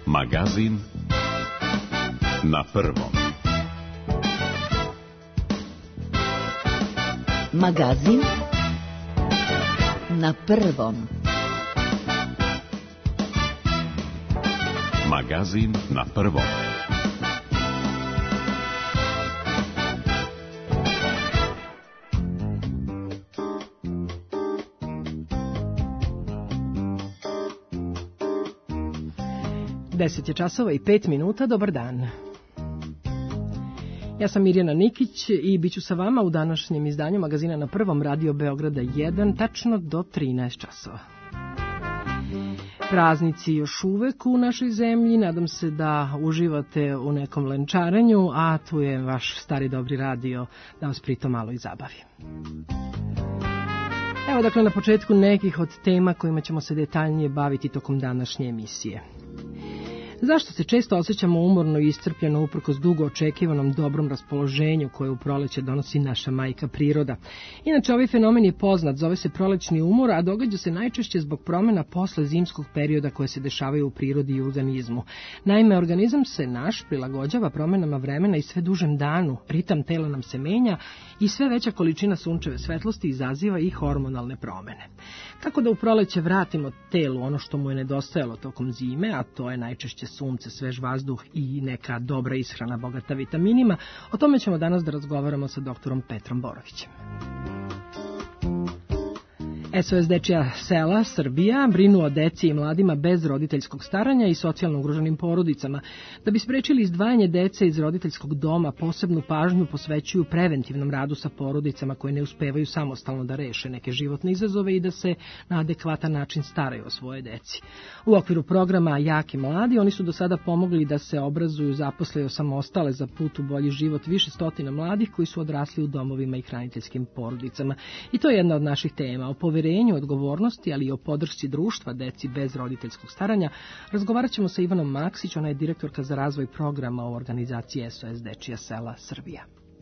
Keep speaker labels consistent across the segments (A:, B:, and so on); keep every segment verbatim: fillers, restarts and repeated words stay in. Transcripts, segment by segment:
A: Magazin na prvom.
B: Magazin na prvom.
A: Magazin na prvom.
C: Deset je časova i pet minuta, dobar dan. Ja sam Mirjana Nikić i bit ću sa vama u današnjem izdanju magazina na prvom Radio Beograda jedan, tačno do trinaest časova. Praznici još uvek u našoj zemlji, nadam se da uživate u nekom lenčarenju, a tu je vaš stari dobri radio da vas pritom malo i zabavi. Evo dakle na početku nekih od tema kojima ćemo se detaljnije baviti tokom današnje emisije. Zašto se često osjećamo umorno i iscrpljeno uprkos dugo očekivanom dobrom raspoloženju koje u proleće donosi naša majka priroda? Inače, ovaj fenomen je poznat, zove se prolećni umor, a događa se najčešće zbog promjena posle zimskog perioda koje se dešavaju u prirodi i organizmu. Naime, organizam se naš prilagođava promjenama vremena i sve dužem danu, ritam tela nam se menja i sve veća količina sunčeve svetlosti izaziva i hormonalne promjene. Kako da u proleće vratimo telu ono što mu je nedostajalo tokom zime, a to je najčešće sunce, svež vazduh i neka dobra ishrana bogata vitaminima, o tome ćemo danas da razgovaramo sa doktorom Petrom Borovićem. S O S Dečija sela Srbija brinu o deci i mladima bez roditeljskog staranja i socijalno ugroženim porodicama. Da bi sprečili izdvajanje dece iz roditeljskog doma, posebnu pažnju posvećuju preventivnom radu sa porodicama koje ne uspevaju samostalno da reše neke životne izazove i da se na adekvatan način staraju o svoje deci. U okviru programa Jaki mladi oni su do sada pomogli da se obrazuju, zaposle i osamostale za put u bolji život više stotina mladih koji su odrasli u domovima i hraniteljskim porodicama. I to je jedna od naših tema, o poverenju, odgovornosti, ali i o podršci društva deci bez roditeljskog staranja. Razgovarat ćemo sa Ivanom Maksić, ona je direktorka za razvoj programa u organizaciji S O S Dečija sela Srbija.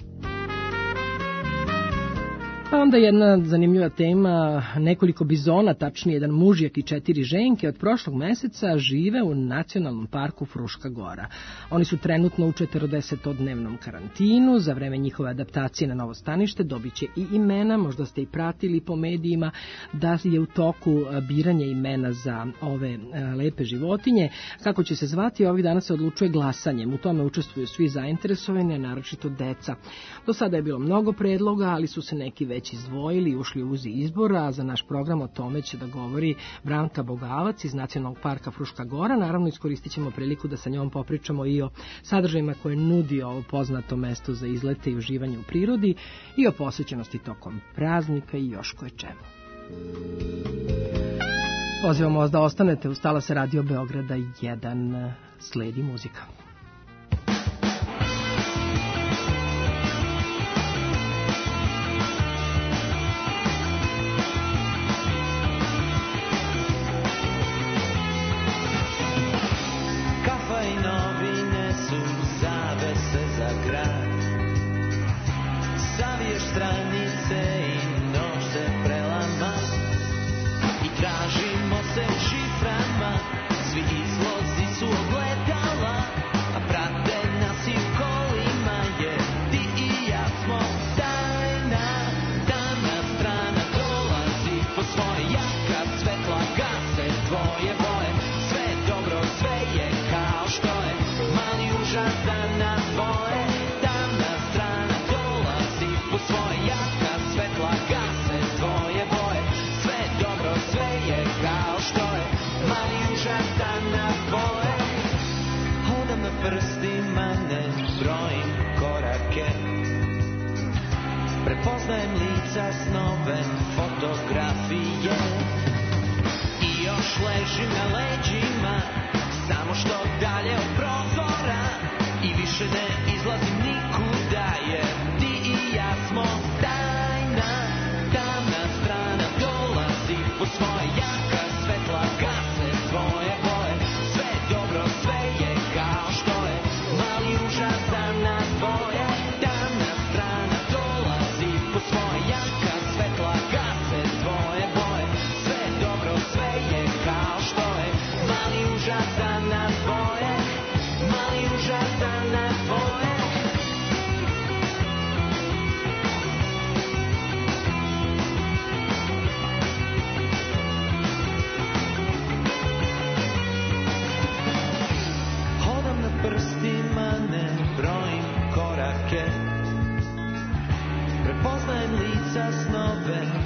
C: Pa onda jedna zanimljiva tema, nekoliko bizona, tačnije jedan mužjak i četiri ženke od prošlog meseca žive u nacionalnom parku Fruška Gora. Oni su trenutno u četrdesetodnevnom karantinu, za vreme njihove adaptacije na novo stanište dobit će i imena, možda ste i pratili po medijima da je u toku biranje imena za ove lepe životinje. Kako će se zvati, ovih dana se odlučuje glasanjem, u tome učestvuju svi zainteresovani, a naročito deca. Do sada je bilo mnogo predloga, ali su se neki već izdvojili i ušli u uzi izbora, a za naš program o tome će da govori Branka Bogavac iz Nacionalnog parka Fruška Gora. Naravno, iskoristit ćemo priliku da sa njom popričamo i o sadržajima koje nudi ovo poznato mesto za izlete i uživanje u prirodi i o posvećenosti tokom praznika i još koje čemu. Pozivamo vas da ostanete uz talase Radio Beograda jedan. Sledi muzika.
D: Prepoznajem lica, snove, fotografije i još ležim na leđima, samo što dalje od prozora i više ne izlazim nikuda, jer ti i ja smo tajna, tamna strana dolazi po svoje jaka svetla, gase svoje boje, sve dobro, sve je kao što je, mali užas da nas dvoje, tamna strana dolazi po svoje jaka svetla, gase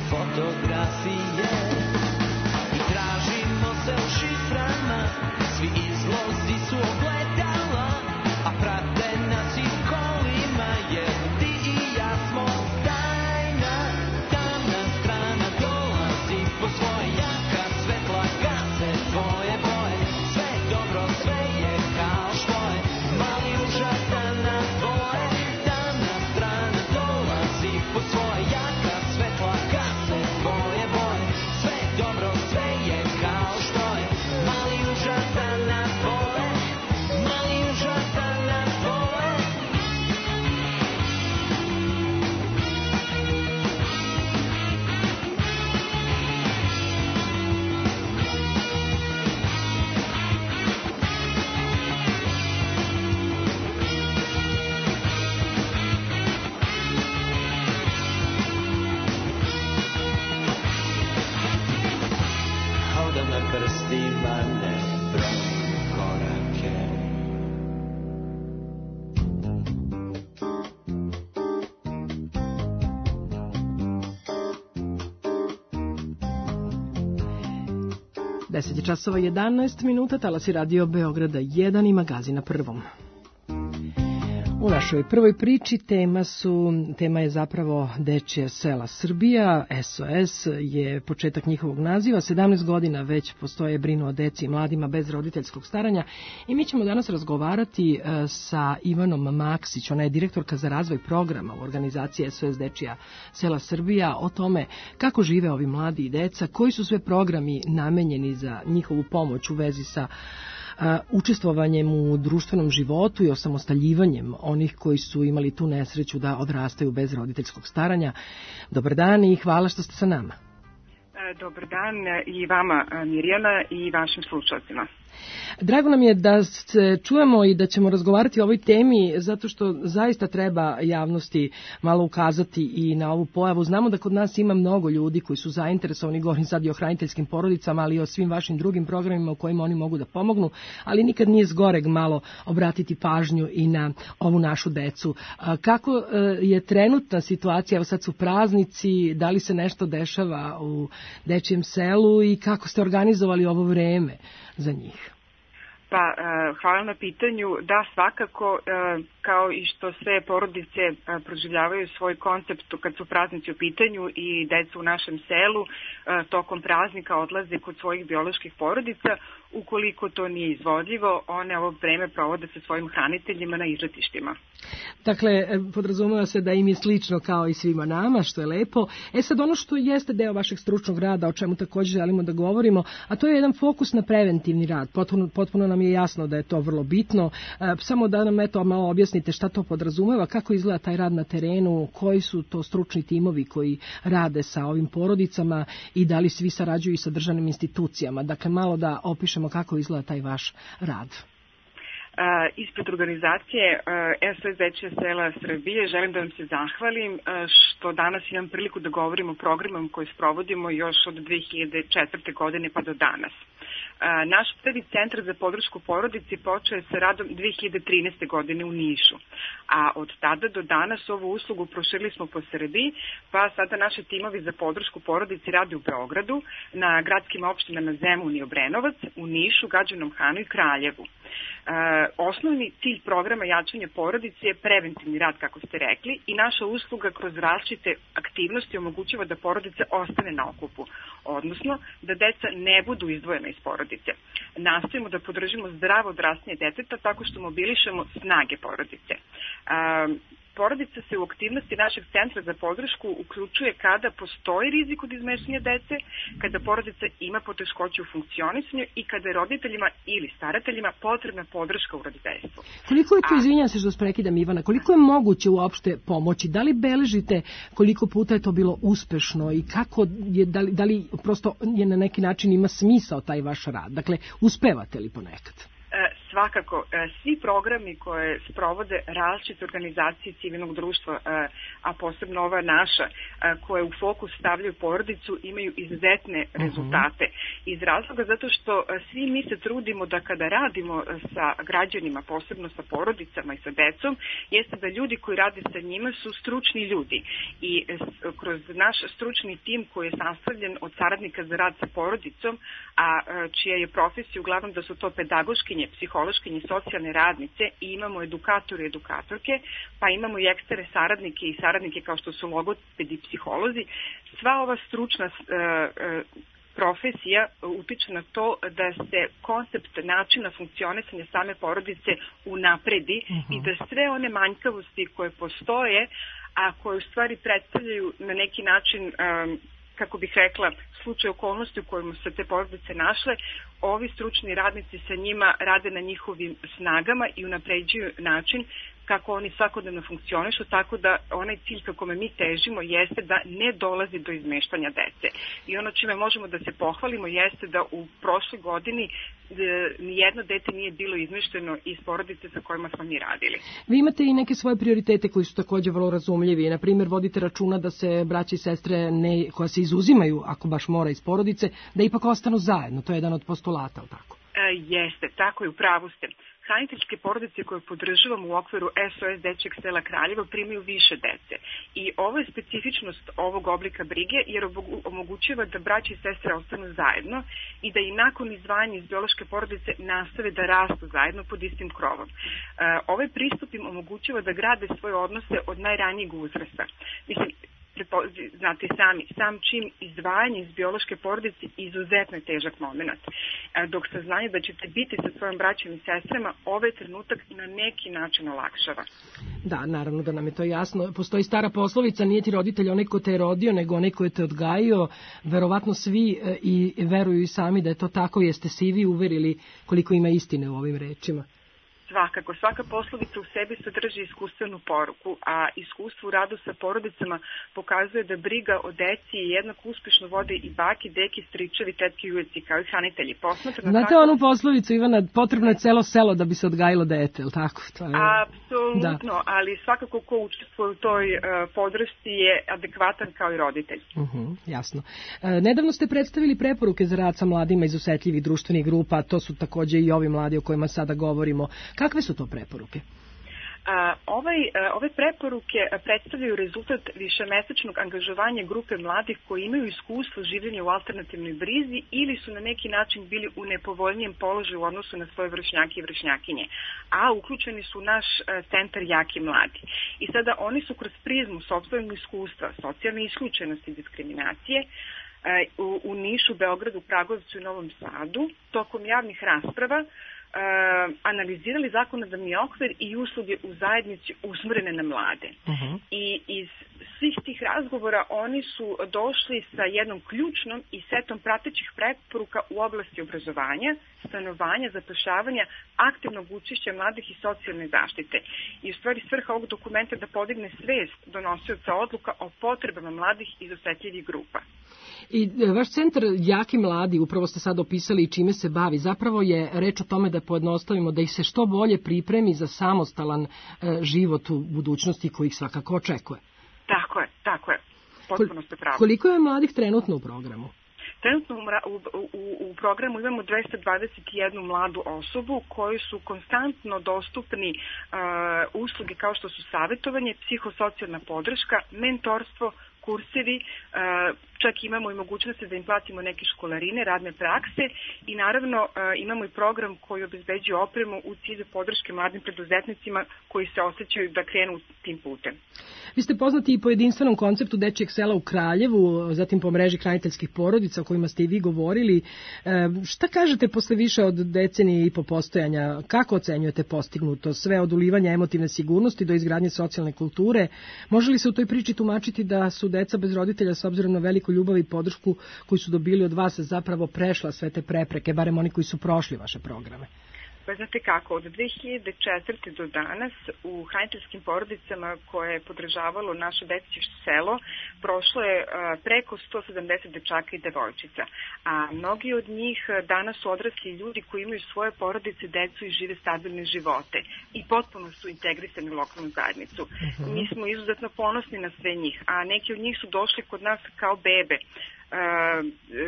D: fotografije i tražimo se u šiframa, svi izlozi su ogledala, a prate nas i kolima, jer ti i ja smo tajna. Tamna strana dolazi po svoje jaka svetla, gase tvoje boje, sve dobro, sve je kao što je, mali užasan nas dvoje. Tamna strana dolazi po svoje jaka svetla, gase tvoje boje, sve dobro, sve je kao što je, mali užasan nas dvoje, mali užasan nas dvoje. Hoda me prstima, ne brojim korake.
C: deset je časova jedanaest minuta, talasi radio Beograda jedan i magazin na prvom. U našoj prvoj priči tema su, tema je zapravo Dečija sela Srbija. S O S je početak njihovog naziva. sedamnaest godina već postoje, brinu o deci i mladima bez roditeljskog staranja. I mi ćemo danas razgovarati sa Ivanom Maksić, ona je direktorka za razvoj programa u organizaciji S O S Dečija sela Srbija, o tome kako žive ovi mladi i deca, koji su sve programi namenjeni za njihovu pomoć u vezi sa učestvovanjem u društvenom životu i osamostaljivanjem onih koji su imali tu nesreću da odrastaju bez roditeljskog staranja. Dobar dan i hvala što ste sa nama.
B: Dobar dan i vama, Mirjana, i vašim slušalcima.
C: Drago nam je da se čujemo i da ćemo razgovarati o ovoj temi, zato što zaista treba javnosti malo ukazati i na ovu pojavu. Znamo da kod nas ima mnogo ljudi koji su zainteresovani, govorim sad i o hraniteljskim porodicama, ali i o svim vašim drugim programima u kojima oni mogu da pomognu, ali nikad nije zgoreg malo obratiti pažnju i na ovu našu decu. Kako je trenutna situacija, evo sad su praznici, da li se nešto dešava u Dečijem selu i kako ste organizovali ovo vreme za njih?
B: Pa, hvala na pitanju. Da, svakako, kao i što sve porodice proživljavaju svoj koncept kad su praznici u pitanju i deca u našem selu tokom praznika odlaze kod svojih bioloških porodica. Ukoliko to nije izvodljivo, one ovo vreme provode sa svojim hraniteljima na izletištima.
C: Dakle, podrazumeva se da im je slično kao i svima nama, što je lepo. E sad, ono što jeste deo vašeg stručnog rada, o čemu također želimo da govorimo, a to je jedan fokus na preventivni rad. Potpuno, potpuno nam je jasno da je to vrlo bitno. E, samo da nam eto malo objasnite šta to podrazumeva, kako izgleda taj rad na terenu, koji su to stručni timovi koji rade sa ovim porodicama i da li svi sarađuju i sa državnim institucijama. Dakle, malo da opišemo kako izgleda taj vaš rad.
B: Uh, ispred organizacije uh, S O S Dečija sela Srbije želim da vam se zahvalim uh, što danas imam priliku da govorim o programima koje sprovodimo još od dve hiljade četvrte. godine pa do danas. Uh, naš prvi centar za podršku porodici počeo je sa radom dve hiljade trinaeste. godine u Nišu, a od tada do danas ovu uslugu proširili smo po Srbiji, pa sada naši timovi za podršku porodici rade u Beogradu, na gradskim opštinama Zemun i Obrenovac, u Nišu, Gadžinom Hanu i Kraljevu. Uh, osnovni cilj programa jačanja porodice je preventivni rad, kako ste rekli, i naša usluga kroz različite aktivnosti omogućava da porodica ostane na okupu, odnosno da deca ne budu izdvojena iz porodice. Nastojimo da podržimo zdravo odrastanje deteta tako što mobilišemo snage porodice. Uh, Porodica se u aktivnosti našeg centra za podršku uključuje kada postoji rizik od izmeštanja dece, kada porodica ima poteškoće u funkcionisanju i kada je roditeljima ili starateljima potrebna podrška u roditeljstvu.
C: Koliko je to, izvinjam se što vas prekidam, Ivana, koliko je moguće uopšte pomoći? Da li beležite koliko puta je to bilo uspešno i kako je, da li, da li prosto je na neki način ima smisao taj vaš rad? Dakle, uspevate li ponekad?
B: Svakako, svi programi koje sprovode različite organizacije civilnog društva, a posebno ova naša, koje u fokus stavljaju porodicu, imaju izuzetne rezultate. Iz razloga zato što svi mi se trudimo da kada radimo sa građanima, posebno sa porodicama i sa decom, jeste da ljudi koji rade sa njima su stručni ljudi. I kroz naš stručni tim koji je sastavljen od saradnika za rad sa porodicom, a čija je profesija uglavnom da su to pedagoškinje, psihološkinje, socijalne radnice, i imamo edukatore i edukatorke, pa imamo i ekstere saradnike i saradnike kao što su logopedi i psiholozi. Sva ova stručna uh, uh, profesija utiče na to da se koncept načina funkcionisanja same porodice unapredi uh-huh. i da sve one manjkavosti koje postoje, a koje u stvari predstavljaju na neki način, um, kako bih rekla, slučaj okolnosti u kojima se te porodice našle, ovi stručni radnici sa njima rade na njihovim snagama i unapređuju način kako oni svakodnevno funkcionišu, tako da onaj cilj kako mi težimo jeste da ne dolazi do izmeštanja dece. I ono čime možemo da se pohvalimo jeste da u prošloj godini nijedno dete nije bilo izmešteno iz porodice sa kojima smo mi radili.
C: Vi imate i neke svoje prioritete koji su također vrlo razumljivi. Na primjer, vodite računa da se braća i sestre ne, koja se izuzimaju, ako baš mora, iz porodice, da ipak ostanu zajedno. To je jedan od postulata, ali tako?
B: E, jeste, tako je, u pravu ste. Hraniteljske porodice koje podržavamo u okviru S O S Dečijeg sela Kraljevo primaju više dece. I ovo je specifičnost ovog oblika brige jer omogućava da braća i sestre ostanu zajedno i da i nakon izdvajanja iz biološke porodice nastave da rastu zajedno pod istim krovom. E, ovaj pristup im omogućava da grade svoje odnose od najranijeg uzrasta. Mislim, znate sami, sam čin izdvajanja iz biološke porodice izuzetno je težak moment. Dok saznanje da ćete biti sa svojom braćom i sestrama, ovaj trenutak na neki način olakšava.
C: Da, naravno da nam je to jasno. Postoji stara poslovica, nije ti roditelj onaj ko te je rodio, nego onaj ko je te odgajio. Verovatno svi i veruju i sami da je to tako, jeste se i vi uverili koliko ima istine u ovim rečima.
B: Svakako, svaka poslovica u sebi sadrži iskustvenu poruku, a iskustvo u radu sa porodicama pokazuje da briga o deci jednako uspešno vode i baki, deki, stričevi, tetki i ujeci, kao i hranitelji. Posmatrano
C: Znate tako... onu poslovicu, Ivana, potrebno je celo selo da bi se odgajilo dete, ili tako? To je...
B: Apsolutno, da. Ali svakako ko učestvuje u toj uh, podršci je adekvatan kao i roditelj.
C: Uh-huh, jasno. E, nedavno ste predstavili preporuke za rad sa mladima iz osetljivih društvenih grupa, to su takođe i ovi mladi o kojima sada govorimo. Kakve su to preporuke?
B: A, ovaj, a, ove preporuke predstavljaju rezultat višemesečnog angažovanja grupe mladih koji imaju iskustvo življenja u alternativnoj brizi ili su na neki način bili u nepovoljnijem položaju u odnosu na svoje vršnjake i vršnjakinje, a uključeni su u naš a, centar Jaki mladi. I sada oni su kroz prizmu sopstvenog iskustva, socijalne isključenosti i diskriminacije u, u Nišu, Beogradu, Kragujevcu i Novom Sadu tokom javnih rasprava Uh, analizirali zakonodavni okvir i usluge u zajednici usmjerene na mlade. Uh-huh. I iz svih tih razgovora oni su došli sa jednom ključnom i setom pratećih preporuka u oblasti obrazovanja, stanovanja, zapošljavanja, aktivnog učešća mladih i socijalne zaštite. I u stvari svrha ovog dokumenta da podigne svest donosioca odluka o potrebama mladih iz osetljivih grupa.
C: I vaš centar Jaki mladi, upravo ste sad opisali i čime se bavi, zapravo je reč o tome da pojednostavimo, da ih se što bolje pripremi za samostalan e, život u budućnosti koji ih svakako očekuje.
B: Tako je, tako je. Potpuno ste pravo.
C: Koliko je mladih trenutno u programu?
B: Trenutno u, u, u programu imamo dvesta dvadeset jednu mladu osobu koji su konstantno dostupni uh, usluge kao što su savjetovanje, psihosocijalna podrška, mentorstvo, kursevi, čak imamo i mogućnosti da im platimo neke školarine, radne prakse i naravno imamo i program koji obezbeđuje opremu u cilju podrške mladim preduzetnicima koji se osjećaju da krenu tim putem.
C: Vi ste poznati i po jedinstvenom konceptu Dečijeg sela u Kraljevu, zatim po mreži hraniteljskih porodica o kojima ste i vi govorili. Šta kažete posle više od decenije i po postojanja? Kako ocenjujete postignuto? Sve od ulivanja emotivne sigurnosti do izgradnje socijalne kulture. Može li se u toj priči tumačiti da su deca bez roditelja s obzirom na veliku ljubav i podršku koju su dobili od vas zapravo prešla sve te prepreke, barem oni koji su prošli vaše programe?
B: Pa znate kako, od dve hiljade četvrte. do danas u hraniteljskim porodicama koje je podržavalo naše dečiće selo prošlo je preko sto sedamdeset dečaka i devojčica. A mnogi od njih danas su odrasli ljudi koji imaju svoje porodice, decu i žive stabilne živote. I potpuno su integrisani u lokalnu zajednicu. Uh-huh. Mi smo izuzetno ponosni na sve njih, a neki od njih su došli kod nas kao bebe. Uh,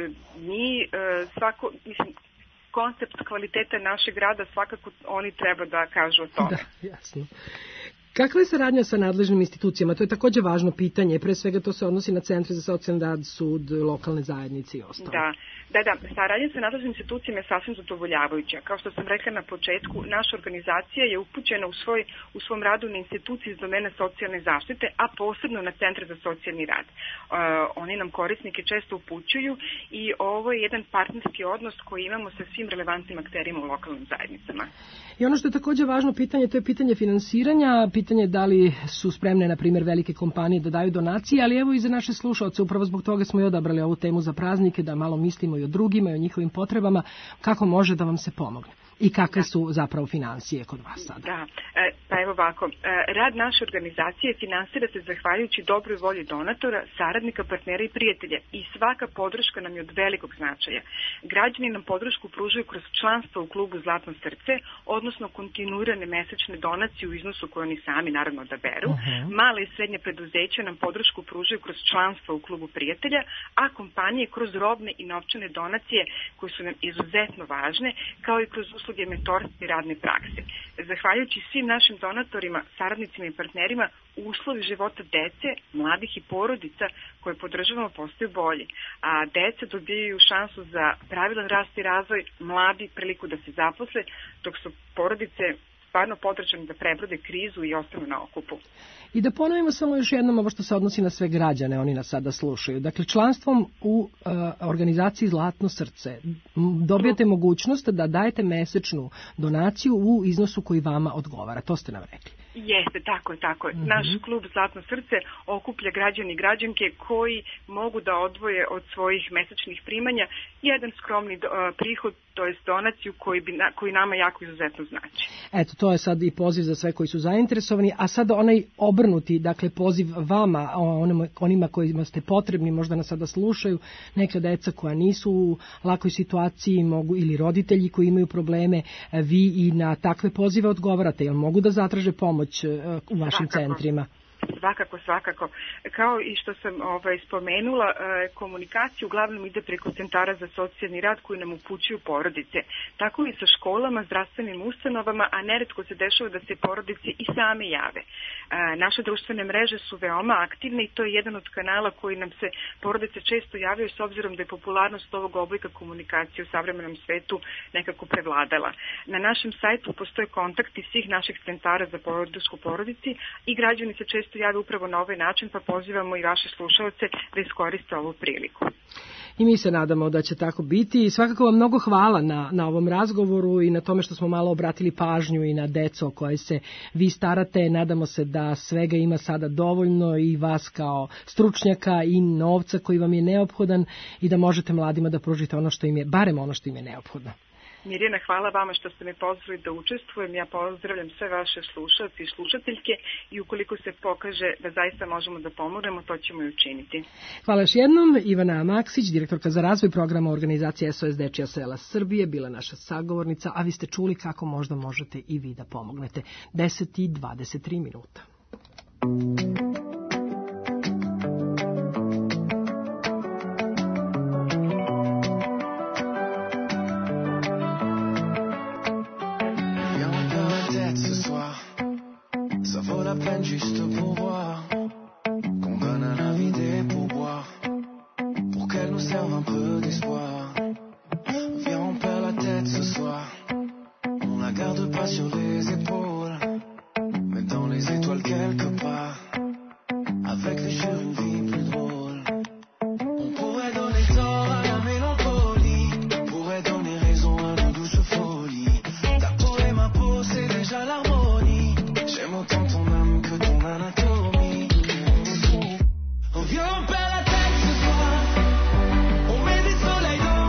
B: mi uh, svako, mislim, koncept kvalitete našeg rada svakako oni treba da kažu o tome.
C: Da, jasno. Kakva je saradnja sa nadležnim institucijama? To je takođe važno pitanje. Pre svega to se odnosi na centre za socijalni rad, sud, lokalne zajednice i ostalo.
B: Da, da, da. Saradnja sa nadležnim institucijama je sasvim zadovoljavajuća. Kao što sam rekla na početku, naša organizacija je upućena u, svoj, u svom radu na institucije iz domena socijalne zaštite, a posebno na centre za socijalni rad. Uh, oni nam korisnike često upućuju i ovo je jedan partnerski odnos koji imamo sa svim relevantnim akterima u lokalnim zajednicama.
C: I ono što je takođe važno pitanje, to je pitanje finansiranja, pitanje da li su spremne, na primjer, velike kompanije da daju donacije, ali evo i za naše slušaoce, upravo zbog toga smo i odabrali ovu temu za praznike, da malo mislimo i o drugima i o njihovim potrebama, kako može da vam se pomogne. I kakve su zapravo finansije kod vas sada?
B: Da, e, pa evo ovako, e, rad naše organizacije finansira se zahvaljujući dobroj volji donatora, saradnika, partnera i prijatelja i svaka podrška nam je od velikog značaja. Građani nam podršku pružaju kroz članstvo u klubu Zlatno srce, odnosno kontinuirane mesečne donacije u iznosu koje oni sami naravno odaberu. Uh-huh. Male i srednje preduzeća nam podršku pružaju kroz članstvo u klubu prijatelja, a kompanije kroz robne i novčane donacije koje su nam izuzetno važne, kao i kroz usluge mentorstva i radne prakse. Zahvaljujući svim našim donatorima, saradnicima i partnerima, uslovi života dece, mladih i porodica koje podržavamo postaju bolji, a dece dobijaju šansu za pravilan rast i razvoj, mladi priliku da se zaposle, dok su porodice stvarno potrebne da prebrode krizu i ostanu na okupu.
C: I da ponovimo samo još jednom ovo što se odnosi na sve građane, oni nas sada slušaju. Dakle, članstvom u uh, organizaciji Zlatno srce dobijete mogućnost da dajete mesečnu donaciju u iznosu koji vama odgovara. To ste nam rekli.
B: Jeste, tako je, tako je. Mm-hmm. Naš klub Zlatno srce okuplja građani i građanke koji mogu da odvoje od svojih mesečnih primanja jedan skromni uh, prihod, to jest donaciju koji, bi, na, koji nama jako izuzetno znači.
C: Eto, to je sad i poziv za sve koji su zainteresovani, a sad onaj obrnuti, dakle poziv vama, onima, onima kojima ste potrebni, možda nas sada slušaju, neka deca koja nisu u lakoj situaciji mogu, ili roditelji koji imaju probleme, vi i na takve pozive odgovarate, jel mogu da zatraže pomoć u vašim
B: Svakako.
C: centrima?
B: Svakako, svakako. Kao i što sam ovaj, spomenula, komunikacija uglavnom ide preko centara za socijalni rad koji nam upućuju porodice. Tako i sa školama, zdravstvenim ustanovama, a neretko se dešava da se porodice i same jave. Naše društvene mreže su veoma aktivne i to je jedan od kanala koji nam se porodice često javljaju s obzirom da je popularnost ovog oblika komunikacije u savremenom svetu nekako prevladala. Na našem sajtu postoje kontakti svih naših centara za podršku porodici i građani se često jave upravo na ovaj način, pa pozivamo i vaše slušaoce da iskoriste ovu priliku.
C: I mi se nadamo da će tako biti i svakako vam mnogo hvala na, na ovom razgovoru i na tome što smo malo obratili pažnju i na decu o kojoj se vi starate. Nadamo se da svega ima sada dovoljno i vas kao stručnjaka i novca koji vam je neophodan i da možete mladima da pružite ono što im je, barem ono što im je neophodno.
B: Mirjana, hvala vama što ste me pozvali da učestvujem. Ja pozdravljam sve vaše slušalce i slušateljke i ukoliko se pokaže da zaista možemo da pomognemo, to ćemo i učiniti.
C: Hvala još jednom. Ivana Maksić, direktorka za razvoj programa organizacije S O S Dečija sela Srbije, bila naša sagovornica, a vi ste čuli kako možda možete i vi da pomognete. deset i dvadeset tri minuta.
E: Juste pour voir qu'on donne à la vie des pourboires pour qu'elle nous serve un peu d'espoir. Viens, on perd la tête ce soir, on la garde pas sur les épaules, mais dans les étoiles quelque part, avec les jeux une vie plus drôle. On pourrait donner tort à la mélancolie, on pourrait donner raison à nos douces folies. Ta peau et ma peau, c'est déjà l'harmonie. J'aime autant ton âme que ton anatomie. On vient, on perd la tête ce soir. On met des soleils dans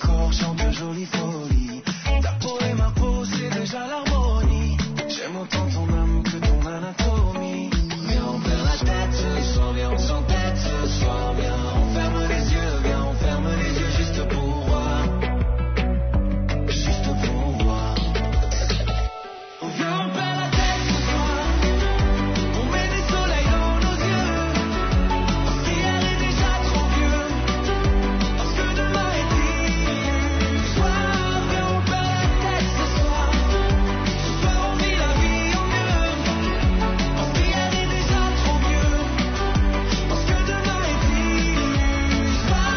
E: corps chante de jolies folies. Ta peau et ma peau, c'est déjà l'harmonie. J'aime autant ton âme que ton anatomie. Viens, on perd la tête ce soir, viens, on s'entête ce soir. Viens, on ferme les yeux, viens, on ferme les yeux juste pour voir. Juste pour voir. Viens, on perd la tête ce soir. On met des soleils dans nos yeux. Parce qu'hier est déjà trop vieux. Parce que demain est illusoire. Viens, on perd la tête ce soir. Ce soir on vit la vie au mieux. Parce qu'hier est déjà trop vieux. Parce que demain est illusoire.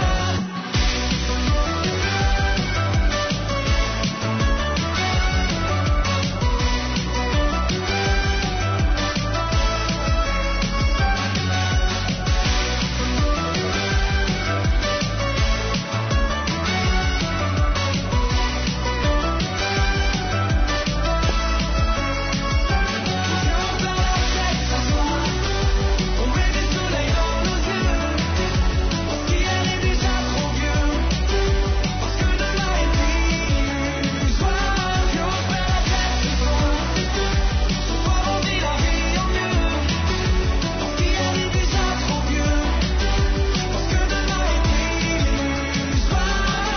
E: On met des soleils dans nos yeux. Parce qu'hier est déjà trop vieux. Parce que demain est illusoire. Viens, on perd la tête ce soir. Ce soir on vit la vie au mieux. Parce qu'hier est déjà trop vieux. Parce que demain est illusoire.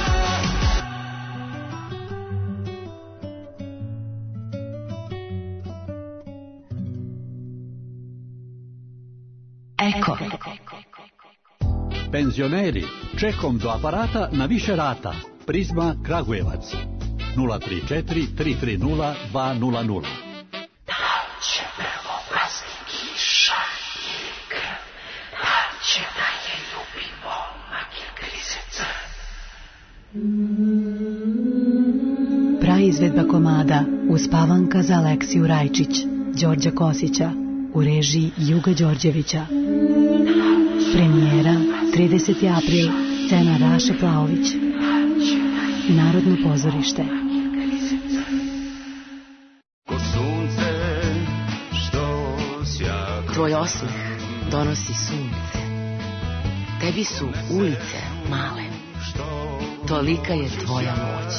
F: Eko.
G: Penzioneri, čekom do aparata na više rata. Prizma Kragujevac. nula tri četiri tri tri nula dva nula nula.
F: Praizvedba komada Uspavanka za Aleksiju Rajčić, Đorđa Kosića, u režiji Juga Đorđevića. Premijera trideseti april, scena Raše Plaović. Narodno pozorište.
H: Tvoj osmeh donosi sunce. Tebi su ulice male. Tolika je tvoja moć.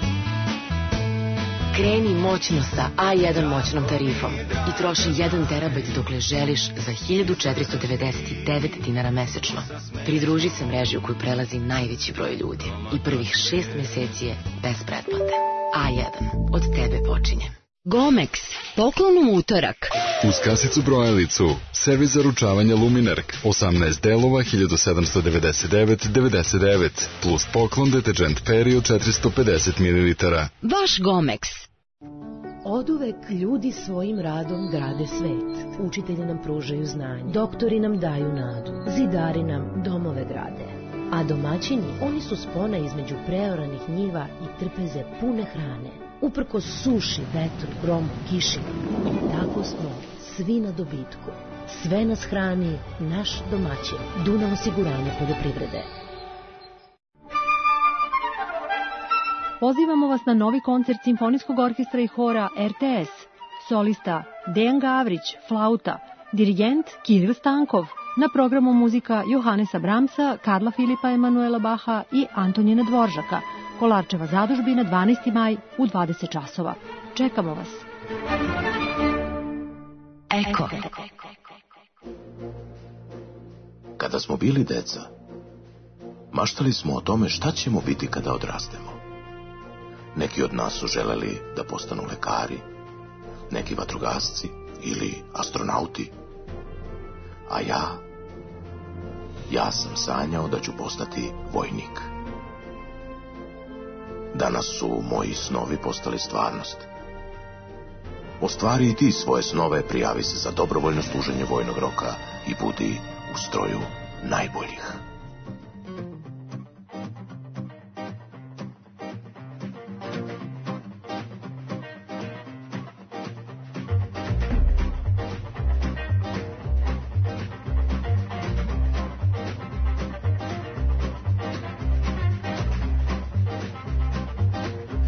H: Kreni moćno sa A jedan moćnom tarifom i troši jedan terabajt dokle želiš za hiljadu četiristo devedeset devet dinara mesečno. Pridruži se mreži u koju prelazi najveći broj ljudi i prvih šest meseci je bez pretplate. A jedan. Od tebe počinje.
I: Gomex. Poklon u utorak.
J: Uz kasicu brojalicu, servis za ručavanje Luminark, osamnaest delova, hiljadu sedamsto devedeset devet devedeset devet, plus poklon deterđent Peril četiristo pedeset mililitara.
I: Vaš Gomex.
K: Oduvek ljudi svojim radom grade svet. Učitelji nam pružaju znanje, doktori nam daju nadu, zidari nam domove grade. A domaćini, oni su spona između preoranih njiva i trpeze pune hrane. Uprkos suši, vetru, gromu, kiši. I tako smo svi na dobitku. Sve nas hrani naš domaćin. Dunav osiguranje poljoprivrede.
L: Pozivamo vas na novi koncert Simfonijskog orkestra i hora R T S. Solista Dejan Gavrić, flauta. Dirigent Kiril Stankov. Na programu muzika Johanesa Bramsa, Karla Filipa Emanuela Baha i Antonina Dvoržaka. Kolarčeva zadužbina, dvanaesti maj u dvadeset časova. Čekamo vas.
F: Eko.
M: Kada smo bili deca, maštali smo o tome šta ćemo biti kada odrastemo. Neki od nas su želeli da postanu lekari, neki vatrogasci ili astronauti. A ja, ja sam sanjao da ću postati vojnik. Danas su moji snovi postali stvarnost. Ostvari i ti svoje snove, prijavi se za dobrovoljno služenje vojnog roka i budi u stroju najboljih.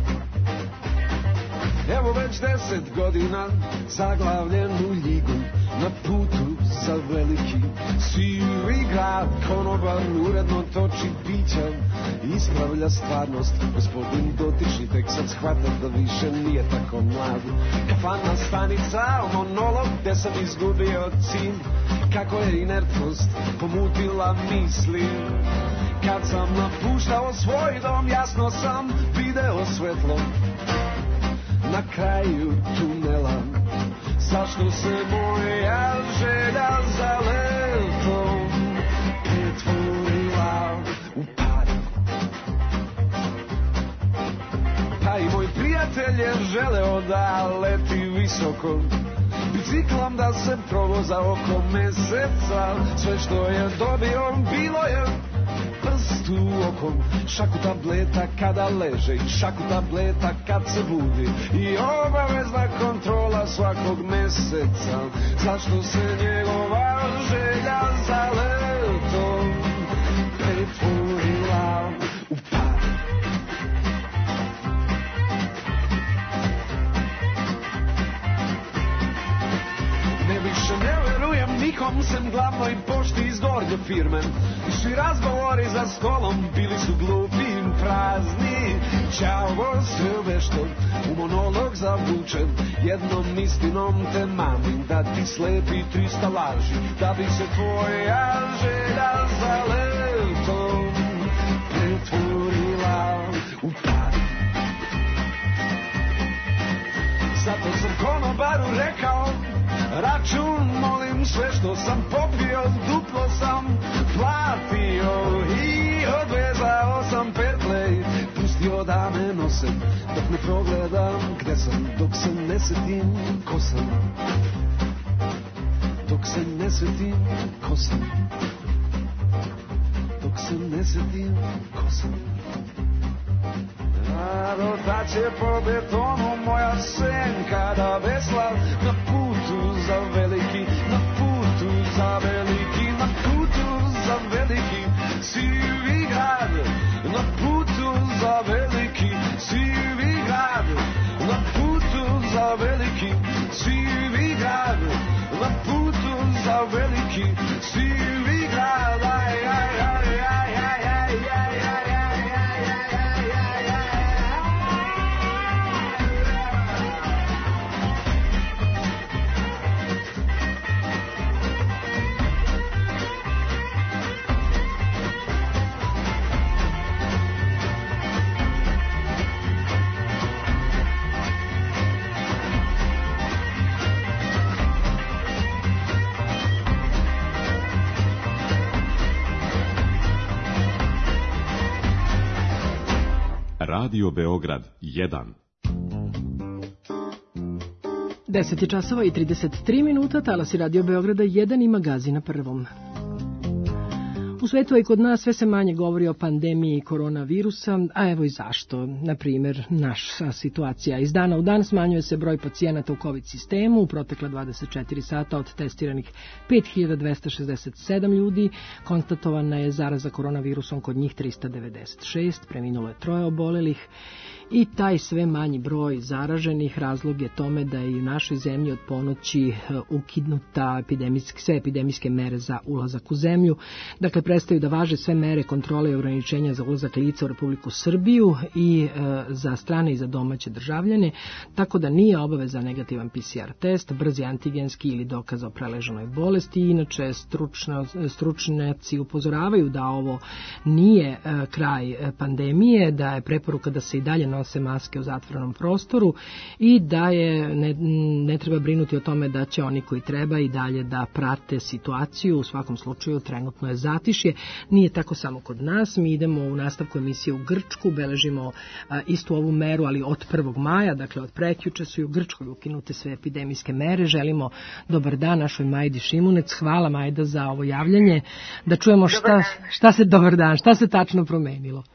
N: Evo već deset godina zaglavljen u ljigu, na putu za veliki sivi grad, konobar uredno toči pića, ispravlja stvarnost, gospodin dotični tek sad shvata da više nije tako mlad. Kafana stanica, monolog gde sam izgubio cilj, kako je inertnost pomutila misli. Kad sam napuštao svoj dom, jasno sam video svetlo na kraju tunela. Zašto se moja želja za letom pretvorila u pad? Pa i moj prijatelj je želeo da leti visoko, biciklom da se provoza oko meseca. Sve što je dobio bilo je prst u okom, šaku tableta kada leže i šaku tableta kad se budi i obavezna kontrola svakog meseca. Zašto se njegova želja za letom pretvorila u pad? Ne više ne verujem nikom sem glavnoj pošti iz gornje firme. I svi razgovori za stolom bili su glupi i prazni. Ćao, sve vešto, u monolog zavučen, jednom istinom te mamim, da ti slepi trista laži, da bi se tvoja želja za letom pretvorila u pad. Zato sam konobaru rekao, račun molim, sve što sam popio duplo sam platio i odvezao sam pertlej, pustio da me nose dok ne progledam gde sam, dok se ne setim ko sam, dok se ne setim ko sam, dok se ne setim ko sam. Rotaće po betonu, moja senka da vesla na putu za veliki, na putu za veliki, na putu za veliki sivi grad, na putu za veliki sivi grad, na putu za veliki sivi grad, na putu za veliki sivi grad. Aj, aj, aj, aj, aj, aj, aj, aj.
A: Radio Beograd jedan.
C: deset časova i trideset tri minuta, talasi Radio Beograda jedan i magazina Prvom. U svetu i kod nas sve se manje govori o pandemiji koronavirusa, a evo i zašto. Na primjer, naša situacija. Iz dana u dan smanjuje se broj pacijenata u COVID sistemu. U protekla dvadeset četiri sata od testiranih pet hiljada dvesta šezdeset sedam ljudi, konstatovana je zaraza koronavirusom kod njih trista devedeset šest, preminulo je troje obolelih. I taj sve manji broj zaraženih razlog je tome da je i u našoj zemlji od ponoći ukinuta epidemijske, sve epidemijske mere za ulazak u zemlju. Dakle, prestaju da važe sve mere kontrole i ograničenja za ulazak lica u Republiku Srbiju i e, za strane i za domaće državljane, tako da nije obaveza negativan P C R test, brzi antigenski ili dokaz o preleženoj bolesti. Inače, stručno, stručnjaci upozoravaju da ovo nije e, kraj pandemije, da je preporuka da se i dalje nose maske u zatvorenom prostoru i da je ne, ne treba brinuti o tome da će oni koji treba i dalje da prate situaciju. U svakom slučaju trenutno je zatišje. Nije tako samo kod nas. Mi idemo u nastavku emisije u Grčku, beležimo a, istu ovu meru, ali od prvog maja, dakle od prekjuče su i u Grčkoj ukinute sve epidemijske mere. Želimo dobar dan našoj Majdi Šimunec. Hvala, Majda, za ovo javljanje. Da čujemo šta, šta se dobar dan, šta se tačno promenilo.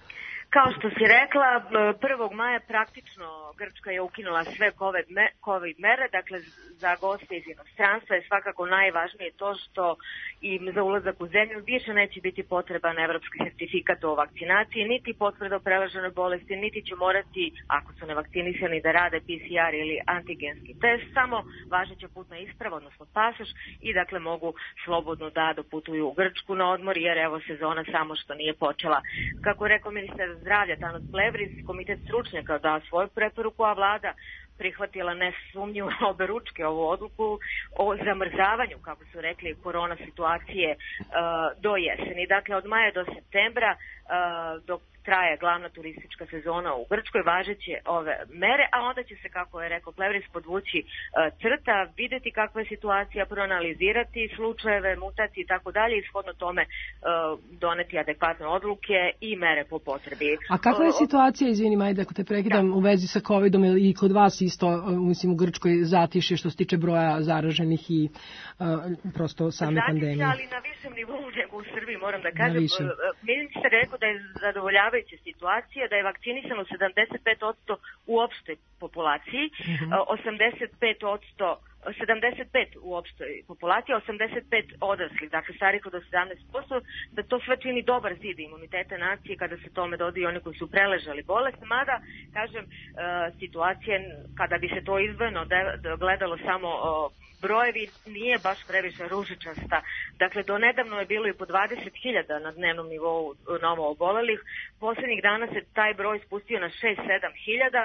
O: Kao što si rekla, prvog maja praktično Grčka je ukinula sve COVID mere, dakle za goste iz inostranstva je svakako najvažnije to što im za ulazak u zemlju više neće biti potreban evropski sertifikat o vakcinaciji, niti potvrda o prelaženoj bolesti, niti će morati, ako su nevakcinisani, da rade P C R ili antigenski test, samo važeća putna isprava, odnosno pasoš, i dakle mogu slobodno da doputuju u Grčku na odmor, jer evo sezona samo što nije počela. Kako je rekao ministar zdravlja Tanos Plevris, komitet stručnjaka da svoju preporuku, a vlada prihvatila nesumnjivo oberučke ovu odluku o zamrzavanju, kako su rekli, korona situacije uh, do jeseni. Dakle, od maja do septembra, uh, dok traje glavna turistička sezona u Grčkoj, važeće ove mere, a onda će se, kako je rekao Plevris, podvući uh, crta, videti kakva je situacija, proanalizirati slučajeve, mutacije i tako dalje, i shodno tome uh, doneti adekvatne odluke i mere po potrebi.
C: A kakva je situacija, izvini Majda, ako te prekidam, da, u vezi sa covidom i kod vas isto, mislim, u Grčkoj zatiše što se tiče broja zaraženih i uh, prosto same zatiše, pandemije?
O: Ali na višem nivou nego u Srbiji, moram da kažem. Ministar je rekao da je zadovoljavajuća situacija, da je vakcinisano sedamdeset pet posto u opštoj populaciji, mm-hmm. osamdeset pet posto sedamdeset pet u opštoj populaciji, osamdeset pet odraslih, dakle starih od sedamnaest posto, da to sve čini dobar zid imuniteta nacije kada se tome dodaju oni koji su preležali bolest, mada, kažem, situacija, kada bi se to izdvojeno gledalo samo brojevi, nije baš previše ružičasta. Dakle, do nedavno je bilo i po dvadeset hiljada na dnevnom nivou novo obolelih. Poslednjih dana se taj broj spustio na šest sedam hiljada,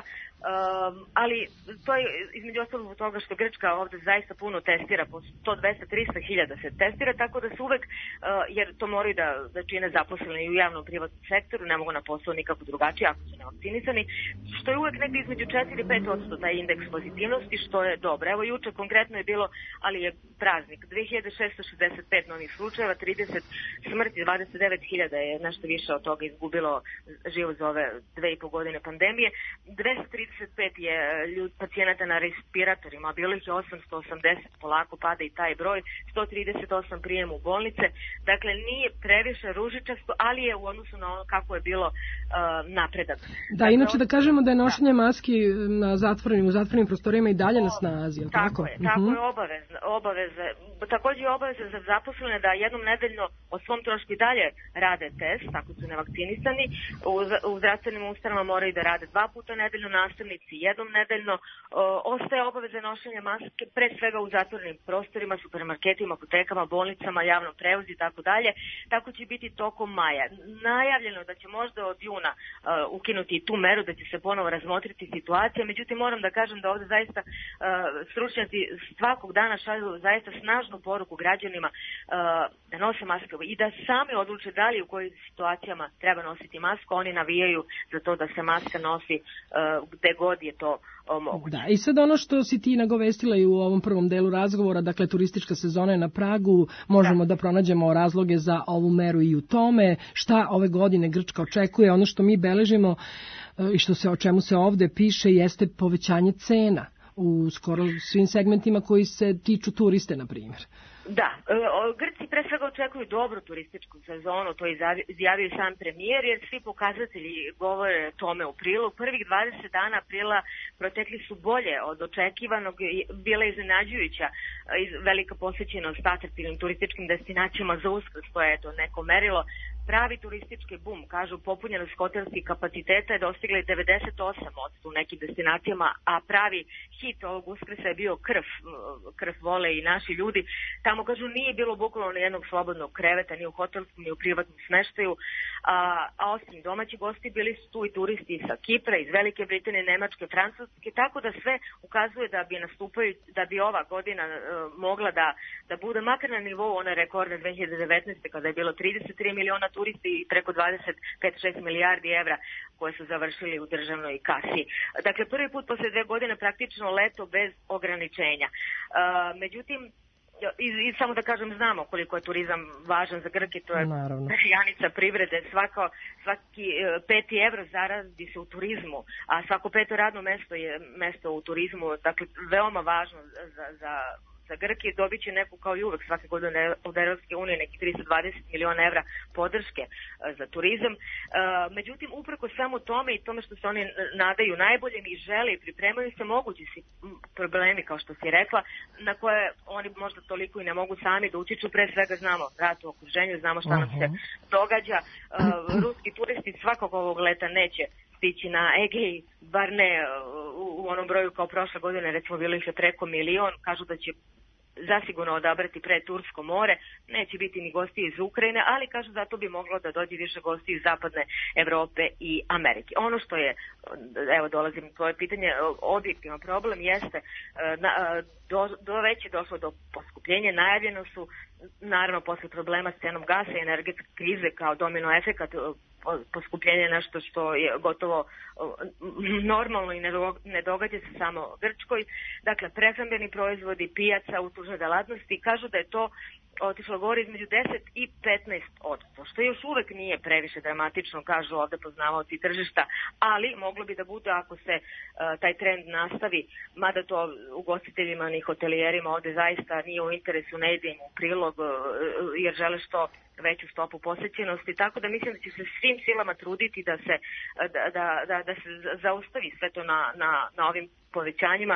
O: um, ali to je između ostalog zbog toga što Grčka ovde zaista puno testira, po sto, dvesta, trista hiljada se testira, tako da su uvek, uh, jer to moraju da, da čine zaposleni u javnom privatnom sektoru, ne mogu na posao nikako drugačije ako su nevakcinisani, što je uvek negdje između četiri do pet posto taj indeks pozitivnosti, što je dobro. Evo juče konkretno je bilo, ali je praznik, dve hiljade šesto šezdeset pet novih slučajeva, trideset smrti, dvadeset devet hiljada je nešto više od toga izgubilo život za ove dve i po godine pandemije, dvesta trideset pet je ljud, pacijenata na respiratorima, bilo ih je osamsto osamdeset, polako pada i taj broj, sto trideset osam prijem u bolnice, dakle nije previše ružičasto, ali je u odnosu na ono kako je bilo uh, napredak.
C: Da, dakle, inače da kažemo da je nošenje maski na zatvorenim, u zatvorenim prostorima i dalje na snazi, je li tako?
O: Tako je, tako uh-huh. je obavezno, obaveze. Također je obaveza za zaposlene da jednom nedeljno o svom trošku i dalje rade test, ako su nevakcinisani. U, u zdravstvenim ustanovama moraju da rade dva puta nedeljno, nastavnici jednom nedeljno. O, ostaje obaveza nošenja maske pre svega u zatvorenim prostorima, supermarketima, apotekama, bolnicama, javnom prevozu i tako dalje. Tako će biti tokom maja. Najavljeno da će možda od juna uh, ukinuti tu meru, da će se ponovo razmotriti situacija. Međutim, moram da kažem da ovde zaista uh, stručnjaci svakog dana šalju zaista snažnu poruku građanima uh, da nose maske i da sami odluče da li u kojim situacijama treba nositi masku. Oni navijaju za to da se maska nosi uh, gde god je to uh, moguće.
C: Da, i sad ono što si ti nagovestila i u ovom prvom delu razgovora, dakle turistička sezona je na pragu, možemo da, da pronađemo razloge za ovu meru i u tome, šta ove godine Grčka očekuje, ono što mi beležimo uh, i što se, o čemu se ovde piše jeste povećanje cena u skoro svim segmentima koji se tiču turiste, na primjer.
O: Da, Grci pre svega očekuju dobru turističku sezonu, to je izjavio sam premijer, jer svi pokazatelji govore tome u prilog. Prvih dvadeset dana aprila protekli su bolje od očekivanog, bila iznenađujuća velika posvećenost atraktivnim turističkim destinacijama za Uskrs, to je to neko merilo. Pravi turistički bum, kažu, popunjenost hotelskih kapaciteta je dostigla i devedeset osam posto u nekim destinacijama, a pravi hit ovog Uskrsa je bio krv, krv vole i naši ljudi. Tamo, kažu, nije bilo bukvalno nijednog slobodnog kreveta, ni u hotelskom, ni u privatnom smeštaju, a, a osim domaći gosti bili su tu i turisti sa Kipra, iz Velike Britanije, Nemačke, Francuske, tako da sve ukazuje da bi nastupaju, da bi ova godina uh, mogla da, da bude makar na nivou one rekordne dve hiljade devetnaeste. kada je bilo trideset tri miliona turisti i preko dvadeset pet do šest milijardi evra koje su završili u državnoj kasi. Dakle, prvi put posle dve godine praktično leto bez ograničenja. Uh, međutim, I, i samo da kažem, znamo koliko je turizam važan za Grke, to je janica privrede, svako, svaki peti evro zaradi se u turizmu, a svako peto radno mesto je mesto u turizmu, dakle veoma važno za, za, sa Grke, dobit će neku kao i uvek svake godine od Evropske unije neki tristo dvadeset miliona evra podrške za turizam. Međutim, uprko samo tome i tome što se oni nadaju najboljem i žele i pripremaju se mogući si problemi, kao što si rekla, na koje oni možda toliko i ne mogu sami da utiču. Pre svega znamo rat u okruženju, znamo šta nam se događa. Ruski turisti svakog ovog leta neće stići na Egej, bar ne u onom broju kao prošle godine, recimo bilo ih je preko milion, kažu da će zasigurno odabrati pre Tursko more, neće biti ni gosti iz Ukrajine, ali kažu zato bi moglo da dođe više gosti iz zapadne Evrope i Amerike. Ono što je, evo dolazim na tvoje pitanje, objektivan problem jeste do, do već je došlo do poskupljenja, najavljeno su naravno posle problema s cenom gasa i energetske krize kao domino efekat poskupljenje nešto što je gotovo normalno i ne događa se samo Grčkoj. Dakle, prehrambeni proizvodi, pijaca, uslužne delatnosti, kažu da je to otišlo gore između deset i petnaest odsto, što još uvek nije previše dramatično, kažu ovde poznavaoci tržišta, ali moglo bi da bude ako se uh, taj trend nastavi, mada to ugostiteljima ni hotelijerima ovde zaista nije u interesu, ne ide im u prilog, uh, jer žele što veću stopu posjećenosti, tako da mislim da će se svim silama truditi da se, da, da, da, da se zaustavi sve to na, na, na ovim povećanjima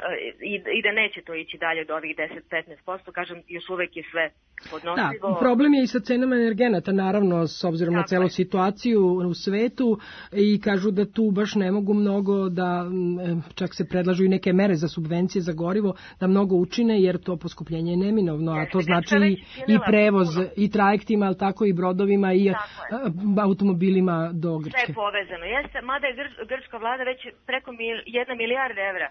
O: i, i da neće to ići dalje od ovih deset do petnaest posto, kažem, još uvek je sve podnošljivo.
C: Da, problem je i sa cenama energenata, naravno, s obzirom tako na celu je. situaciju u svetu, i kažu da tu baš ne mogu mnogo da, čak se predlažu i neke mere za subvencije za gorivo, da mnogo učine, jer to poskupljenje je neminovno, a to znači i, i prevoz, puno. i trajektima, ali tako i brodovima i automobilima do Grčke.
O: Sve je povezano, jeste, mada je Grč, grčka vlada već preko mil, jedna milijarda evra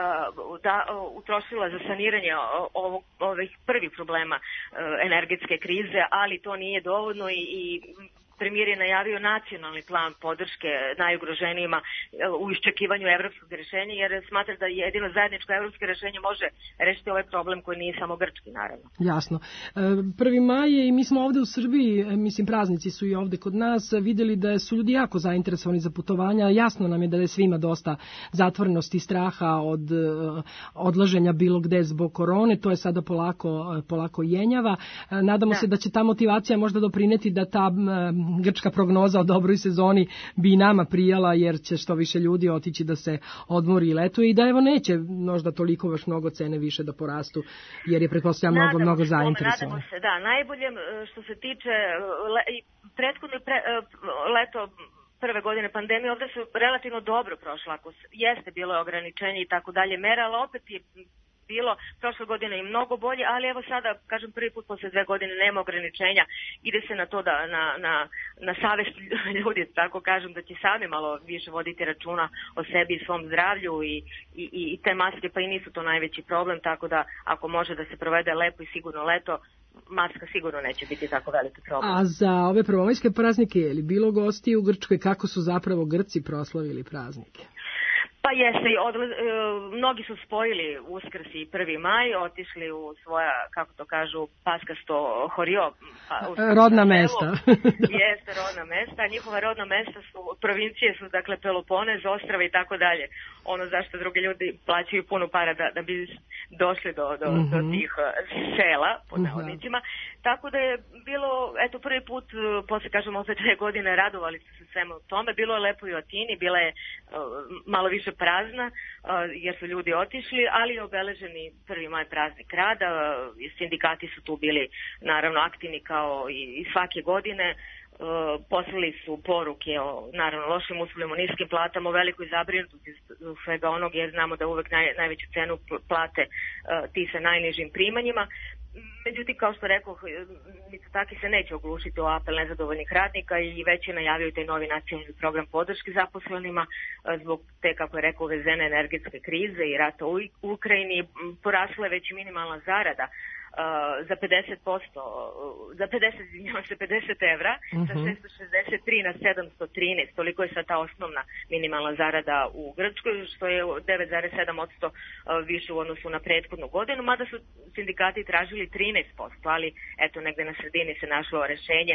O: uh, da, uh, utrošila za saniranje ovog, ovih prvih problema uh, energetske krize, ali to nije dovoljno i, i premijer je najavio nacionalni plan podrške najugroženijima u iščekivanju evropskog rešenja, jer smatra da jedino zajedničko evropsko rešenje može rešiti ovaj problem koji nije samo grčki, naravno.
C: Jasno. Prvi maj je i mi smo ovde u Srbiji, mislim praznici su i ovde kod nas, videli da su ljudi jako zainteresovani za putovanja. Jasno nam je da je svima dosta zatvorenosti i straha od odlaženja bilo gde zbog korone. To je sada polako, polako jenjava. Nadamo da. se da će ta motivacija možda doprineti da ta grčka prognoza o dobroj sezoni bi i nama prijala, jer će što više ljudi otići da se odmori i letuje i da evo neće možda toliko baš mnogo cene više da porastu, jer je pretpostavljam mnogo, mnogo zainteresovano.
O: Nadamo se, da. Najbolje što se tiče le, prethodne pre, leto prve godine pandemije, ovde su relativno dobro prošla, ako jeste bilo ograničenje i tako dalje mera, ali opet je bilo prošle godine i mnogo bolje, ali evo sada, kažem, prvi put posle dve godine nema ograničenja, ide se na to da na, na, na savest ljudi, tako kažem, da će sami malo više voditi računa o sebi i svom zdravlju i, i, i te maske pa i nisu to najveći problem, tako da ako može da se provede lepo i sigurno leto, maska sigurno neće biti tako veliki problem.
C: A za ove prvomajske praznike je li bilo gosti u Grčkoj, kako su zapravo Grci proslavili praznike?
O: Pa jeste, odla, e, mnogi su spojili Uskrs i prvi maj, otišli u svoja, kako to kažu, paskasto horio. Pa,
C: rodna mesta.
O: Jeste, rodna mesta. Njihova rodna mesta su, provincije su, dakle, Peloponez, Ostrava i tako dalje. Ono zašto drugi ljudi plaćaju puno para da, da bi došli do, do, mm-hmm. do tih sela, pod navodnicima. Mm-hmm. Tako da je bilo, eto, prvi put, posle, kažem, opet dve godine radovali su se svemu tome. Bilo je lepo i u Atini, bila je uh, malo više prazna, uh, jer su ljudi otišli, ali obeleženi prvi maj praznik rada. Uh, sindikati su tu bili, naravno, aktivni kao i, i svake godine. Uh, poslali su poruke o, naravno, lošim uslovima, niskim platama, o velikoj zabrinutosti svega onog, jer znamo da uvek naj, najveću cenu plate uh, ti sa najnižim primanjima. Međutim, kao što rekao, Mitsotakis se neće oglušiti o apel nezadovoljnih radnika i već je najavio taj novi nacionalni program podrške zaposlenima zbog te, kako je rekao, uvezene energetske krize i rata u Ukrajini. Porasla je već minimalna zarada za pedeset posto, za pedeset, se pedeset evra, uh-huh. sa šesto šezdeset tri na sedamsto trinaest, toliko je sad ta osnovna minimalna zarada u Grčkoj, što je devet zarez sedam posto više u odnosu na prethodnu godinu, mada su sindikati tražili trinaest posto, ali eto, negde na sredini se našlo rešenje.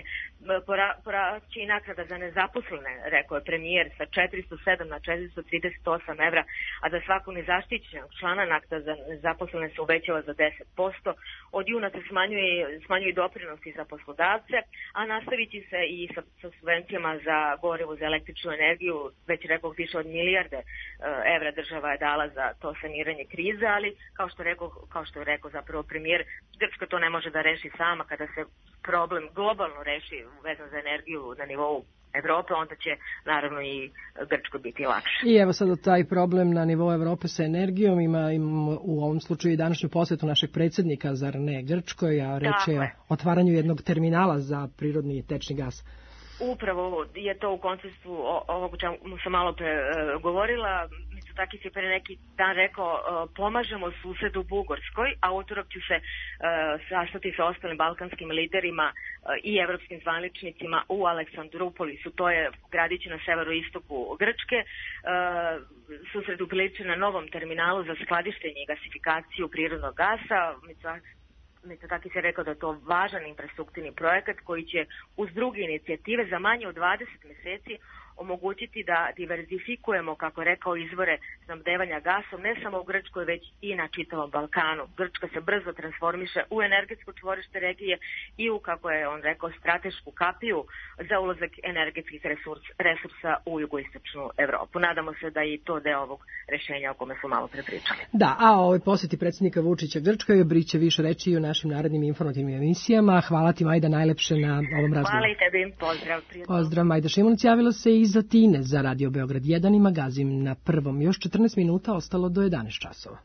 O: Poraći i naknada za nezaposlene, rekao je premijer, sa četiristo sedam na četiristo trideset osam evra, a za svaku nezaštićenog člana naknada za nezaposlene se uvećava za deset posto. Od juna se smanjuje, smanjuju doprinosi za poslodavce, a nastavit će se i sa, sa subvencijama za gorivo, za električnu energiju, već rekao više od milijarde uh, evra država je dala za to saniranje krize, ali kao što, rekao, kao što je rekao zapravo premijer, Grčka to ne može da reši sama. Kada se problem globalno reši vezan za energiju na nivou Evrope, onda će naravno i Grčkoj biti lakše.
C: I evo sada taj problem na nivou Evrope sa energijom ima, ima u ovom slučaju i današnju posjetu našeg predsjednika, zar ne Grčkoj, a reč je o otvaranju jednog terminala za prirodni tečni gas.
O: Upravo je to u kontekstu ovog o čemu sam malo pre uh, govorila. Mitsotakis je pre neki dan rekao uh, pomažemo susedu Bugarskoj, a utorak ću se uh, sastati sa ostalim balkanskim liderima uh, i evropskim zvaničnicima u Aleksandrupolisu. To je gradić na severoistoku Grčke. Uh, susret upriličen na novom terminalu za skladištenje i gasifikaciju prirodnog gasa. Mitsotakis Mitsotakis je rekao da je to važan infrastrukturni projekat koji će uz druge inicijative za manje od dvadeset meseci omogućiti da diverzifikujemo, kako je rekao, izvore snabdevanja gasom, ne samo u Grčkoj, već i na čitavom Balkanu. Grčka se brzo transformiše u energetsko čvorište regije i u, kako je on rekao, stratešku kapiju za ulazak energetskih resurs, resursa u jugoistočnu Evropu. Nadamo se da je i to deo ovog rešenja o kome smo malo prepričali.
C: Da, a o ovoj posjeti predsjednika Vučića Grčkoj biće više reći i u našim narednim informativnim emisijama. Hvala ti, Majda, najlepše na ovom razgovoru.
O: Hvala i tebi, pozdrav. Prijatno.
C: Pozdrav, Majda Šimunić. Javila se i za Tine za Radio Beograd jedan i magazin na prvom. Još četrnaest minuta ostalo do jedanaest časova.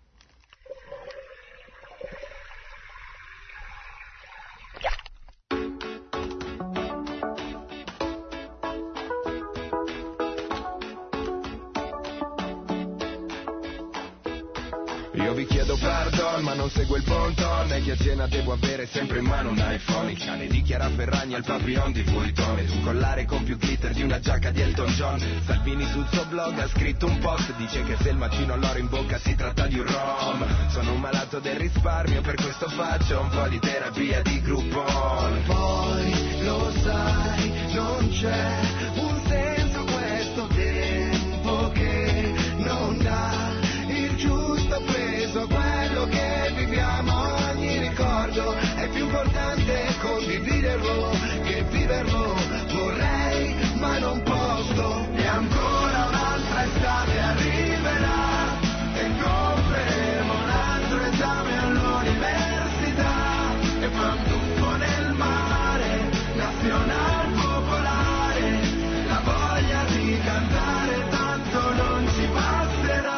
P: Io vi chiedo pardon ma non seguo il bon ton e che a cena devo avere sempre in mano un iPhone. Il cane di Chiara Ferragni al papillon di Vuitton ed un collare con più glitter di una giacca di Elton John. Salvini sul suo blog ha scritto un post, dice che se il macino all'oro in bocca si tratta di un rom. Sono un malato del risparmio, per questo faccio un po' di terapia di Groupon.
E: Poi lo sai, non c'è un senso questo tempo che non dà il giusto peso, quello che viviamo, ogni ricordo è più importante condividerlo che viverlo. Vorrei ma non posso, e ancora un'altra estate arriverà e compreremo un altro esame all'università e poi un tuffo nel mare, nazional popolare, la voglia di cantare tanto non ci passerà.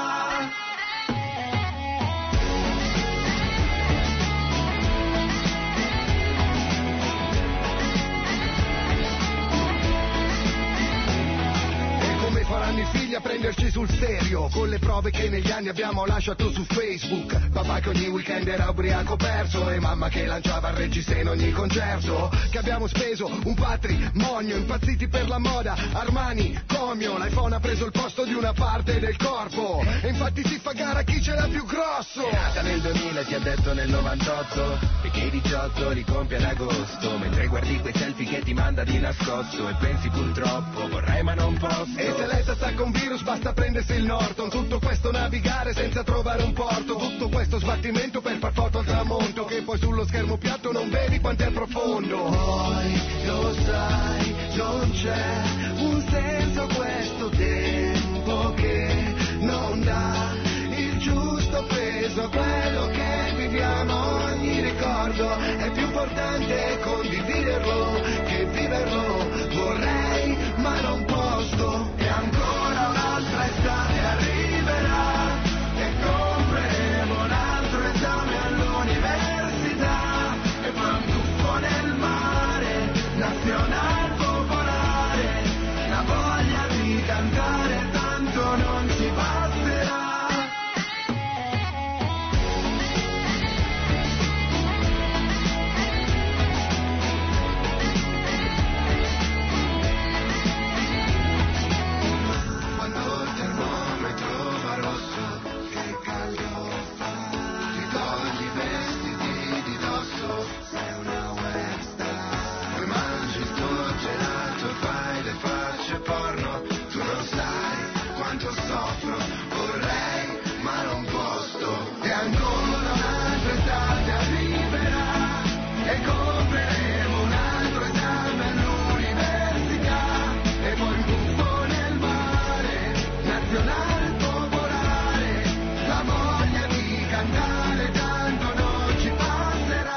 P: Faranno i figli a prenderci sul serio con le prove che negli anni abbiamo lasciato su Facebook. Papà che ogni weekend era ubriaco perso e mamma che lanciava il reggiseno in ogni concerto. Che abbiamo speso un patrimonio, impazziti per la moda, Armani, Comio, l'iPhone ha preso il posto di una parte del corpo e infatti si fa gara chi ce l'ha più grosso. È nata nel duemila, ti ha detto nel novantotto e che i diciotto li compie ad agosto, mentre guardi quei selfie che ti manda di nascosto e pensi purtroppo vorrei ma non posso. E se lei attacca un virus basta prendersi il Norton. Tutto questo navigare senza trovare un porto, tutto questo sbattimento per far foto al tramonto che poi sullo schermo piatto non vedi quanto è profondo.
E: Poi lo sai, non c'è un senso questo tempo che non dà il giusto peso, quello che viviamo, ogni ricordo è più importante condividerlo che viverlo. Vorrei ma non posso, e ancora un'altra estate arriverà e compreremo un altro esame all'università e poi un tuffo nel mare, nazional popolare, la voglia di cantare tanto non ci basterà.
P: nostro, vorrei ma non posso, e ancora un'altra estate arriverà e compreremo un altro esame all'università e poi un buffo nel mare, nazionale popolare, la voglia di cantare tanto non ci passerà.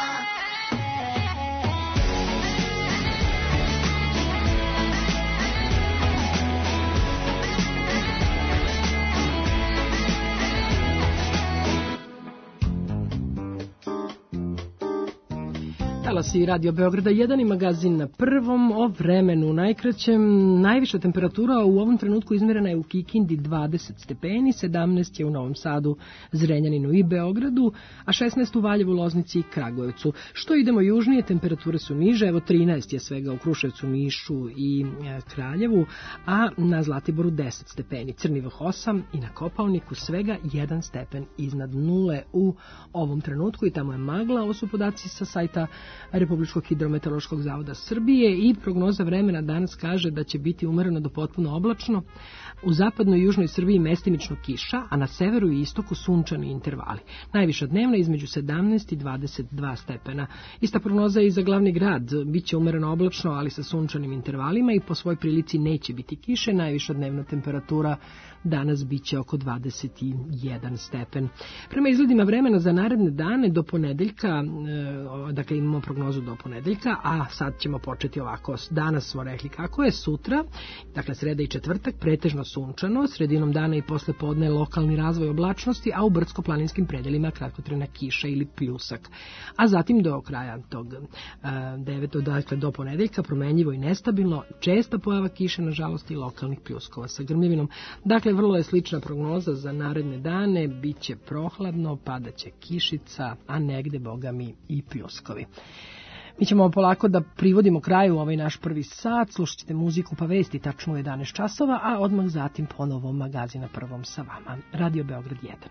C: Talasi Radio Beograda jedan i magazin na prvom o vremenu najkraćem. Najviša temperatura u ovom trenutku izmerena je u Kikindi dvadeset stepeni, sedamnaest je u Novom Sadu, Zrenjaninu i Beogradu, a šesnaest u Valjevu, Loznici i Kragujevcu. Što idemo južnije, temperature su niže, evo trinaest je svega u Kruševcu, Nišu i Kraljevu, a na Zlatiboru deset stepeni, Crni Vrh osam i na Kopaoniku svega jedan stepen iznad nule u ovom trenutku i tamo je magla. Ovo su podaci sa sajta Republičkog hidrometeorološkog zavoda Srbije i prognoza vremena danas kaže da će biti umereno do potpuno oblačno. U zapadnoj i južnoj Srbiji mestimično kiša, a na severu i istoku sunčani intervali. Najviša dnevna između sedamnaest i dvadeset dva stepena. Ista prognoza je i za glavni grad. Biće umereno oblačno, ali sa sunčanim intervalima i po svoj prilici neće biti kiše. Najviša dnevna temperatura danas biće oko dvadeset jedan stepen. Prema izgledima vremena za naredne dane do ponedeljka, dakle imamo prognozu do ponedeljka, a sad ćemo početi ovako. Danas smo rekli kako je, sutra, dakle sreda i četvrtak, pretežno sunčano, sredinom dana i posle podne lokalni razvoj oblačnosti, a u brdsko-planinskim predelima kratkotrajna kiša ili pljusak. A zatim do kraja tog devetog, dakle do ponedeljka, promenljivo i nestabilno, česta pojava kiše, nažalost i lokalnih pljuskova sa grmljevinom. Dakle, vrlo je slična prognoza za naredne dane, bit će prohladno, padaće kišica, a negde, boga mi, i pljuskovi. Mi ćemo polako da privodimo kraju ovaj naš prvi sat, slušat ćete muziku pa vesti tačno u jedanaest časova, a odmah zatim ponovo magazin na prvom sa vama. Radio Beograd jedan.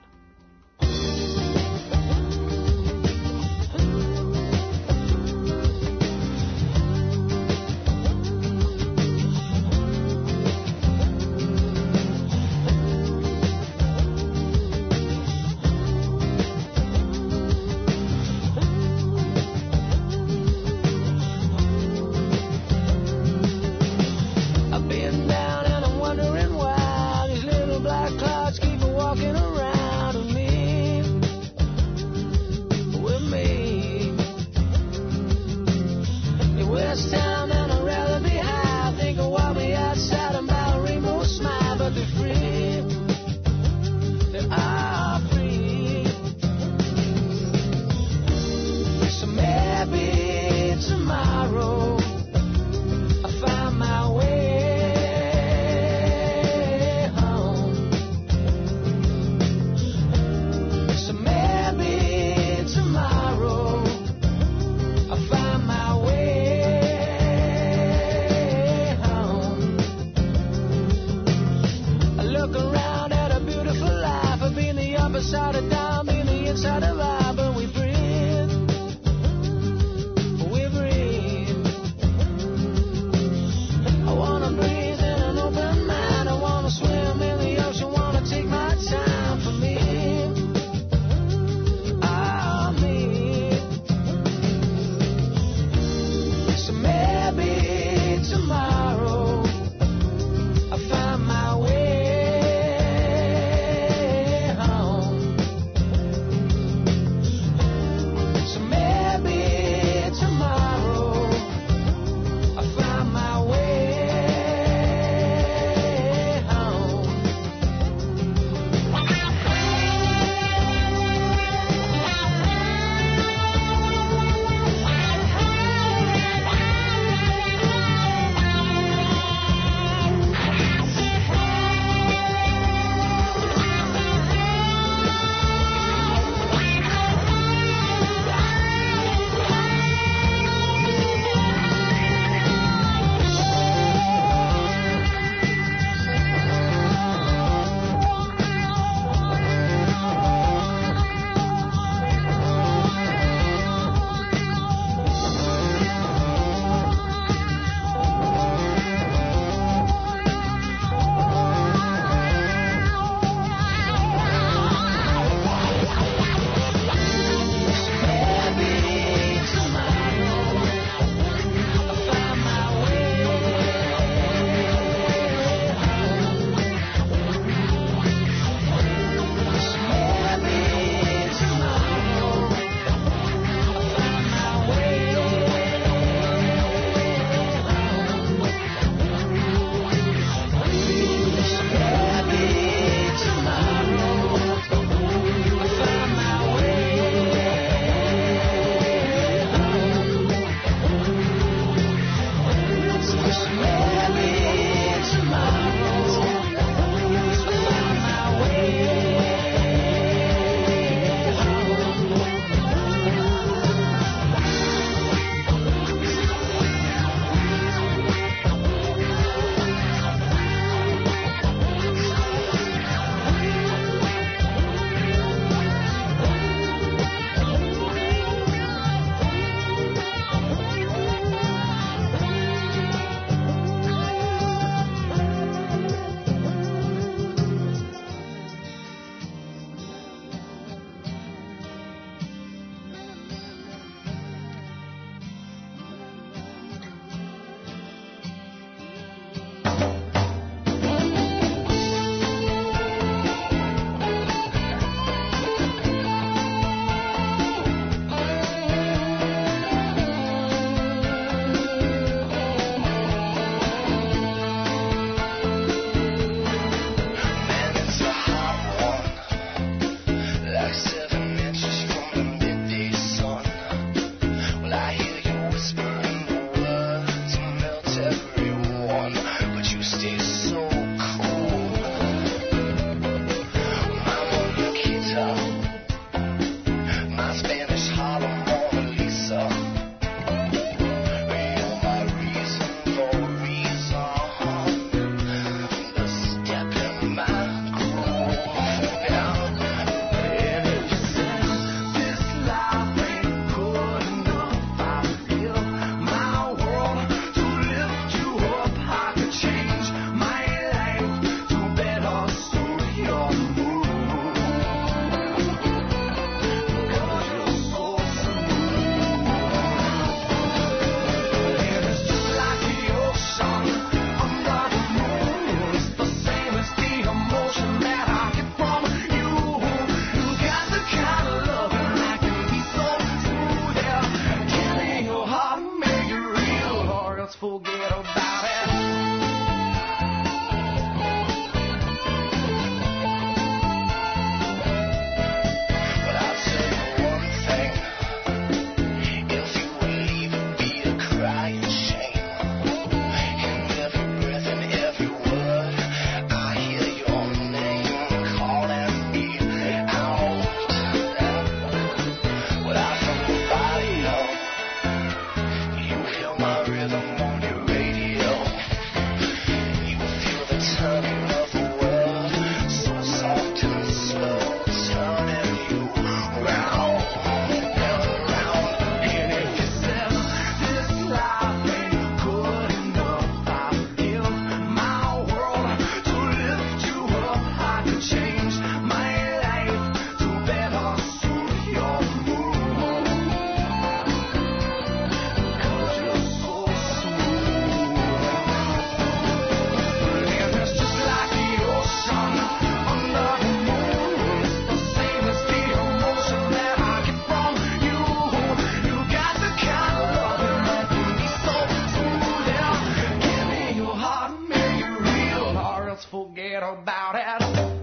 Q: forget about it.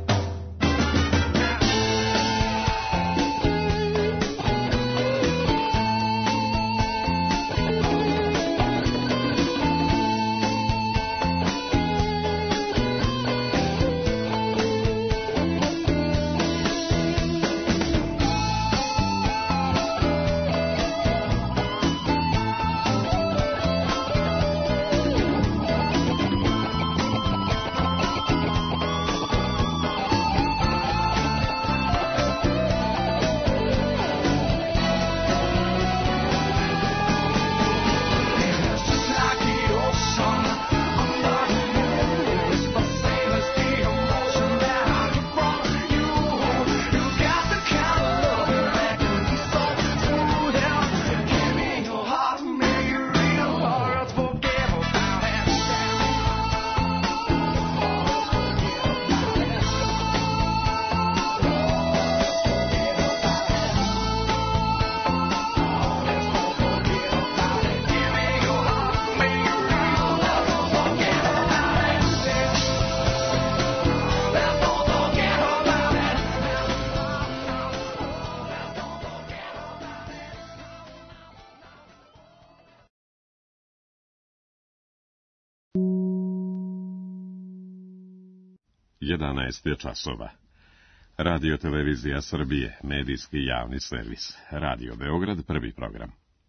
A: jedanaest je časova. Radio Televizija Srbije, medijski javni servis. Radio Beograd, prvi program.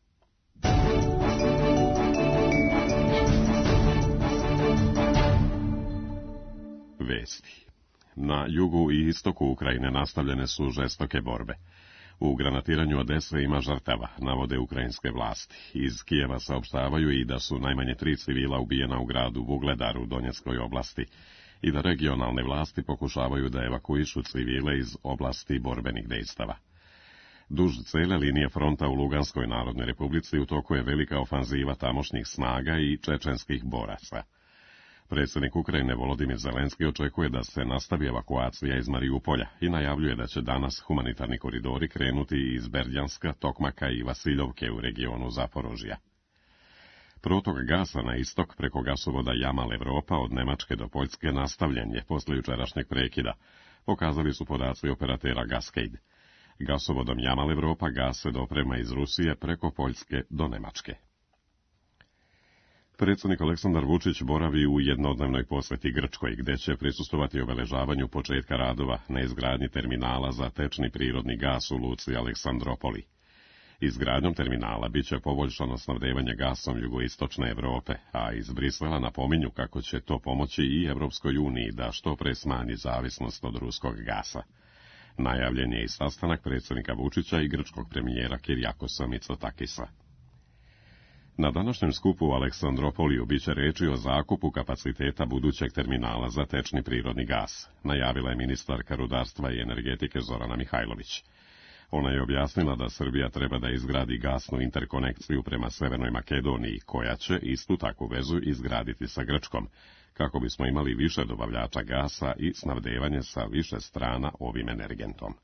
A: Vesti. Na jugu i istoku Ukrajine nastavljene su žestoke borbe. U granatiranju Odese ima žrtava, navode ukrajinske vlasti. Iz Kijeva saopštavaju i da su najmanje tri civila ubijena u gradu Vugledar u Donjeckoj oblasti i da regionalne vlasti pokušavaju da evakuišu civile iz oblasti borbenih dejstava. Duž cele linije fronta u Luganskoj Narodnoj Republici u toku je velika ofanziva tamošnjih snaga i čečenskih boraca. Predsjednik Ukrajine Volodimir Zelenski očekuje da se nastavi evakuacija iz Mariupolja i najavljuje da će danas humanitarni koridori krenuti iz Berdjanska, Tokmaka i Vasiljovke u regionu Zaporožja. Protok gasa na istok preko gasovoda Jamal Evropa od Nemačke do Poljske nastavljen je posle jučerašnjeg prekida, pokazali su podaci operatera Gascade. Gasovodom Jamal Evropa gas se doprema iz Rusije preko Poljske do Nemačke. Predsjednik Aleksandar Vučić boravi u jednodnevnoj posjeti Grčkoj, gdje će prisustvovati obeležavanju početka radova na izgradnji terminala za tečni prirodni gas u luci Aleksandropoli. Izgradnjom terminala bit će poboljšano snabdevanje gasom jugoistočne Evrope, a iz Brisela napominju kako će to pomoći i Evropskoj uniji da što pre smanji zavisnost od ruskog gasa. Najavljen je i sastanak predsjednika Vučića i grčkog premijera Kirjakosa Mitsotakisa. Na današnjem skupu u Aleksandropoliju bit će reči o zakupu kapaciteta budućeg terminala za tečni prirodni gas, najavila je ministarka rudarstva i energetike Zorana Mihajlović. Ona je objasnila da Srbija treba da izgradi gasnu interkonekciju prema Severnoj Makedoniji, koja će istu takvu vezu izgraditi sa Grčkom, kako bismo imali više dobavljača gasa i snabdevanje sa više strana ovim energentom.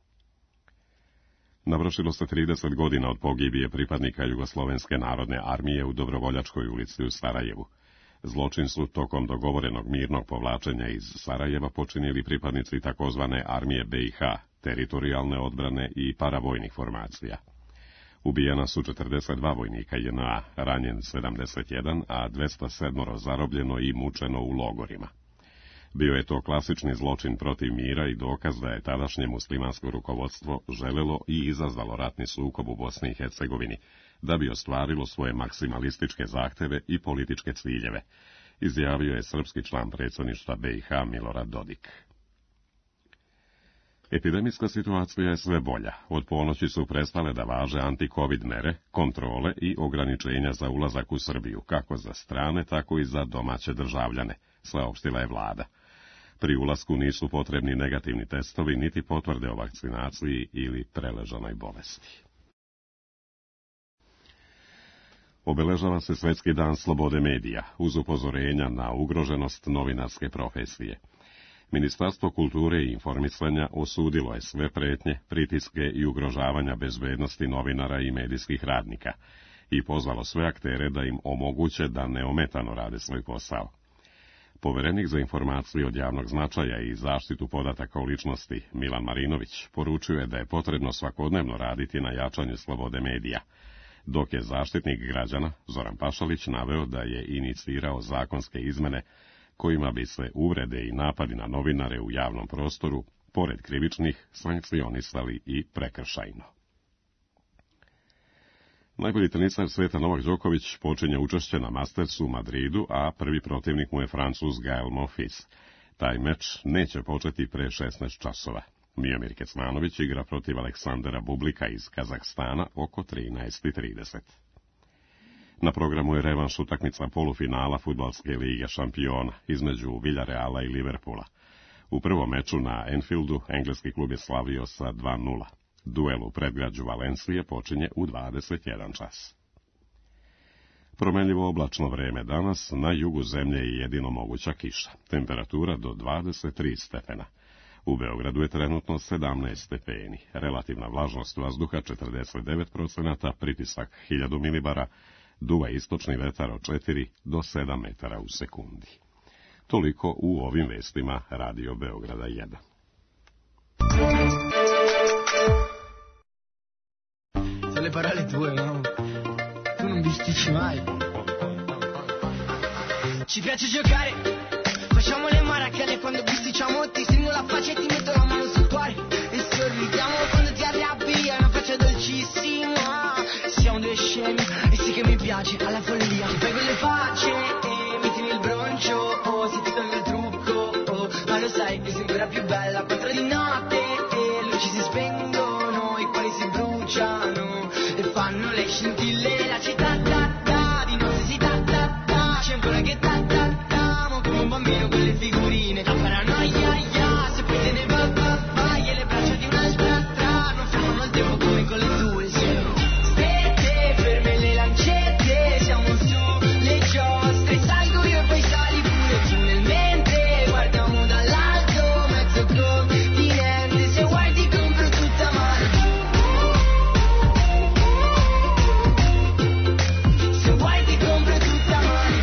A: Navršilo se trideset godina od pogibije pripadnika Jugoslovenske narodne armije u Dobrovoljačkoj ulici u Sarajevu. Zločin su tokom dogovorenog mirnog povlačenja iz Sarajeva počinili pripadnici takozvane armije B i H, teritorijalne odbrane i paravojnih formacija. Ubijena su četrdeset dva vojnika J N A, ranjen sedamdeset jedan, a dvesta sedam zarobljeno i mučeno u logorima. Bio je to klasični zločin protiv mira i dokaz da je tadašnje muslimansko rukovodstvo želelo i izazvalo ratni sukob u Bosni i Hercegovini, da bi ostvarilo svoje maksimalističke zahteve i političke ciljeve, izjavio je srpski član predsjedništva B i H Milorad Dodik. Epidemijska situacija je sve bolja. Od ponoći su prestale da važe anti-covid mere, kontrole i ograničenja za ulazak u Srbiju, kako za strane, tako i za domaće državljane, saopštila je vlada. Pri ulasku nisu potrebni negativni testovi, niti potvrde o vakcinaciji ili preležanoj bolesti. Obeležava se Svetski dan slobode medija, uz upozorenja na ugroženost novinarske profesije. Ministarstvo kulture i informisanja osudilo je sve pretnje, pritiske i ugrožavanja bezbednosti novinara i medijskih radnika i pozvalo sve aktere da im omoguće da neometano rade svoj posao. Poverenik za informacije od javnog značaja i zaštitu podataka o ličnosti Milan Marinović poručuje da je potrebno svakodnevno raditi na jačanju slobode medija, dok je zaštitnik građana Zoran Pašalić naveo da je inicirao zakonske izmene kojima bi se uvrede i napadi na novinare u javnom prostoru, pored krivičnih, sankcionisali i prekršajno. Najbolji teniser sveta Novak Đoković počinje učešće na Mastersu u Madridu, a prvi protivnik mu je Francuz Gael Monfils. Taj meč neće početi pre šesnaest časova. Miomir Kecmanović igra protiv Aleksandra Bublika iz Kazahstana oko trinaest i trideset. Na programu je revanš utakmica polufinala Fudbalske lige šampiona između Villareala i Liverpoola. U prvom meču na Anfieldu engleski klub je slavio sa dva nula. Duel u predgrađu Valencije počinje u dvadeset jedan čas. Promenljivo oblačno vreme danas, na jugu zemlje je jedino moguća kiša. Temperatura do dvadeset tri stepena. U Beogradu je trenutno sedamnaest stepeni. Relativna vlažnost vazduha četrdeset devet procenata, pritisak hiljadu milibara, duva istočni vetar od četiri do sedam metara u sekundi. Toliko u ovim vestima Radio Beograda jedan.
R: Sono le parole tue, no? Tu non bisticci mai. Ci piace giocare, facciamo le marachelle quando bisticciamo, ti stringo la faccia e ti metto la mano sul cuore e sorridiamo quando ti arrabbi, è una faccia dolcissima. Siamo due scemi e sì che mi piace alla follia. Ti fai quelle facce e mi tieni il broncio, oh, se ti tolgo il trucco, oh, ma lo sai che sei ancora più bella. Quattro di notte e le luci si spengono, i cuori si bruciano e fanno le scintille, la città ta ta, di notte si ta ta ta, c'è ancora che ta ta ta, ma come un bambino con le figurine. La paranoia, ya, se poi te ne va va va, e le braccia di una stratra non fermano il tempo come con le tue, sì. Stette, ferme le lancette, siamo su le giostre, salgo io e poi sali pure tu nel mentre guardiamo dall'alto mezzo continente, se vuoi ti compro tutta male. Se vuoi ti compro tutta male.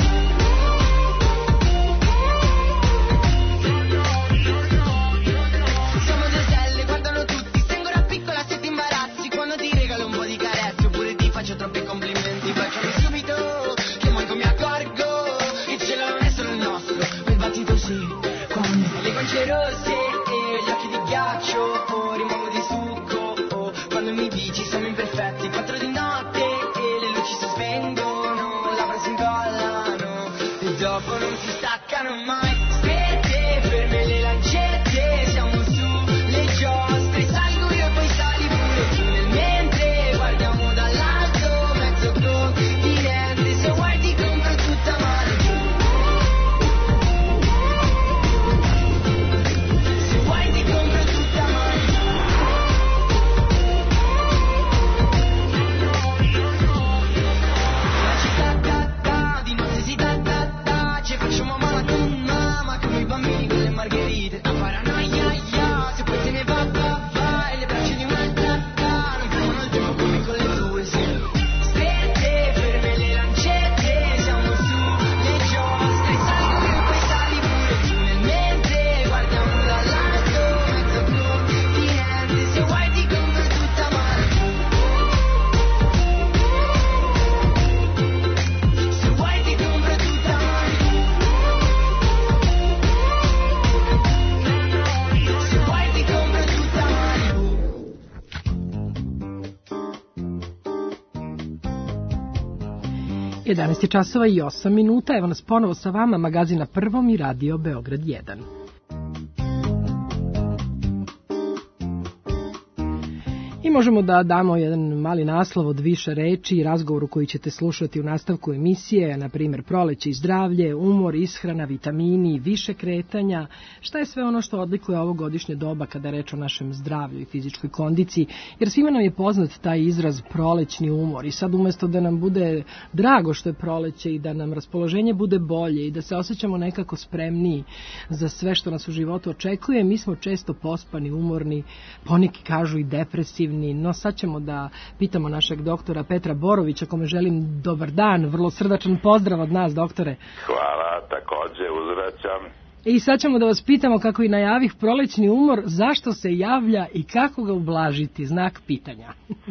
R: Siamo due stelle, guardano tutti, sei ancora piccola se ti imbarazzi quando ti regalo un po' di carezze oppure ti faccio troppi complimenti. Baciami subito che manco mi accorgo che il cielo non è solo il nostro, quel battito sì, quando le guance rosse e gli occhi di ghiaccio, oh, rimango di succo, oh, quando mi dici siamo imperfetti. Quattro di notte e le luci si spengono, labbra si incollano e dopo non si staccano mai. Stette, ferme le lancette, siamo su le giostre, salgo io e poi sali pure tu nel mentre guardiamo dall'alto mezzo continente, se vuoi ti compro tutta male. Se vuoi ti compro tutta male. La città ta ta, di notte si ta ta ta, ci facciamo male con mamma come i bambini con le margherite. La paranoia, ya, se poi te ne va va va, e le braccia di un'altra ta, non fermano il tempo come con le tue, sì. Stette, ferme le lancette, siamo su le giostre, salgo io e poi sali pure tu nel mentre guardiamo dall'alto mezzo continente, se vuoi ti compro tutta male. Se vuoi ti compro tutta male. Se vuoi ti compro tutta male.
C: jedanaest časova i osam minuta, evo nas ponovo sa vama, magazina Prvom i Radio Beograd jedan. I možemo da damo jedan mali naslov od više reči i razgovoru koji ćete slušati u nastavku emisije, na primjer proleće i zdravlje, umor, ishrana, vitamini, više kretanja, šta je sve ono što odlikuje ovo godišnje doba kada je reč o našem zdravlju i fizičkoj kondiciji, jer svima nam je poznat taj izraz prolećni umor i sad umjesto da nam bude drago što je proleće i da nam raspoloženje bude bolje i da se osjećamo nekako spremniji za sve što nas u životu očekuje, mi smo često pospani, umorni, poneki kažu i depresivni, naivni, no sad ćemo da pitamo našeg doktora Petra Borovića, kome želim dobar dan, vrlo srdačan pozdrav od nas, doktore.
S: Hvala, takođe uzvraćam.
C: I sad ćemo da vas pitamo, kako i najavih prolećni umor, zašto se javlja i kako ga ublažiti, znak pitanja.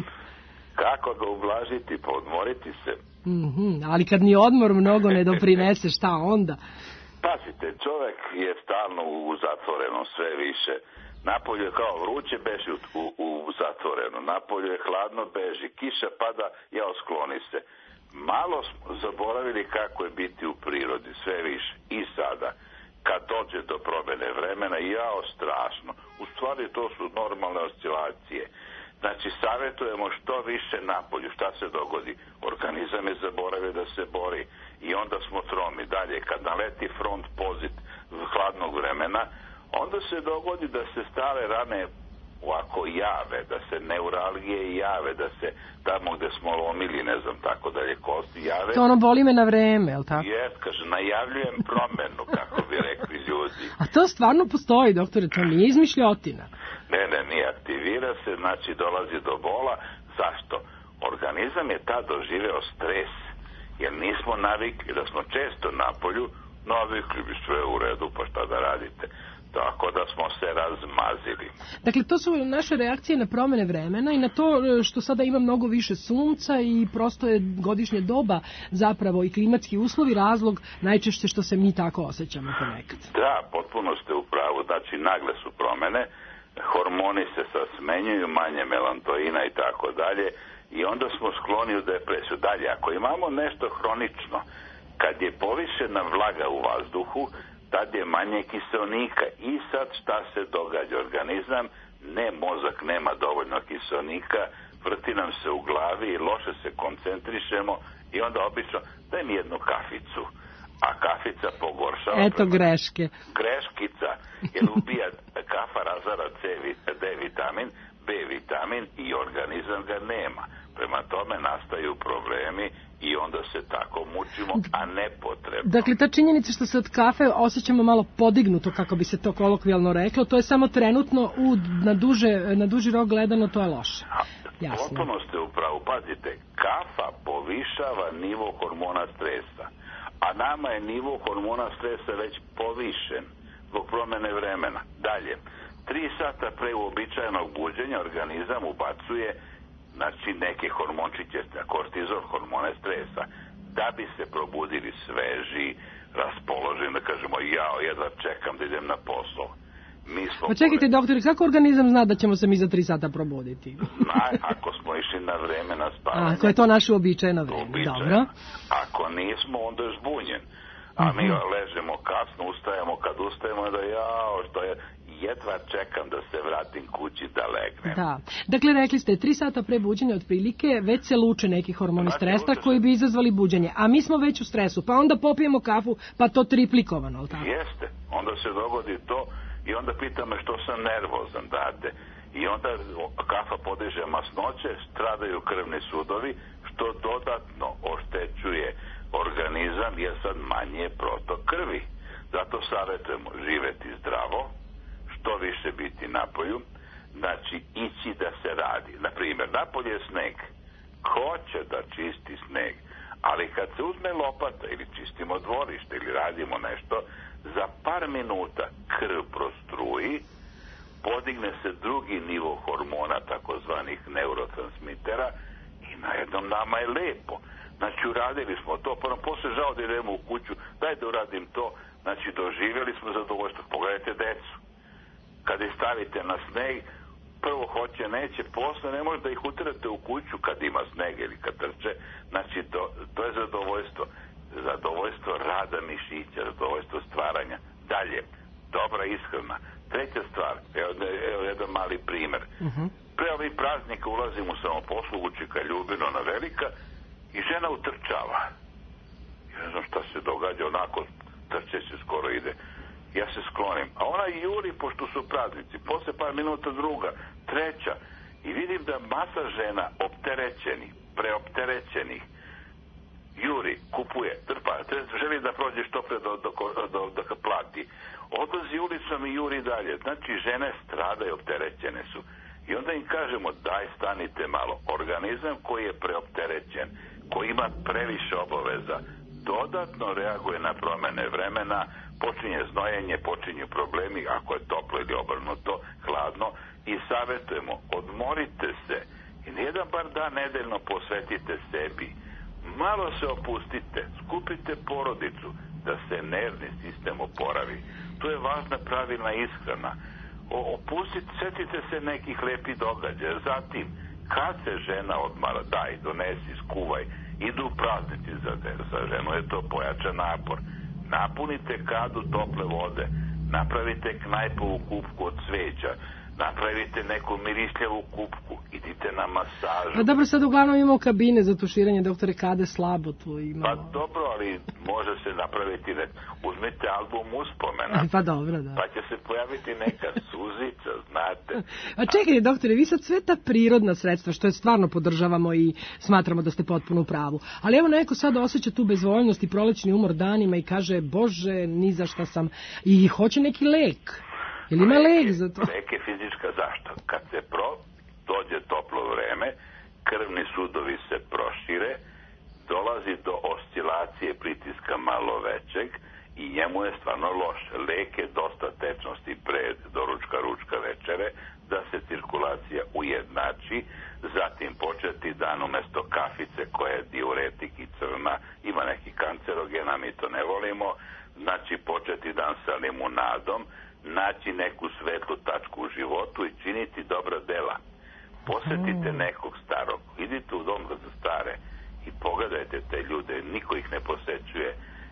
S: Kako ga ublažiti, pa odmoriti se.
C: Mm-hmm, ali kad ni odmor mnogo ne doprinese, šta onda?
S: Pazite, čovek je stalno u zatvorenom sve više. Napolju je kao vruće, beži u, u, u zatvoreno. Napolju je hladno, beži. Kiša pada, jao, skloni se. Malo smo zaboravili kako je biti u prirodi, sve više. I sada, kad dođe do promene vremena, jao, strašno. U stvari to su normalne oscilacije. Znači, savjetujemo što više napolju. Šta se dogodi? Organizam je zaboravio da se bori i onda smo tromi. Dalje, kad naleti front pozit hladnog vremena, onda se dogodi da se stare rane ovako jave, da se neuralgije jave, da se tamo gde smo lomili, ne znam, tako dalje, kosti jave.
C: To ono boli me na vreme, je li tako?
S: Jes, kaže, najavljujem promenu, kako bi rekli ljudi.
C: A to stvarno postoji, doktore, to nije izmišljotina.
S: Ne, ne, nije, aktivira se, znači dolazi do bola. Zašto? Organizam je tad doživeo stres, jer nismo navikli, da smo često napolju, navikli bi sve u redu, pa šta da radite. Tako da smo se razmazili.
C: Dakle, to su naše reakcije na promene vremena i na to što sada ima mnogo više sunca i prosto je godišnje doba zapravo i klimatski uslovi razlog najčešće što se mi tako osjećamo ponekad.
S: Da, potpuno ste u pravu. Znači, nagle su promene, hormoni se sad smenjuju, manje melantoina i tako dalje i onda smo skloni u depresiju. Dalje, ako imamo nešto hronično, kad je povišena vlaga u vazduhu, tad je manje kiselnika i sad šta se događa? Organizam, ne, mozak nema dovoljno kiselnika, vrti nam se u glavi i loše se koncentrišemo i onda obično daj mi jednu kaficu, a kafica pogoršava.
C: Eto greške.
S: Greškica, jer ubija kafa, razara C, D vitamin, B vitamin i organizam ga nema. Prema tome nastaju problemi i onda se tako mučimo, a ne potrebno.
C: Dakle, ta činjenica što se od kafe osjećamo malo podignuto, kako bi se to kolokvijalno reklo, to je samo trenutno u, na, duže, na duži rok gledano, to je loše. Jasno.
S: Potpuno ste upravo, pazite, kafa povišava nivo hormona stresa, a nama je nivo hormona stresa već povišen zbog promene vremena. Dalje, tri sata pre uobičajenog buđenja organizam ubacuje, znači, neke hormončiće, kortizol, hormone stresa, da bi se probudili sveži, raspoloženi, da kažemo, jao, jedva čekam da idem na posao. Mi smo
C: pa čekajte, pored... doktore, kako organizam zna da ćemo se mi za tri sata probuditi?
S: Na, ako smo išli na vreme na spavanje.
C: A, ako je to naše uobičajeno vreme,
S: uobičajeno.
C: Dobro.
S: Ako nismo, onda je zbunjen. A mi ležemo kasno, ustajemo, kad ustajemo da jao, što je, jedva čekam da se vratim kući da legnem.
C: Da. Dakle, rekli ste, tri sata pre buđenja otprilike već se luče neki hormoni znači, stresa koji bi izazvali buđenje. A mi smo već u stresu, pa onda popijemo kafu, pa to triplikovano, ali tako?
S: Jeste. Onda se dogodi to i onda pita me što sam nervozan, date. I onda kafa podiže masnoće, stradaju krvni sudovi, što dodatno oštećuje organizam, jer sad manje je protok krvi. Zato savjetujemo živeti zdravo, što više biti napolju, znači ići da se radi. Naprimjer, napolje je sneg. Ko će da čisti sneg? Ali kad se uzme lopata ili čistimo dvorište ili radimo nešto, za par minuta krv prostruji, podigne se drugi nivo hormona, takozvanih neurotransmitera i najednom nama je lepo. Znači, uradili smo to, pa nam posle žao da idemo u kuću, daj da uradim to. Znači, doživjeli smo zadovoljstvo. Pogledajte decu. Kad ih stavite na sneg, prvo hoće, neće, posle ne možete da ih utrate u kuću kad ima sneg ili kad trče. Znači, to, to je zadovoljstvo. Zadovoljstvo rada mišića, zadovoljstvo stvaranja. Dalje, dobra ishrana. Treća stvar, evo, evo jedan mali primer. Uh-huh. Pre ovih praznika ulazim u samoposlugu Čika Ljubino na Velika i žena utrčava. Ja ne znam šta se događa, onako trče se skoro ide. Ja se sklonim. A ona juri, pošto su praznici. Posle par minuta druga, treća. I vidim da masa žena opterećenih, preopterećenih, juri, kupuje, trpa, želi da prođe što pre do, do, do, do, do plati. Odlazi ulicom i juri dalje. Znači, žene stradaju, opterećene su. I onda im kažemo, daj stanite malo. Organizam koji je preopterećen, koji ima previše obaveza, dodatno reaguje na promene vremena, počinje znojenje, počinju problemi, ako je toplo ili obrnuto, hladno, i savjetujemo, odmorite se i nijedan bar dan nedeljno posvetite sebi. Malo se opustite, skupite porodicu, da se nervni sistem oporavi. Tu je važna pravilna ishrana. O, opustite, setite se nekih lepih događaja. Zatim, kad se žena odmara, daj, donesi, skuvaj, idu praznici za, za ženu, je to pojačan napor. Napunite kadu tople vode, napravite knajpovu kupku od cveća, napravite neku mirišljavu kupku, idite na masažu.
C: A dobro, sad uglavnom imamo kabine za tuširanje, doktore, kade slabo tu imamo.
S: Pa dobro, ali može se napraviti, ne... uzmite album uspomena.
C: Pa dobro, da.
S: Pa će se pojaviti neka suzica, znate.
C: A čekaj, doktore, vi sad sve ta prirodna sredstva, što je stvarno podržavamo i smatramo da ste potpuno u pravu. Ali evo neko sad osjeća tu bezvoljnost i prolećni umor danima i kaže, bože, ni za šta sam, i hoće neki lek. Ili ima lek za to?
S: Lek je fizička zaštita. Kad se pro, dođe toplo vreme, krvni sudovi se prošire, dolazi do oscilacije pritiska malo većeg i njemu je stvarno loše. Lek je dosta tečnosti pred doručka, ručka, večere, da se cirkulacija ujednači, zatim početi dan umesto kafice koja je diuretik i crna, ima neki kancerogena, mi to ne volimo, znači početi dan sa limunadom, naći neku svetlu tačku u životu i činiti dobra dela. Posjetite nekog starog, idite u dom za stare i pogledajte te ljude, niko ih ne posećuje.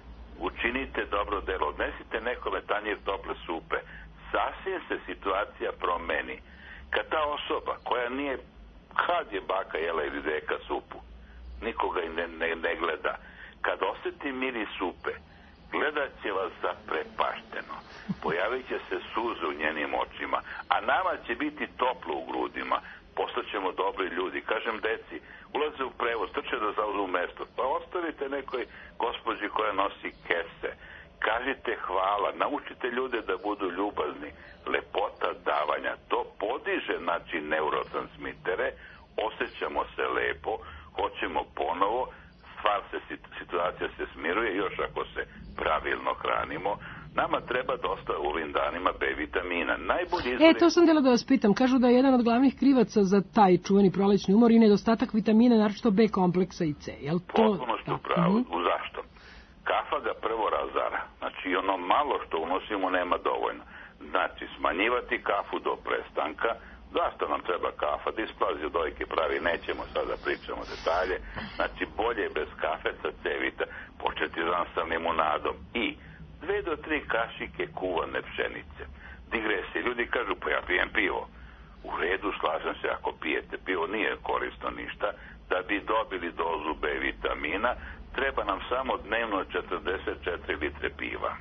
S: Učinite dobro delo, odnesite nekome tanjir tople supe. Sasvim se situacija promeni. Kad ta osoba koja nije, kad je baka jela ili deka supu, nikoga ne, ne, ne gleda, kad osjeti miris supe, gledat će vas zaprepašteno. Pojavit će se suze u njenim očima, a nama će biti toplo u grudima. Postaćemo dobri ljudi. Kažem deci, ulaze u prevoz, trče da zauzmu mesto. Pa ostavite nekoj gospođi koja nosi kese. Kažite hvala, naučite ljude da budu ljubazni. Lepota davanja. To podiže, znači, neurotransmitere, osjećamo se lepo, hoćemo ponovo, stvar se, situacija se smiruje, još ako se pravilno hranimo. Nama treba dosta u ovim danima B vitamina. Najbolji izvori...
C: E, to sam htjela da vas pitam. Kažu da je jedan od glavnih krivaca za taj čuveni prolećni umor i nedostatak vitamina, naročito B kompleksa i C. Jel to...
S: Potpuno ste u pravu. Uh-huh. Zašto? Kafa ga prvo razara. Znači, ono malo što unosimo nema dovoljno. Znači, smanjivati kafu do prestanka. Zašto nam treba kafa? Da isplazi od dojke pravi, nećemo sada pričamo detalje. Znači, bolje bez kafe sa C-vita, početi dan sa limunadom i dve do tri kašike kuvane pšenice. Digresije. Ljudi kažu, pa ja pijem pivo. U redu, slažem se, ako pijete pivo, nije korisno ništa. Da bi dobili dozu B vitamina, treba nam samo dnevno četrdeset četiri litre piva.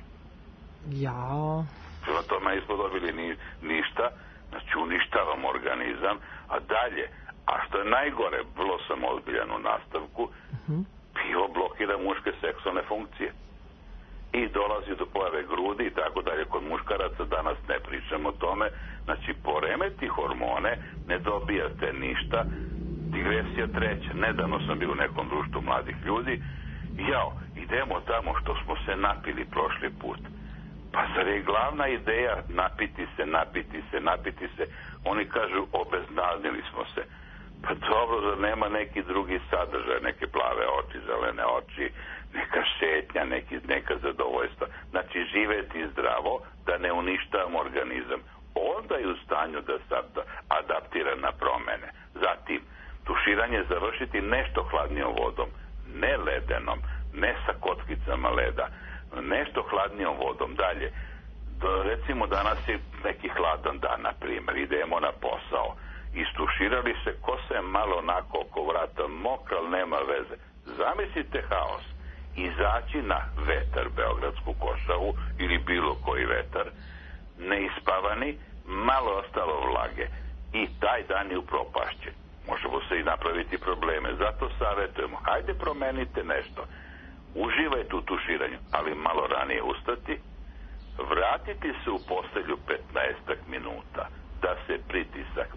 C: Jao.
S: Prvo tome nismo dobili ni, ništa, znači uništavam organizam, a dalje, a što je najgore, vrlo sam ozbiljan u nastavku, uh-huh. pivo blokira muške seksualne funkcije. I dolazi do pojave grudi i tako dalje. Kod muškaraca danas ne pričamo o tome. Znači, poremeti hormone, ne dobijate ništa. Digresija treća. Nedavno sam bio u nekom društvu mladih ljudi. Jao, idemo tamo što smo se napili prošli put. Pa zar je glavna ideja napiti se, napiti se, napiti se. Oni kažu, obeznaznili smo se. Pa dobro, zar nema neki drugi sadržaj, neke plave oči, zelene oči, neka šetnja, neki, neka zadovoljstva. Znači, živeti zdravo, da ne uništavamo organizam. Onda je u stanju da se adaptira na promene. Zatim, tuširanje završiti nešto hladnijom vodom, ne ledenom, ne sa kockicama leda, nešto hladnijom vodom. Dalje, do, recimo danas je neki hladan dan, na primjer, idemo na posao, istuširali se, kosa je malo onako oko vrata, mokra, ali nema veze. Zamislite haos. Izaći na vetar, Beogradsku košavu ili bilo koji vetar, neispavani, malo ostalo vlage i taj dan je upropašćen. Možemo se i napraviti probleme. Zato savjetujemo, hajde promenite nešto. Uživajte u tuširanju, ali malo ranije ustati, vratiti se u postelju petnaest minuta, da se pritisak normalizuje.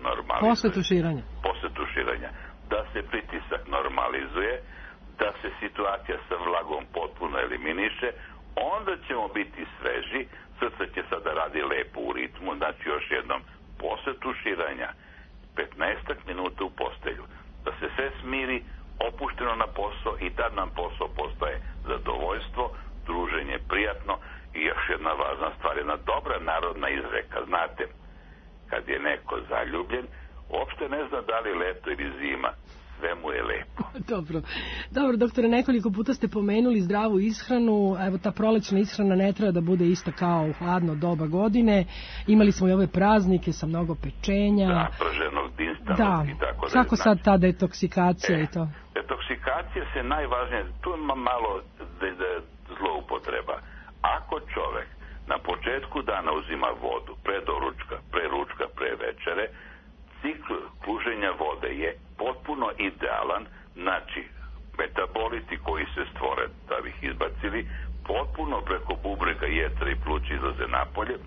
C: Posle tuširanja.
S: Posle tuširanja. Da se pritisak normalizuje, da se situacija sa vlagom potpuno eliminiše, onda ćemo biti sveži, srce će sada radi lepo u ritmu, znači još jednom, posle tuširanja, petnaestak minuta u postelju, da se sve smiri, opušteno na posao i tad nam posao postaje zadovoljstvo, druženje prijatno i još jedna važna stvar, jedna dobra narodna izreka, znate, kad je neko zaljubljen, uopšte ne zna da li leto ili zima, sve mu je lepo.
C: Dobro. Dobro, doktore, nekoliko puta ste pomenuli zdravu ishranu. Evo, ta prolećna ishrana ne treba da bude ista kao u hladno doba godine. Imali smo i ove praznike sa mnogo pečenja.
S: Da, prženog, dinstanog
C: da.
S: i tako da.
C: Kako sad ta detoksikacija
S: e,
C: i to?
S: Detoksikacija se najvažnije, tu ima malo de, de, zloupotreba. Ako čovek na početku dana uzima vodu, pre doručka, pre ručka, pre večere, cikl kluženja vode je potpuno idealan, znači metaboliti koji se stvore da bi ih izbacili, potpuno preko bubrega, jetra i pluća izlaze napolje,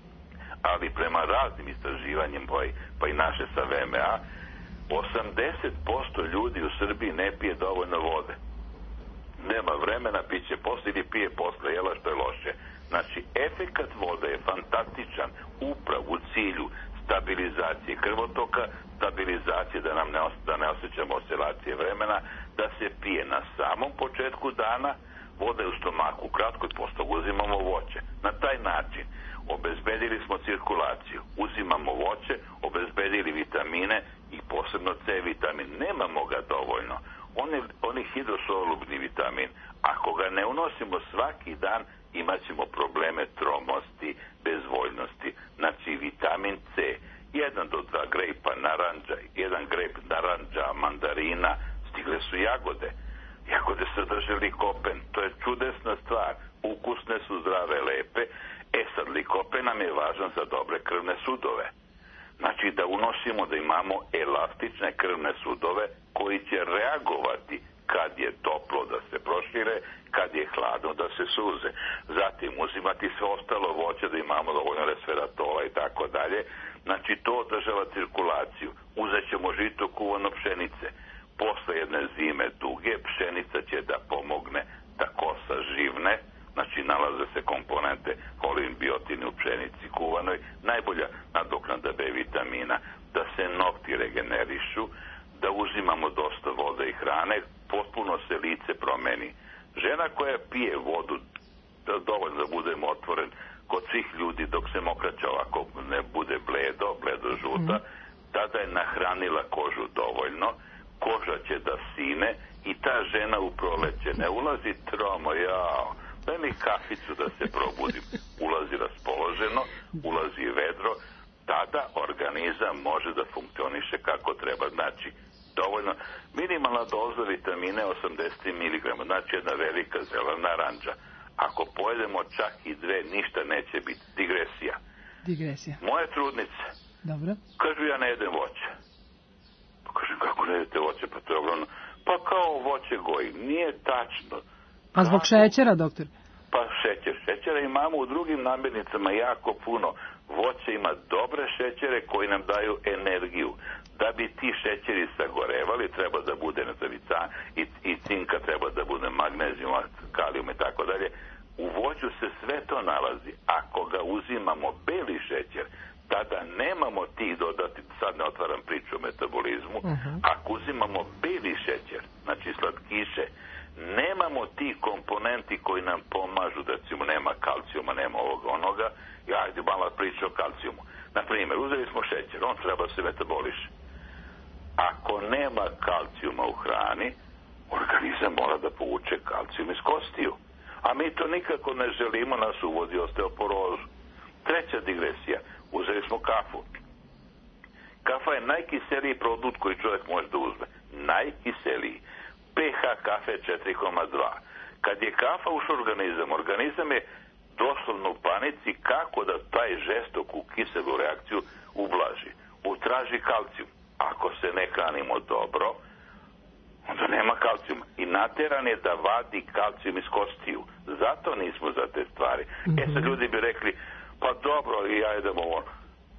S: ali prema raznim istraživanjem, pa i naše sa V M A, osamdeset posto ljudi u Srbiji ne pije dovoljno vode. Nema vremena, piće posle ili pije posle jela, što je loše. Znači, efekat vode je fantastičan upravo u cilju stabilizacije krvotoka, stabilizacije da nam ne, os da ne osjećamo oscilacije vremena, da se pije na samom početku dana, voda je u stomaku kratko i posle uzimamo voće. Na taj način obezbedili smo cirkulaciju, uzimamo voće, obezbedili vitamine i posebno C vitamin. Nemamo ga dovoljno. On je, on je hidrosolubni vitamin. Ako ga ne unosimo svaki dan, imat ćemo probleme tromosti, bezvoljnosti. Znači vitamin C, jedan do dva grejpa naranđa, jedan grejp naranđa, mandarina, stigle su jagode. Jagode sadrže likopen, to je čudesna stvar. Ukusne su, zdrave, lepe. E sad, likopen nam je važan za dobre krvne sudove. Znači da unosimo, da imamo elastične krvne sudove koji će reagovati kad je toplo da se prošire, kad je hladno da se suze. Zatim uzimati sve ostalo voće da imamo dovoljno resveratola i tako dalje. Znači to održava cirkulaciju. Uzet ćemo žito kuvano pšenice. Posle jedne zime duge pšenica će da pomogne da kosa živne. Znači nalaze se komponente holin, biotini u pšenici kuvanoj. Najbolja nadoknada B vitamina, da se nokti regenerišu, da uzimamo dosta vode i hrane, potpuno se lice promeni. Žena koja pije vodu, da dovoljno da budemo otvoren, kod svih ljudi dok se mokraća ovako ne bude bledo, bledo žuta, tada je nahranila kožu dovoljno, koža će da sine i ta žena u proleće ne ulazi tromo, jao, daj mi kaficu da se probudim. Ulazi raspoloženo, ulazi vedro, tada organizam može da funkcioniše kako treba. Znači, dovoljno, minimalna doza vitamine osamdeset miligrama, znači jedna velika zelena naranđa. Ako pojedemo čak i dve, ništa neće biti. Digresija.
C: Digresija.
S: Moje trudnice.
C: Dobro.
S: Kažu, ja ne jedem voće. Pa kažem, kako ne jedete voće? Pa to je ogromno. Pa kao voće goji. Nije tačno.
C: Pa zbog šećera, doktor?
S: Pa šećer. Šećera imamo u drugim namirnicama jako puno. Voće ima dobre šećere koji nam daju energiju. Da bi ti šećeri sagorevali, treba da bude nezavica i, i cinka, treba da bude magnezijum, kalijum i tako dalje. U voću se sve to nalazi. Ako ga uzimamo beli šećer, tada nemamo tih dodati, sad ne otvaram priču o metabolizmu, uh-huh. Ako uzimamo beli šećer, znači slatkiše, nemamo tih komponenti koji nam pomažu, da recimo nema kalcijuma, nema ovoga onoga, i ajde malo priča o kalcijumu. Na primjer, uzeli smo šećer, on treba da se metaboliše. Ako nema kalcijuma u hrani, organizam mora da povuče kalcijum iz kostiju. A mi to nikako ne želimo, nas uvodi osteoporozu. Treća digresija, uzeli smo kafu. Kafa je najkiseliji produkt koji čovjek može da uzme. Najkiseliji. pH kafe je četiri zarez dva. Kad je kafa ušla u organizam, organizam je doslovno u panici kako da taj žestoku kiselu reakciju ublaži. Utraži kalcijum. Ako se ne hranimo dobro, onda nema kalcijuma. I nateran je da vadi kalcijum iz kostiju. Zato nismo za te stvari. Mm-hmm. E sad ljudi bi rekli, pa dobro, i ja jedem ovo. Ko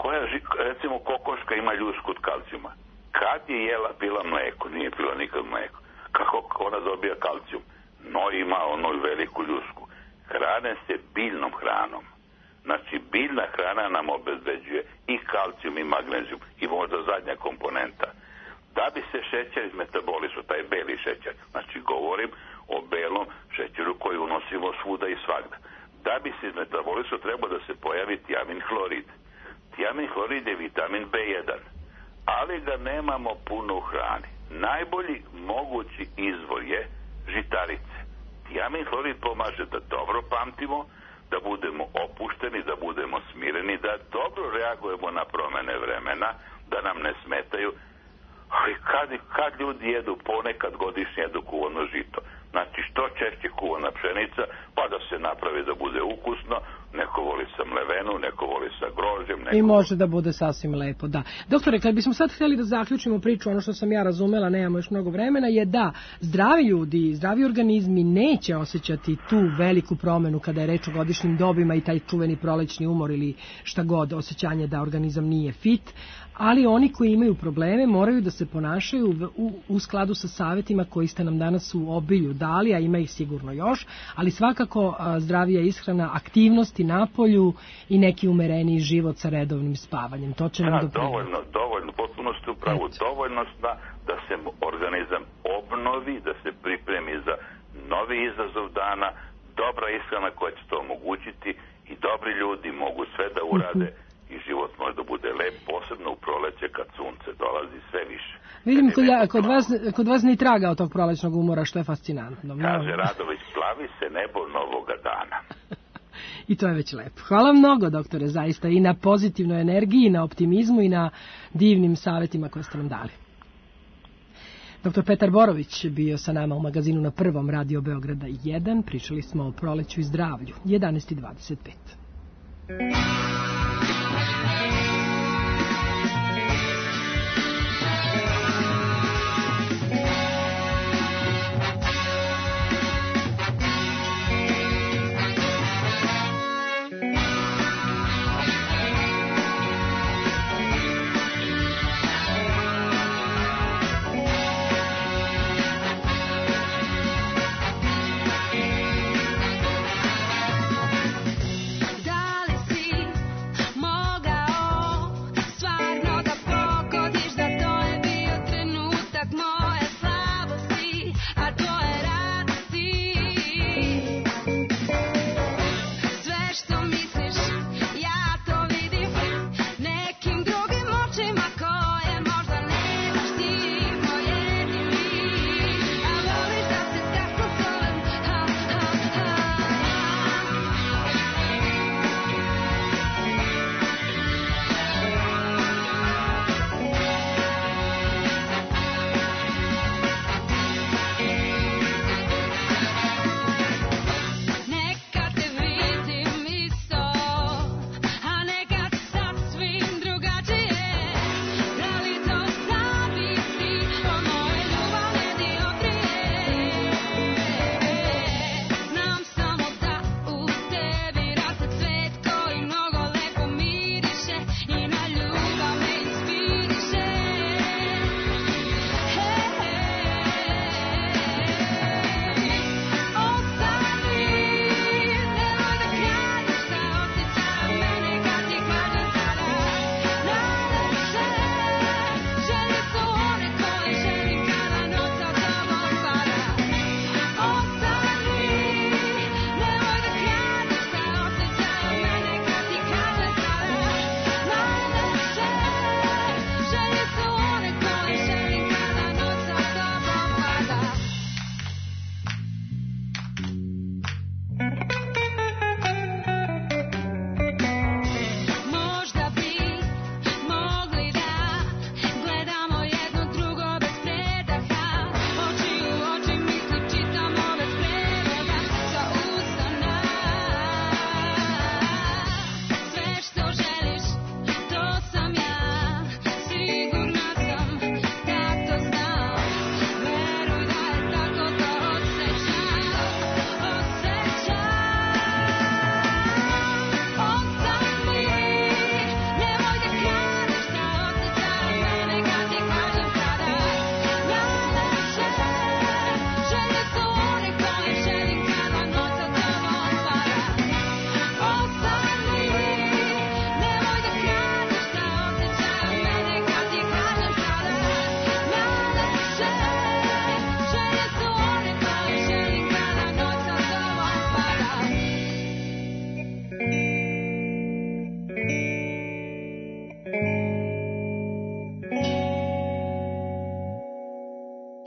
S: koja, recimo, kokoška ima ljusku od kalcijuma. Kad je jela, pila mleko, nije pila nikad mleko. Kako ona dobija kalcijum? No, ima onu veliku ljusku. Hrane se biljnom hranom. Znači, biljna hrana nam obezbeđuje i kalcijum i magnezijum i možda zadnja komponenta. Da bi se šećer izmetabolisao, taj beli šećer, znači govorim o belom šećeru koji unosimo svuda i svagda. Da bi se izmetabolisao, treba da se pojavi tiamin hlorid. Tiamin hlorid je vitamin be jedan, ali ga nemamo puno u hrani. Najbolji mogući izvor je žitarice. Tiamin hlorid pomaže da dobro pamtimo, da budemo opušteni, da budemo smireni, da dobro reagujemo na promene vremena, da nam ne smetaju. Ali kad, kad ljudi jedu, ponekad godišnje jedu kuvano žito. Znači, što češće kuvana pšenica, pa da se napravi da bude ukusno, neko voli sa mlevenu, neko voli sa grožđem. Neko...
C: I može da bude sasvim lepo, da. Doktore, kad bismo sad htjeli da zaključimo priču, ono što sam ja razumela, nemamo još mnogo vremena, je da zdravi ljudi, zdravi organizmi neće osjećati tu veliku promenu kada je reč o godišnjim dobima i taj čuveni prolećni umor ili šta god, osjećanje da organizam nije fit, ali oni koji imaju probleme moraju da se ponašaju u, u skladu sa savjetima koji ste nam danas u obilju dali, a ima ih sigurno još, ali svakako a, zdravija ishrana, aktivnosti na polju i neki umereniji život sa redovnim spavanjem. To će nam
S: da,
C: doprinijeti.
S: Dovoljno, dovoljno, potpuno ste upravo, dovoljno da, da se organizam obnovi, da se pripremi za novi izazov dana, dobra ishrana koja će to omogućiti i dobri ljudi mogu sve da urade. Mm-hmm. I život možda bude lep, posebno u proleće kad sunce dolazi sve više.
C: Vidim kod, ja, kod, vas, kod vas ni traga od tog prolećnog umora, što je fascinantno.
S: Kaže Radović, plavi se nebo novoga dana.
C: I to je već lepo. Hvala mnogo, doktore, zaista, i na pozitivnoj energiji, i na optimizmu, i na divnim savjetima koje ste nam dali. Doktor Petar Borović bio sa nama u magazinu na Prvom, Radio Beograda jedan. Pričali smo o proleću i zdravlju. jedanaest i dvadeset pet.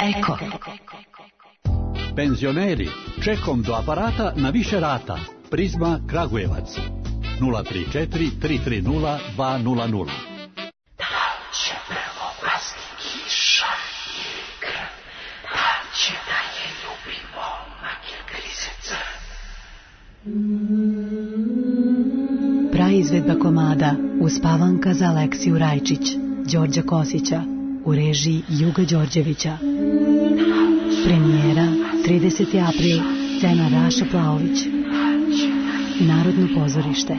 F: Eko.
G: Penzioneri, čekom do aparata na više rata. Prizma Kragujevac. nula tri četiri tri tri nula dva nula nula.
D: Da će prvo pasti kiša i krv, da će da je ljubi momak ili grize crv.
F: Praizvedba komada Uspavanka za Aleksiju Rajčić, Đorđa Kosića, u režiji Juga Đorđevića. Premijera trideseti april, scena Raša Plaović. Narodno pozorište.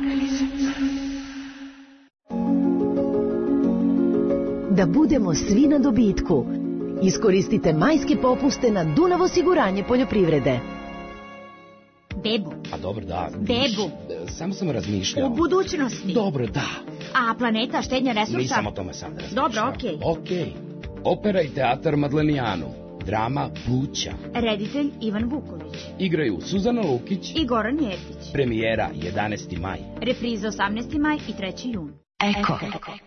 K: Da budemo svi na dobitku, iskoristite majske popuste na Dunav osiguranje poljoprivrede.
T: Bebu.
U: A dobro, da.
T: Bebu.
U: Samo sam razmišljao.
T: U budućnosti.
U: Dobro, da.
T: A planeta štednja resursa?
U: Nisam o tome sam da razmišljao.
T: Dobro, okej.
U: Okay. Okej. Okay. Opera i teatar Madlenijanu. Drama Pluća.
T: Reditelj Ivan Vuković.
U: Igraju Suzana Lukić
T: i Goran Jeftić.
U: Premijera jedanaesti maj.
T: Repriza osamnaesti maj i treći jun.
F: Eko.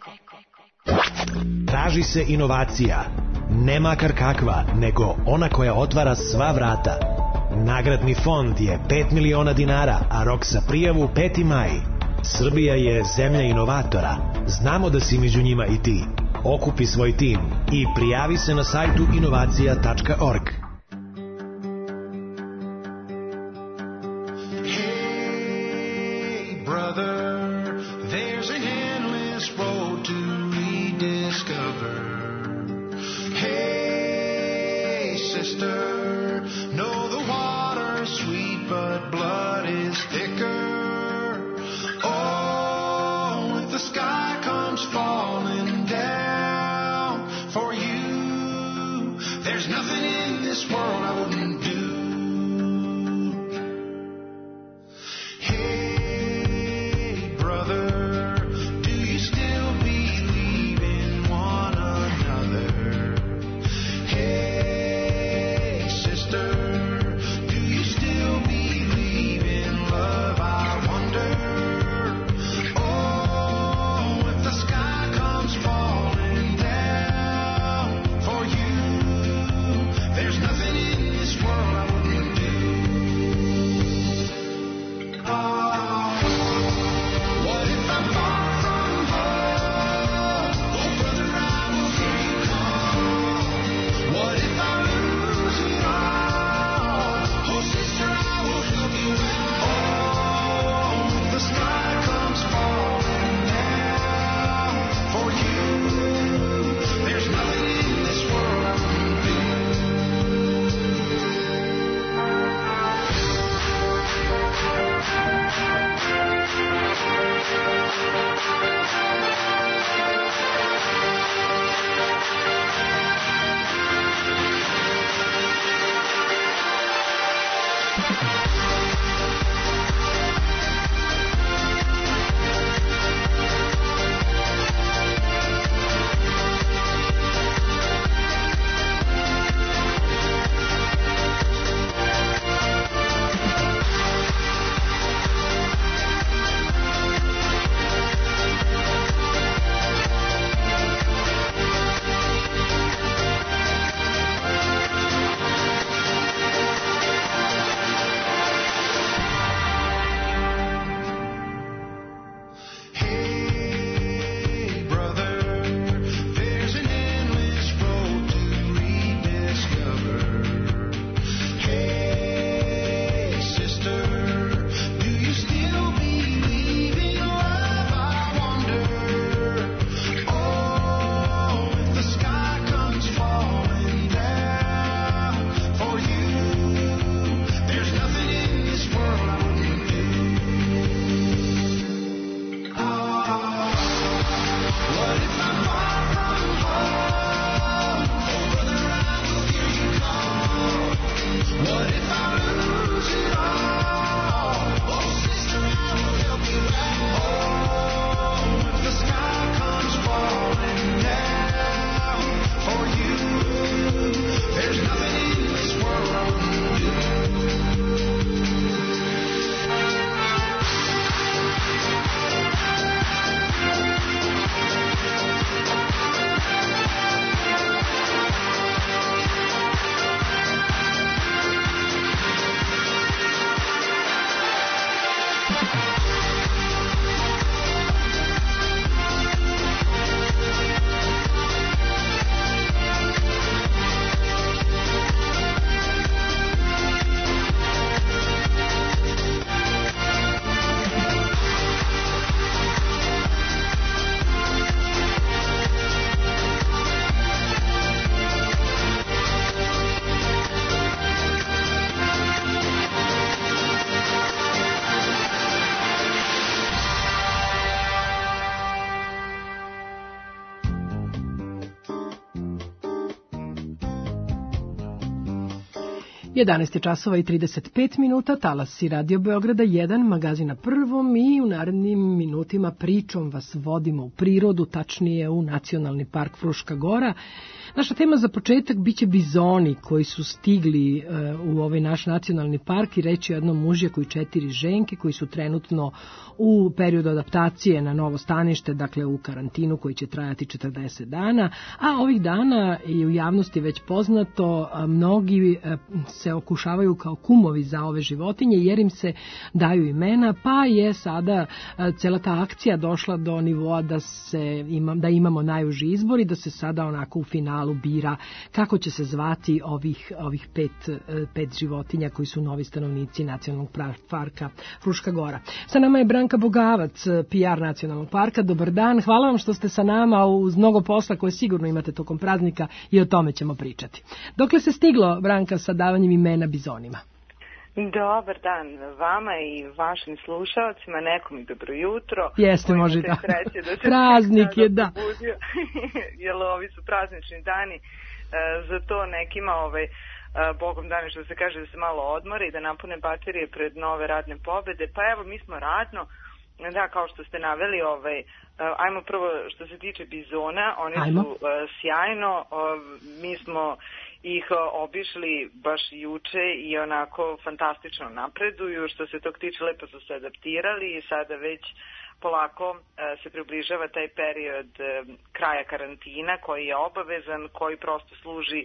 V: Traži se inovacija. Ne makar kakva, nego ona koja otvara sva vrata. Nagradni fond je pet miliona dinara, a rok za prijavu peti maj. Srbija je zemlja inovatora. Znamo da si među njima i ti. Okupi svoj tim i prijavi se na sajtu inovacija tačka org.
E: Hey brother, there's an endless road to rediscover. Hey sister, know the water's sweet but blood is thicker. Oh, if the sky comes falling down for you, there's nothing in this world I wouldn't do. Hey brother, do you still believe in one another? Hey sister, do you still believe in love? I wonder. Oh, if the sky comes falling
C: jedanaest časova i trideset pet minuta, talasi Radio Beograda jedan, magazin na prvom i u narednim minutima pričom vas vodimo u prirodu, tačnije u Nacionalni park Fruška Gora. Naša tema za početak biće bizoni koji su stigli e, u ovaj naš nacionalni park i reći o jednom mužjaku i četiri ženke koji su trenutno u periodu adaptacije na novo stanište, dakle u karantinu koji će trajati četrdeset dana, a ovih dana je u javnosti već poznato, a mnogi e, se okušavaju kao kumovi za ove životinje jer im se daju imena, pa je sada e, cela ta akcija došla do nivoa da, se ima, da imamo najuži izbor i da se sada onako u finalu bira kako će se zvati ovih, ovih pet, pet životinja koji su novi stanovnici Nacionalnog parka Fruška Gora. Sa nama je Branka Bogavac, P R Nacionalnog parka. Dobar dan, hvala vam što ste sa nama uz mnogo posla koje sigurno imate tokom praznika i o tome ćemo pričati. Dokle se stiglo, Branka, sa davanjem imena bizonima?
B: Dobar dan vama i vašim slušalcima, nekom i dobro jutro.
C: Jeste, može da.
B: da
C: Praznik je, da.
B: Jer ovi su praznični dani, e, za to nekima ovaj, e, Bogom dani, što se kaže, da se malo odmore i da napune baterije pred nove radne pobede. Pa evo, mi smo radno, da, kao što ste naveli, ovaj, e, ajmo prvo što se tiče bizona, oni ajmo. su e, sjajno, e, mi smo ih obišli baš juče i onako fantastično napreduju. Što se tog tiče, lepo su se adaptirali i sada već polako se približava taj period kraja karantina koji je obavezan, koji prosto služi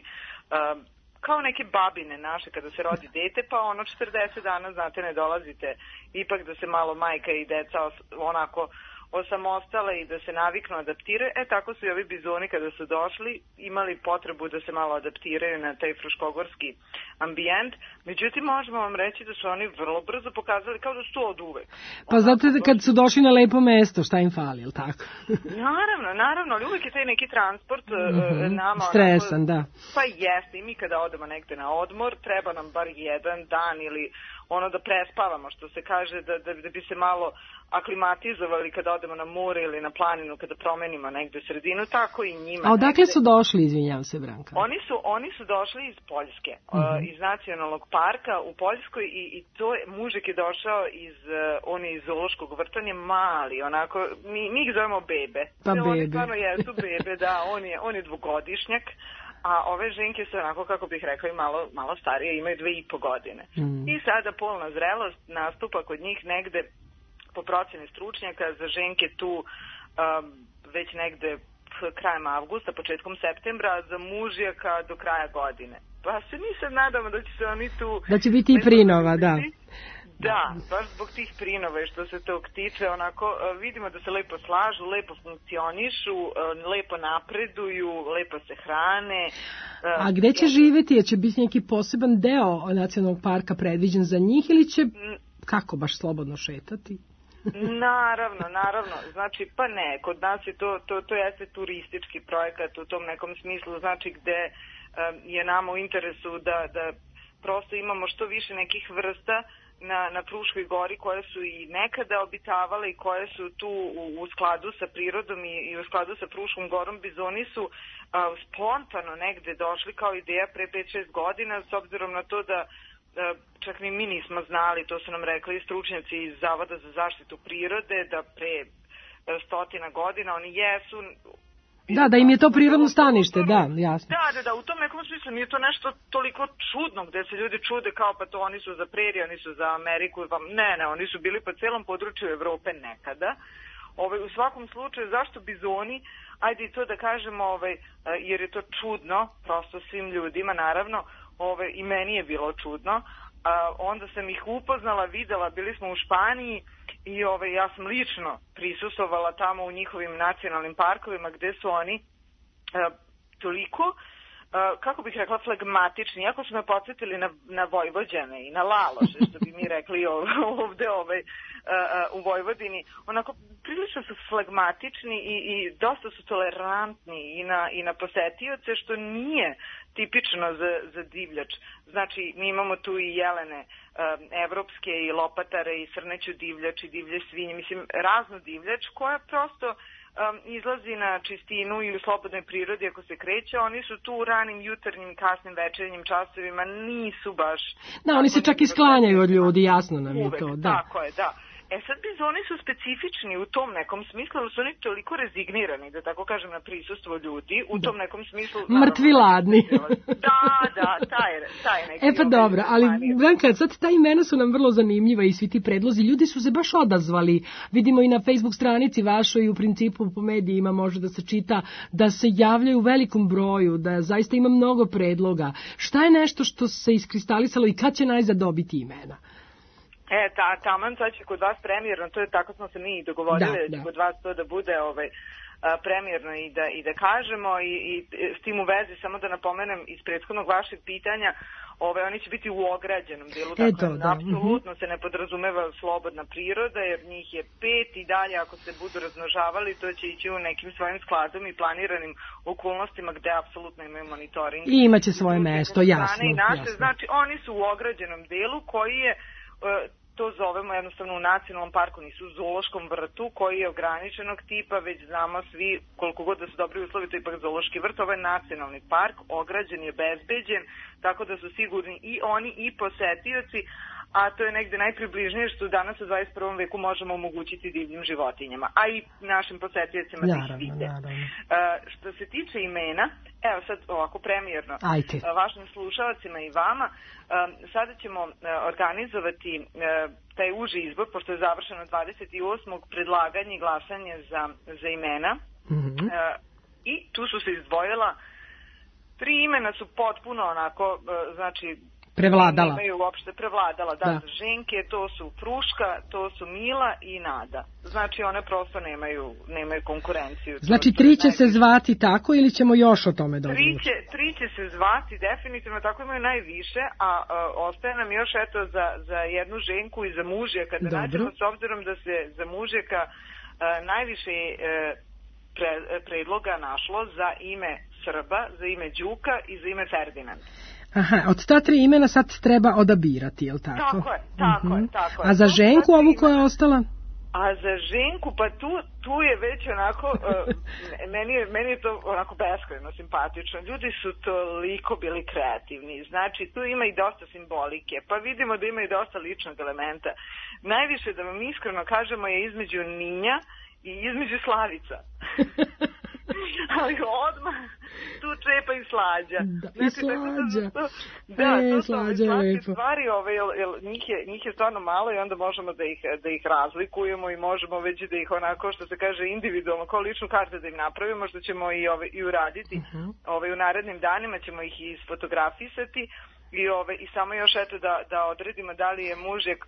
B: kao neke babine naše kada se rodi dete, pa ono četrdeset dana, znate, ne dolazite, ipak da se malo majka i deca onako osamostale i da se naviknu adaptiraju. E, tako su i ovi bizoni kada su došli imali potrebu da se malo adaptiraju na taj fruškogorski ambijent. Međutim, možemo vam reći da su oni vrlo brzo pokazali kao da su od uvek.
C: Pa zato kad su došli na lepo mesto, šta im fali, ili tako?
B: Naravno, naravno, ali uvek je taj neki transport mm-hmm. nama...
C: Stresan, onako, da.
B: Pa jeste, i mi kada odemo negde na odmor, treba nam bar jedan dan ili ono da prespavamo, što se kaže, da, da, da bi se malo aklimatizovali kada odemo na more ili na planinu, kada promenimo negde sredinu, tako i njima.
C: A odakle
B: negde...
C: su došli, izvinjavam se, Branka?
B: Oni su, oni su došli iz Poljske, mm-hmm. uh, iz Nacionalnog parka u Poljskoj i, i to je, mužik je došao iz, uh, on je iz zoološkog vrta, on je mali, onako, mi, mi ih zovemo bebe.
C: Pa bebe.
B: Oni stvarno jesu bebe, da, on je, on je dvogodišnjak. A ove ženke su onako, kako bih rekla, i malo, malo starije, imaju dve i po godine. Mm. I sada polna zrelost nastupa kod njih negde, po proceni stručnjaka, za ženke tu um, već negde krajem avgusta, početkom septembra, a za mužjaka do kraja godine. Pa se mi sad nadamo da će se oni tu...
C: Da će biti i prinova, da.
B: Da, baš zbog tih prinova i što se tog tiče, onako vidimo da se lepo slažu, lepo funkcionišu, lepo napreduju, lepo se hrane.
C: A gde će živjeti? Je će biti neki poseban deo nacionalnog parka predviđen za njih ili će kako baš slobodno šetati?
B: Naravno, naravno. Znači, pa ne, kod nas je to, to, to jeste turistički projekat u tom nekom smislu, znači gde um, je nama u interesu da, da prosto imamo što više nekih vrsta na, na Fruškoj gori koje su i nekada obitavale i koje su tu u, u skladu sa prirodom i, i u skladu sa Fruškom gorom. Bizoni su a, spontano negde došli kao ideja pre pet šest godina, s obzirom na to da a, čak ni mi nismo znali, to su nam rekli stručnjaci iz Zavoda za zaštitu prirode, da pre a, stotina godina oni jesu...
C: Da, da im je to prirodno stanište, da, jasno.
B: Da, da, da, u tom nekom smislu nije to nešto toliko čudno gde se ljudi čude kao pa to oni su za prerije, oni su za Ameriku, ne, ne, oni su bili po celom području Evrope nekada. Ovaj, u svakom slučaju, zašto bizoni? Ajde i to da kažemo, ovaj, jer je to čudno, prosto svim ljudima, naravno, ovaj, i meni je bilo čudno. A, onda sam ih upoznala, videla, bili smo u Španiji i ovaj, ja sam lično prisustvovala tamo u njihovim nacionalnim parkovima gde su oni a, toliko, a, kako bih rekla, flegmatični, iako su me podsjetili na, na Vojvođane i na Laloše, što bi mi rekli ovde ovaj, a, a, u Vojvodini, onako prilično su flegmatični i, i dosta su tolerantni i na, i na posetioce, što nije tipično za, za divljač. Znači, mi imamo tu i jelene um, evropske i lopatare i srneću divljač i divlje svinje, mislim, raznu divljač koja prosto uh, um, izlazi na čistinu i u slobodnoj prirodi ako se kreće, oni su tu u ranim jutarnjim i kasnim večernjim časovima, nisu baš...
C: Da, oni se čak i sklanjaju od ljudi, jasno nam je to. Da.
B: Tako je, da. E sad bizoni su specifični u tom nekom smislu, da su oni toliko rezignirani, da tako kažem, na prisustvo ljudi, u tom nekom smislu...
C: Mrtvi ladni.
B: Da, da, taj, taj neki...
C: E pa dobro, ali Branka, sad ta imena su nam vrlo zanimljiva i svi ti predlozi, ljudi su se baš odazvali, vidimo i na Facebook stranici vašoj i u principu po medijima može da se čita, da se javljaju u velikom broju, da zaista ima mnogo predloga. Šta je nešto što se iskristalisalo i kad će najzad dobiti imena?
B: E, ta, taman sad će kod vas premijerno, to je tako smo se mi dogovorili, da, da. Kod vas to da bude ovaj, a, premijerno i da, i da kažemo i, i s tim u vezi samo da napomenem iz prethodnog vašeg pitanja, ovaj, oni će biti u ograđenom delu, dakle, da. apsolutno se ne podrazumeva slobodna priroda, jer njih je pet i dalje ako se budu razmnožavali, to će ići u nekim svojim skladom i planiranim okolnostima gde apsolutno imaju monitoring.
C: I imaće svoje mesto, jasno,
B: i naše,
C: jasno.
B: Znači, oni su u ograđenom delu koji je to zovemo jednostavno u nacionalnom parku, nisu u zoološkom vrtu koji je ograničenog tipa, već znamo svi koliko god da su dobri uslovi, to je ipak zoološki vrt, ovo je nacionalni park, ograđen je, bezbeđen, tako da su sigurni i oni i posetioci, a to je negde najpribližnije što danas u dvadeset prvom veku možemo omogućiti divljim životinjama, a i našim posetiocima da ih vide. Uh, što se tiče imena, evo sad ovako premijerno,
C: Ajde.
B: vašim slušalcima i vama, um, sada ćemo uh, organizovati uh, taj uži izbor, pošto je završeno dvadeset osmog predlaganje i glasanje za, za imena.
C: Mm-hmm.
B: Uh, i tu su se izdvojila, tri imena su potpuno onako, uh, znači,
C: prevladala.
B: Imaju uopšte prevladala, da, da. Ženke, to su Fruška, to su Mila i Nada. Znači one prosto nemaju, nemaju konkurenciju.
C: Znači tri će se zvati tako ili ćemo još o tome da
B: tri će, tri će se zvati definitivno, tako imaju najviše, a, a ostaje nam još eto za, za jednu ženku i za mužjaka, da nađemo s obzirom da se za mužjaka a, najviše a, pre, predloga našlo za ime Srba, za ime Đuka i za ime Ferdinand.
C: Aha, od ta tri imena sad treba odabirati, je li tako?
B: Tako je, tako
C: uh-huh.
B: je, tako je.
C: A za ženku ovu koja je ostala?
B: A za ženku, pa tu, tu je već onako, uh, meni, je, meni je to onako beskrajno simpatično. Ljudi su toliko bili kreativni, znači tu ima i dosta simbolike, pa vidimo da ima i dosta ličnog elementa. Najviše, da vam iskreno kažemo, je između Ninja i između Slavica. Ali odmah tu čepa i Slađa.
C: Da,
B: znači,
C: i Slađa.
B: To, da,
C: e,
B: to su
C: Slađa je
B: ove
C: lepo.
B: stvari, ove, jel, jel, njih, je, njih je stvarno malo i onda možemo da ih, da ih razlikujemo i možemo već da ih onako, što se kaže, individualno, kao ličnu kartu da im napravimo, što ćemo i, ove, i uraditi. Uh-huh. Ove, u narednim danima ćemo ih isfotografisati i, ove, i samo još eto da, da odredimo da li je mužek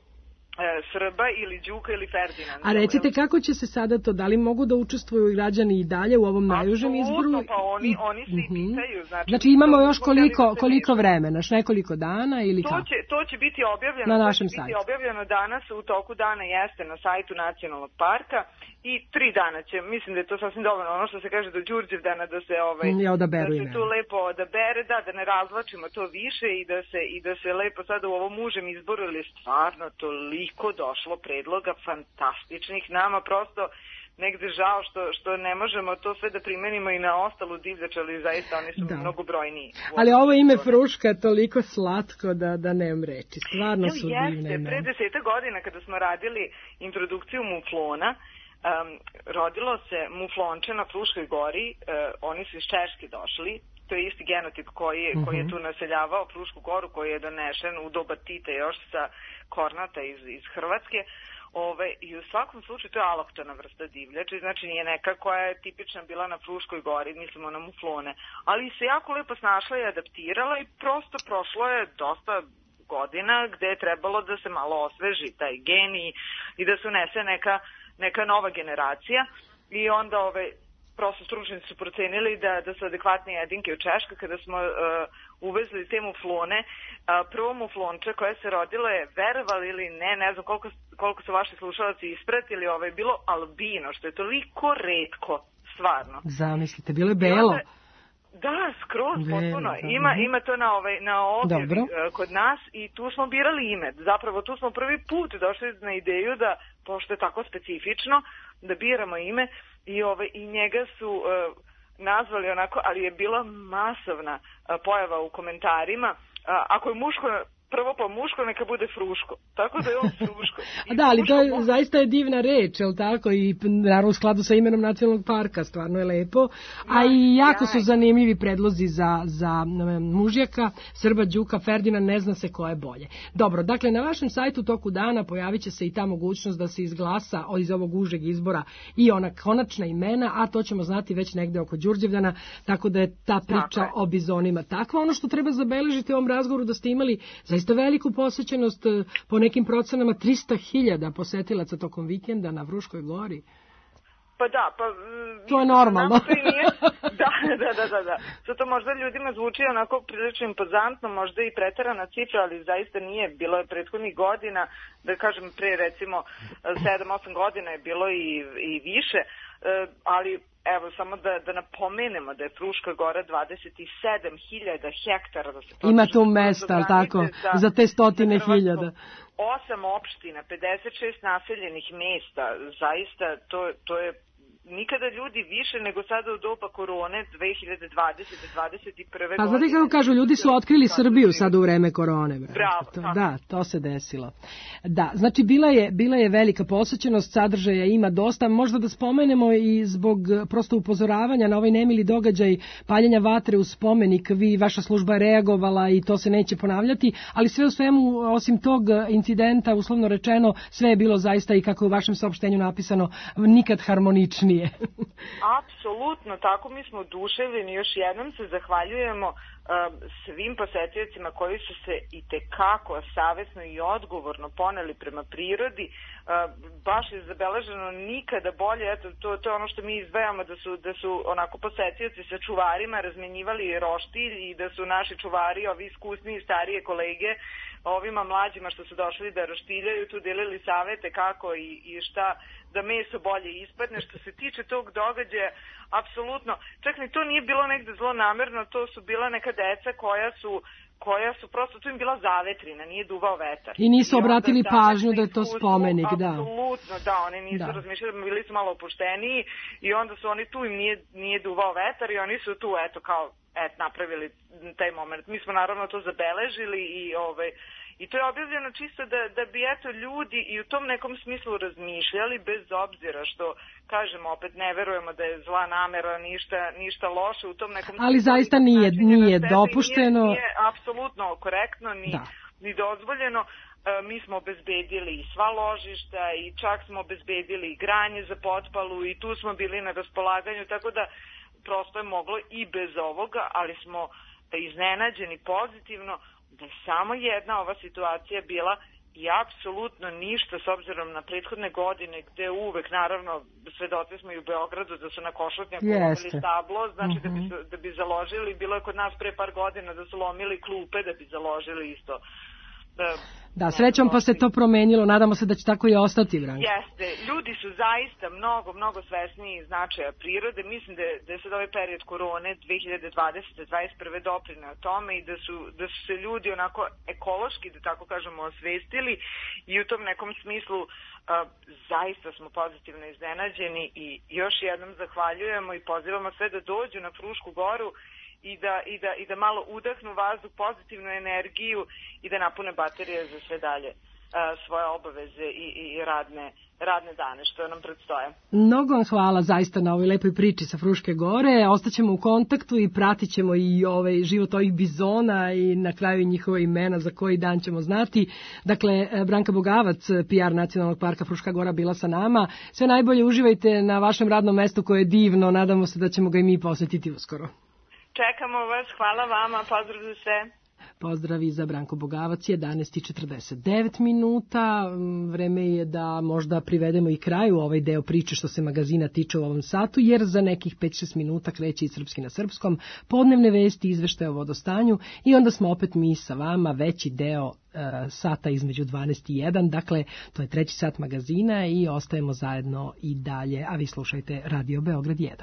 B: Srba ili Đuka ili Ferdinand.
C: A recite kako će se sada to, da li mogu da učestvuju građani i dalje u ovom najužem izboru?
B: Pa oni, oni se i pitaju. Znači,
C: znači imamo još koliko, koliko vremena, nekoliko dana ili
B: to
C: kako?
B: Će, to će biti objavljeno,
C: na našem
B: to će
C: sajtu.
B: biti objavljeno danas, u toku dana jeste na sajtu Nacionalnog parka i tri dana će, mislim da je to sasvim dovoljno, ono što se kaže do Đurđevdana da se, ovaj,
C: ja odaberu
B: da se tu lepo odabere, da, da ne razvlačimo to više i da se, i da se lepo sada u ovom užem izboru, ili stvarno toliko došlo predloga fantastičnih, nama prosto negde žao što, što ne možemo to sve da primenimo i na ostalu divljač, ali zaista oni su da. mnogo brojniji.
C: Ali ovo ime Fruška je toliko slatko da, da nemam reči, stvarno
B: jo,
C: su
B: jeste,
C: divne imena.
B: Pre deseta godina kada smo radili introdukciju muflona, um, rodilo se muflonče na Fruškoj gori, uh, oni su iz Češke došli, to je isti genotip koji je, uh-huh. koji je tu naseljavao Frušku goru, koji je donešen u doba Tita još sa Kornata iz, iz Hrvatske. Ove, i u svakom slučaju to je aloktona vrsta divljači, znači nije neka koja je tipična bila na Fruškoj gori, mislimo na muflone, ali se jako lepo snašla i adaptirala i prosto prošlo je dosta godina gde je trebalo da se malo osveži taj gen i, i da se unese neka, neka nova generacija i onda ove, prosto stručnici su procenili da, da su adekvatne jedinke u Češkoj kada smo uh, uvezli te muflone. Uh, prvo muflonče koje se rodilo je, verovali ili ne, ne znam koliko, koliko su vaši slušalci ispratili, ovaj, bilo albino, što je toliko retko, stvarno.
C: Zamislite, bilo je belo. Onda,
B: da, skroz, potpuno. Ima, ima to na, ovaj, na objavi uh, kod nas i tu smo birali ime. Zapravo tu smo prvi put došli na ideju da, pošto je tako specifično, da biramo ime i, ove, i njega su uh, nazvali onako, ali je bila masovna uh, pojava u komentarima. Uh, ako je muško, prvo pa muško, neka bude fruško. Tako da je on fruško.
C: Da, ali to je, zaista je divna reč, je li tako? I naravno u skladu sa imenom nacionalnog parka, stvarno je lepo. A i jako su zanimljivi predlozi za, za mužjaka, Srba, Đuka, Ferdinand, ne zna se ko je bolje. Dobro, dakle, na vašem sajtu toku dana pojavit će se i ta mogućnost da se izglasa iz ovog užeg izbora i ona konačna imena, a to ćemo znati već negde oko Đurđevdana, tako da je ta priča je. o bizonima takva. Ono što treba zabeležiti u ovom razgovoru da ste imali zaista veliku posjećenost, po nekim procenama trista hiljada posetilaca tokom vikenda na Fruškoj gori.
B: Pa da, pa...
C: To je normalno.
B: Nije, da, da, da, da, da. Zato možda ljudima zvuči onako prilično impozantno, možda i preterana cifra, ali zaista nije. Bilo je prethodnih godina, da kažem pre recimo sedam osam godina je bilo i, i više, ali evo samo da, da napomenemo da je Fruška gora dvadeset sedam hiljada hektara. Da se
C: ima tu mesta, ali tako, za, za te stotine hiljada.
B: Osam opština, pedeset šest naseljenih mesta, zaista to, to je nikada ljudi više nego sada u doba korone dve hiljade dvadesete dvadeset prve
C: Pa znate kako kažu, ljudi su otkrili Srbiju sad u vreme korone.
B: Bravo.
C: To, da, to se desilo. Da, znači bila je, bila je velika posjećenost, sadržaja ima dosta, možda da spomenemo i zbog prosto upozoravanja na ovaj nemili događaj paljenja vatre u spomenik, vi, vaša služba je reagovala i to se neće ponavljati, ali sve u svemu, osim tog incidenta, uslovno rečeno, sve je bilo zaista i kako je u vašem saopštenju napisano, nikad harmoničnije.
B: Apsolutno, tako mi smo oduševljeni. Još jednom se zahvaljujemo uh, svim posetiocima koji su se i tekako savesno i odgovorno poneli prema prirodi. Uh, baš je zabeleženo nikada bolje. Eto, to, to je ono što mi izdvajamo, da su, da su onako posetioci sa čuvarima razmenjivali roštilj i da su naši čuvari, ovi iskusni i starije kolege, ovima mlađima što su došli da roštiljaju, tu delili savete kako i, i šta da meso bolje ispadne. Što se tiče tog događaja, apsolutno, čak ni to nije bilo negde zlonamerno, to su bila neka deca koja su koja su prosto, tu im bila zavetrina, nije duvao vetar.
C: I nisu I obratili pažnju da je to spomenik, da.
B: Apsolutno, da, oni nisu da. razmišljali, bili su malo opušteniji i onda su oni tu, im nije, nije duvao vetar i oni su tu, eto, kao, et, napravili taj moment. Mi smo naravno to zabeležili i ovaj, I to je objavljeno čisto da, da bi eto ljudi i u tom nekom smislu razmišljali, bez obzira što, kažemo, opet ne verujemo da je zla namera, ništa, ništa loše u tom nekom smislu.
C: Ali zaista nije, nije dopušteno.
B: Nije, nije apsolutno korektno, ni, ni dozvoljeno. E, mi smo obezbedili i sva ložišta i čak smo obezbedili i granje za potpalu i tu smo bili na raspolaganju, tako da prosto je moglo i bez ovoga, ali smo iznenađeni pozitivno da je samo jedna ova situacija bila i apsolutno ništa s obzirom na prethodne godine gde uvek, naravno, svedoci smo i u Beogradu da su na Košutnjaku lomili stablo, znači uh-huh. da, bi, da bi založili, bilo je kod nas pre par godina da su lomili klupe da bi založili isto. Da,
C: da, srećom pa se to promenilo, nadamo se da će tako i ostati, Branka.
B: Jeste, ljudi su zaista mnogo, mnogo svesniji značaja prirode, mislim da je, da je sad ovaj period korone dve hiljade dvadesete dvadeset prve doprineo tome i da su, da su se ljudi onako ekološki, da tako kažemo, osvestili i u tom nekom smislu uh, zaista smo pozitivno iznenađeni i još jednom zahvaljujemo i pozivamo sve da dođu na Frušku goru i da, i da, i da malo udahnu vazduh, pozitivnu energiju i da napune baterije za sve dalje a, svoje obaveze i, i radne, radne dane što nam predstoje.
C: Mnogo vam hvala zaista na ovoj lepoj priči sa Fruške gore. Ostaćemo u kontaktu i pratit ćemo i ovaj život ovih bizona i na kraju njihova imena za koji dan ćemo znati. Dakle, Branka Bogavac, P R Nacionalnog parka Fruška gora, bila sa nama. Sve najbolje, uživajte na vašem radnom mestu koje je divno. Nadamo se da ćemo ga i mi posjetiti uskoro.
B: Čekamo vas, hvala vama, pozdrav za sve.
C: Pozdravi za Branko Bogavac, jedanaest i četrdeset devet minuta. Vreme je da možda privedemo i kraju ovaj deo priče što se magazina tiče u ovom satu, jer za nekih pet šest minuta kreće i Srpski na srpskom, podnevne vesti, izveštaje o vodostanju i onda smo opet mi sa vama, veći deo uh, sata između dvanaest i jedan, dakle to je treći sat magazina i ostajemo zajedno i dalje, a vi slušajte Radio Beograd jedan.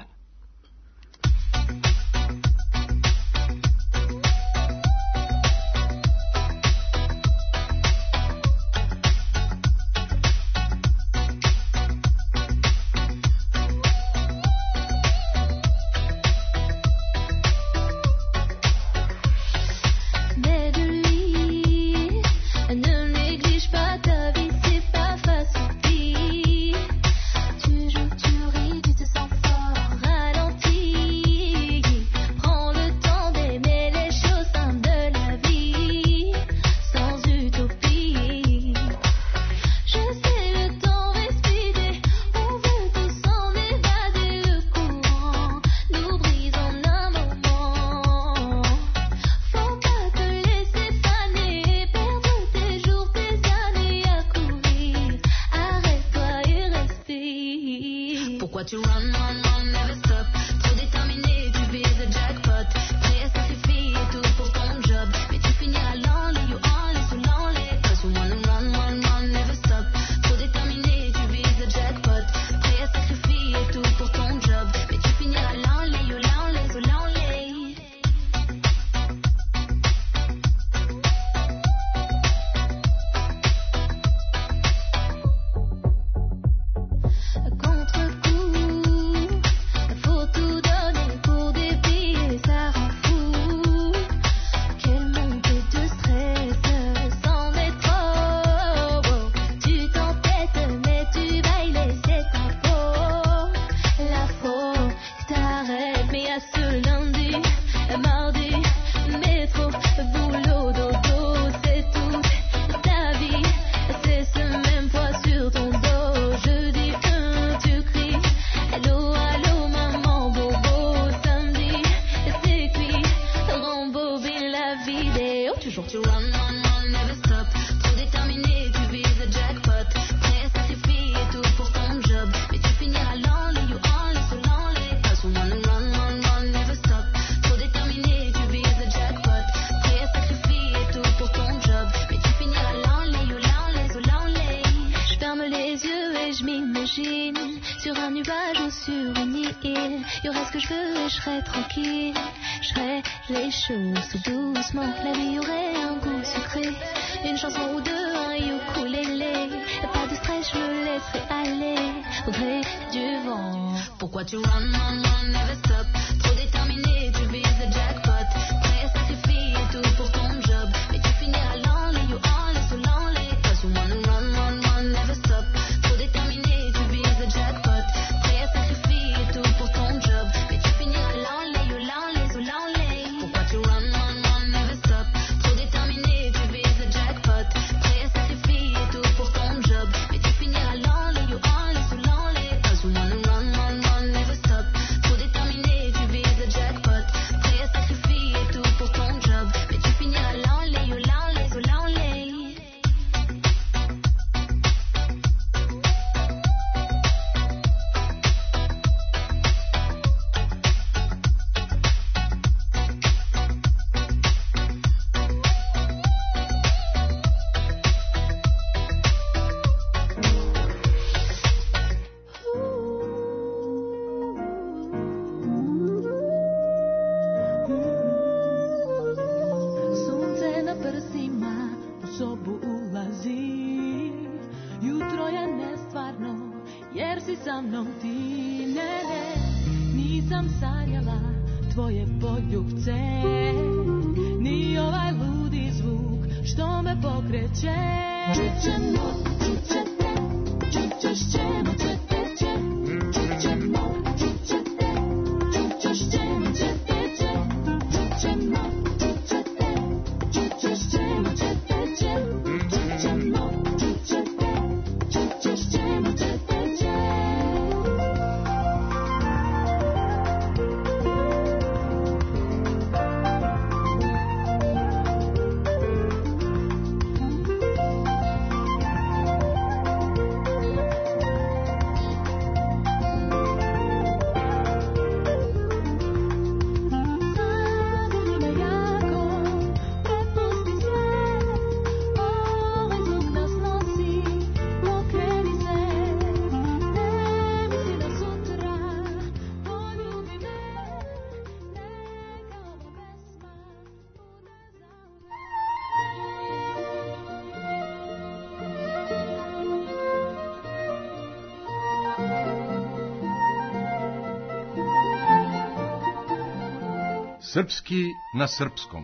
H: y aurait ce que je veux et je serais tranquille. Je ferais les choses tout doucement. La vie aurait un goût sucré. Une chanson ou deux, un ukulélé. Et pas de stress, je me laisserai aller au gré du vent.
J: Pourquoi tu run, run, run, never stop? Trop déterminé, tu vises le jackpot. Prêt à sacrifier tout pour ton job. Mais tu finiras lonely, you only so lonely. Cause you wanna run, run, run, never stop. Trop déterminé, tu vises le jackpot. Prêt à sacrifier tout pour ton job. Mais tu finiras lonely, you lonely, so lonely. Pourquoi tu run, run, run, never stop? Trop déterminé, tu vises le jackpot. Prêt à sacrifier tout pour ton job. Mais tu finiras lonely, you only so lonely. Cause you wanna run, run, run, never stop. Trop déterminé, tu vises le jackpot. Prêt à sacrifier tout pour ton job. Mais tu finiras lonely, you lonely, so lonely.
H: Sunce na prsima u sobu ulazi. Jutro je nestvarno jer si sa mnom ti. Ne, ne, nisam sanjala tvoje poljubce. Ni ovaj ludi zvuk što me pokreće. Čućemo, čućete, čućemo cveteće. Čućemo, čućete, čućemo cveteće. Čućemo, čućete, čućemo cveteće. Čućemo, čućete, čućemo cveteće.
W: Srpski na srpskom.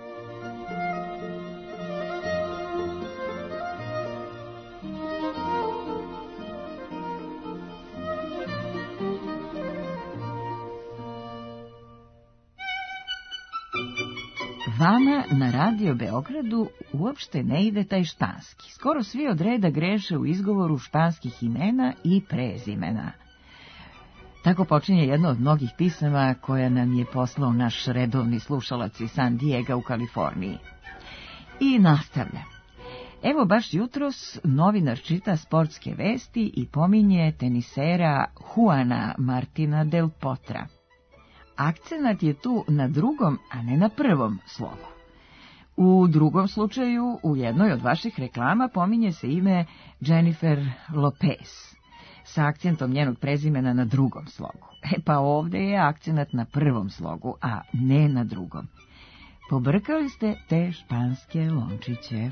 X: Vama na Radio Beogradu uopšte ne ide taj španski. Skoro svi od reda greše u izgovoru španskih imena i prezimena. Tako počinje jedno od mnogih pisama koja nam je poslao naš redovni slušalac iz San Diega u Kaliforniji. I nastavlja. Evo baš jutros novinar čita sportske vesti i pominje tenisera Juana Martina del Potra. Akcenat je tu na drugom, a ne na prvom slogu. U drugom slučaju, u jednoj od vaših reklama pominje se ime Jennifer Lopez, sa akcentom njenog prezimena na drugom slogu. E pa ovde je akcenat na prvom slogu, a ne na drugom. Pobrkali ste te španske lončiće.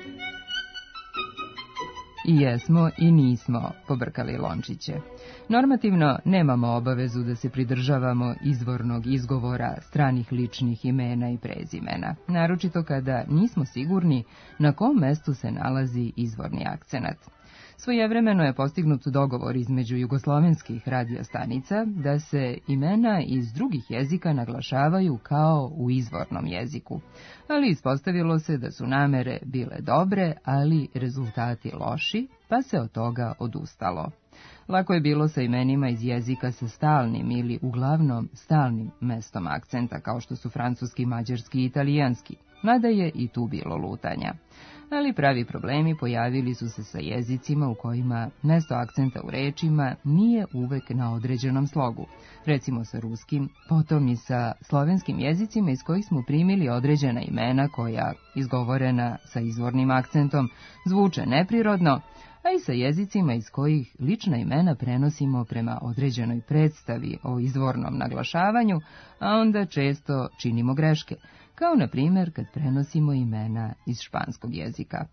Y: I jesmo i nismo pobrkali lončiće. Normativno nemamo obavezu da se pridržavamo izvornog izgovora stranih ličnih imena i prezimena, naročito kada nismo sigurni na kom mestu se nalazi izvorni akcenat. Svojevremeno je postignut dogovor između jugoslovenskih radiostanica da se imena iz drugih jezika naglašavaju kao u izvornom jeziku, ali ispostavilo se da su namere bile dobre, ali rezultati loši, pa se od toga odustalo. Lako je bilo sa imenima iz jezika sa stalnim ili uglavnom stalnim mestom akcenta, kao što su francuski, mađarski i italijanski, mada je i tu bilo lutanja. Ali pravi problemi pojavili su se sa jezicima u kojima mesto akcenta u rečima nije uvek na određenom slogu, recimo sa ruskim, potom i sa slovenskim jezicima iz kojih smo primili određena imena koja, izgovorena sa izvornim akcentom, zvuče neprirodno, a i sa jezicima iz kojih lična imena prenosimo prema određenoj predstavi o izvornom naglašavanju, a onda često činimo greške, kao na primjer kad prenosimo imena iz španskog jezika.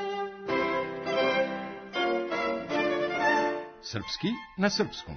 W: Srpski na srpskom.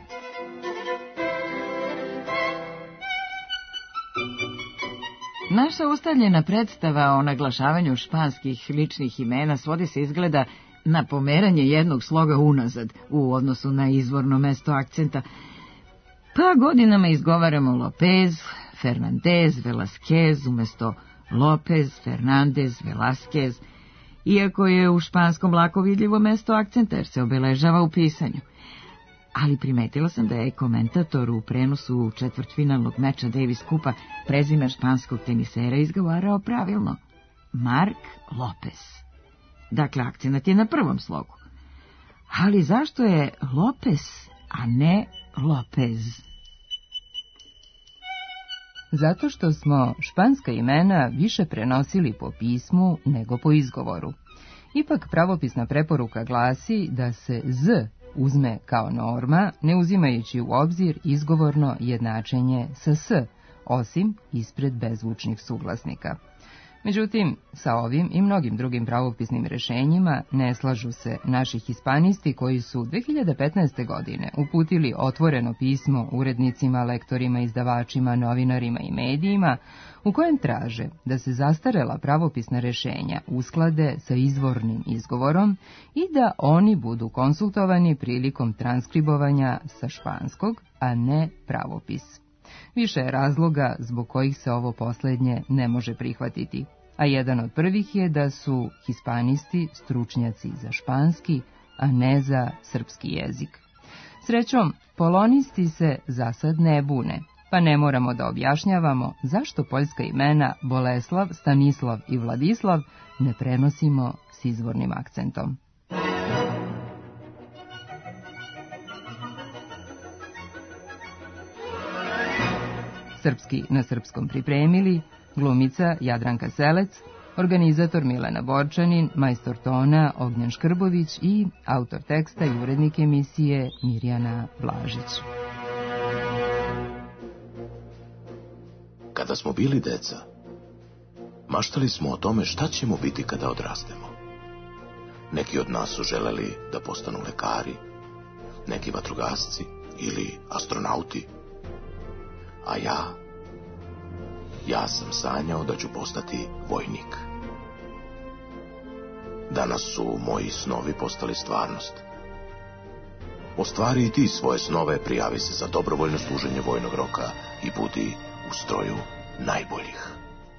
X: Naša ustaljena predstava o naglašavanju španskih ličnih imena svodi se izgleda na pomeranje jednog sloga unazad u odnosu na izvorno mesto akcenta. Pa godinama izgovaramo Lopez, Fernandez, Velasquez umjesto Lopez, Fernandez, Velasquez, iako je u španskom lako vidljivo mesto akcenta jer se obeležava u pisanju. Ali primetila sam da je komentator u prenosu četvrtfinalnog meča Davis Kupa prezime španskog tenisera izgovarao pravilno. Mark Lopez. Dakle, akcenat je na prvom slogu. Ali zašto je Lopez, a ne Lopez?
Y: Zato što smo španska imena više prenosili po pismu nego po izgovoru. Ipak pravopisna preporuka glasi da se Z uzme kao norma, ne uzimajući u obzir izgovorno jednačenje sa S, osim ispred bezvučnih suglasnika. Međutim, sa ovim i mnogim drugim pravopisnim rešenjima ne slažu se naši hispanisti koji su dve hiljade petnaeste. godine uputili otvoreno pismo urednicima, lektorima, izdavačima, novinarima i medijima u kojem traže da se zastarela pravopisna rešenja usklade sa izvornim izgovorom i da oni budu konsultovani prilikom transkribovanja sa španskog, a ne pravopis. Više je razloga zbog kojih se ovo posljednje ne može prihvatiti, a jedan od prvih je da su hispanisti stručnjaci za španski, a ne za srpski jezik. Srećom, polonisti se za sad ne bune, pa ne moramo da objašnjavamo zašto poljska imena Boleslav, Stanislav i Vladislav ne prenosimo s izvornim akcentom. Srpski na srpskom pripremili glumica Jadranka Selec, organizator Milena Borčanin, majstor tona Ognjen Škrbović i autor teksta i urednik emisije Mirjana Blažić.
I: Kada smo bili deca, maštali smo o tome šta ćemo biti kada odrastemo. Neki od nas su želeli da postanu lekari, neki vatrogasci ili astronauti. A ja, ja sam sanjao da ću postati vojnik. Danas su moji snovi postali stvarnost. Ostvari i ti svoje snove, prijavi se za dobrovoljno služenje vojnog roka i budi u stroju najboljih.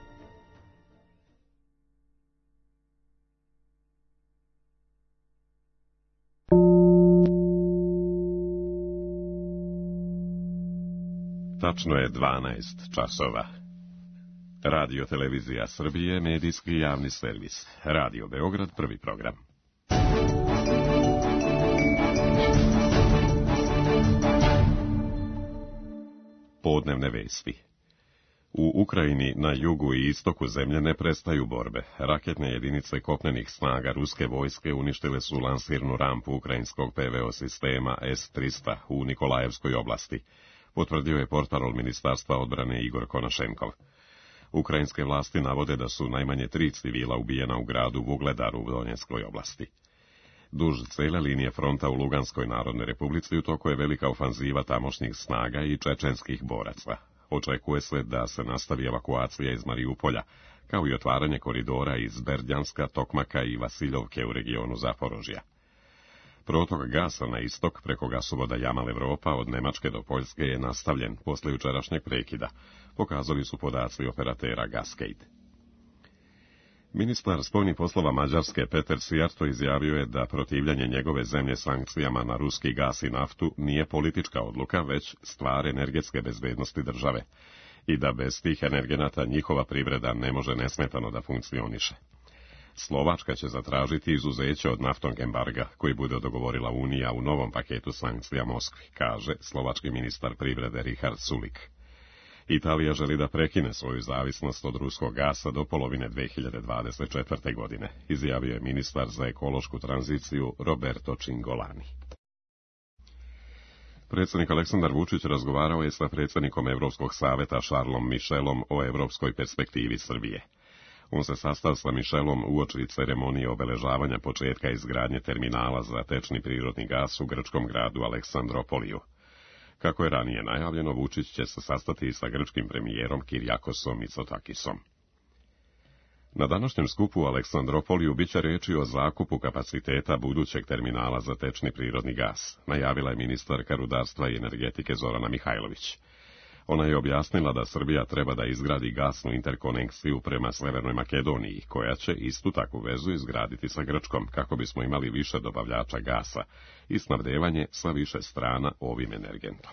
A: Tačno je dvanaest časova. Radio Televizija Srbije, medijski javni servis. Radio Beograd, prvi program. Podnevne vesti. U Ukrajini, na jugu i istoku zemlje ne prestaju borbe. Raketne jedinice kopnenih snaga ruske vojske uništile su lansirnu rampu ukrajinskog P V O sistema S tristo u Nikolajevskoj oblasti, potvrdio je portparol Ministarstva odbrane Igor Konašenkov. Ukrajinske vlasti navode da su najmanje tri civila ubijena u gradu Vugledaru u Donjeckoj oblasti. Duž cele linije fronta u Luganskoj narodnoj republici u toku je velika ofanziva tamošnjih snaga i čečenskih boraca. Očekuje se da se nastavi evakuacija iz Mariupolja, kao i otvaranje koridora iz Berdjanska, Tokmaka i Vasiljovke u regionu Zaporožja. Protok gasa na istok preko gasovoda Jamal Evropa od Nemačke do Poljske je nastavljen posle jučerašnjeg prekida, pokazali su podaci operatera Gascade. Ministar spoljnih poslova Mađarske Peter Sijarto izjavio je da protivljanje njegove zemlje sankcijama na ruski gas i naftu nije politička odluka, već stvar energetske bezbednosti države i da bez tih energenata njihova privreda ne može nesmetano da funkcioniše. Slovačka će zatražiti izuzeće od naftnog embarga koji bude dogovorila Unija u novom paketu sankcija Moskvi, kaže slovački ministar privrede Richard Sulik. Italija želi da prekine svoju zavisnost od ruskog gasa do polovine dve hiljade dvadeset četvrte. godine, izjavio je ministar za ekološku tranziciju Roberto Cingolani. Predsjednik Aleksandar Vučić razgovarao je sa predsjednikom Europskog saveta Charlesom Michelom o europskoj perspektivi Srbije. On se sastao sa Michelom uoči ceremonije obeležavanja početka izgradnje terminala za tečni prirodni gas u grčkom gradu Aleksandropoliju. Kako je ranije najavljeno, Vučić će se sastati sa grčkim premijerom Kirjakosom Mitsotakisom. Na današnjem skupu u Aleksandropoliju biće reči o zakupu kapaciteta budućeg terminala za tečni prirodni gas, najavila je ministarka rudarstva i energetike Zorana Mihajlović. Ona je objasnila da Srbija treba da izgradi gasnu interkonekciju prema Severnoj Makedoniji, koja će istu takvu vezu izgraditi sa Grčkom, kako bismo imali više dobavljača gasa i snabdevanje sa više strana ovim energentom.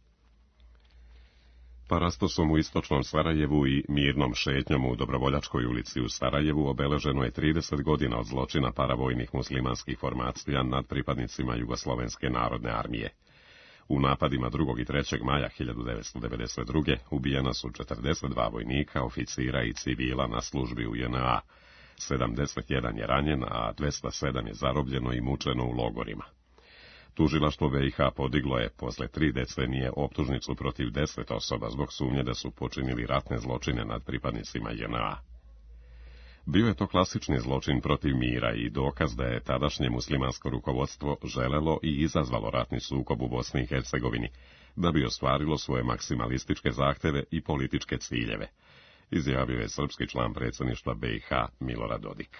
A: Parastosom u istočnom Sarajevu i mirnom šetnjom u Dobrovoljačkoj ulici u Sarajevu obeleženo je trideset godina od zločina paravojnih muslimanskih formacija nad pripadnicima Jugoslovenske narodne armije. U napadima drugog i trećeg maja hiljadu devetsto devedeset druge. ubijena su četrdeset dva vojnika, oficira i civila na službi u J N A. sedamdeset jedan je ranjen, a dvesta sedam je zarobljeno i mučeno u logorima. Tužilaštvo B i H podiglo je posle tri decenije optužnicu protiv deset osoba zbog sumnje da su počinili ratne zločine nad pripadnicima J N A. Bio je to klasični zločin protiv mira i dokaz da je tadašnje muslimansko rukovodstvo želelo i izazvalo ratni sukob u Bosni i Hercegovini, da bi ostvarilo svoje maksimalističke zahteve i političke ciljeve, izjavio je srpski član predsjedništva B i H Milorad Dodik.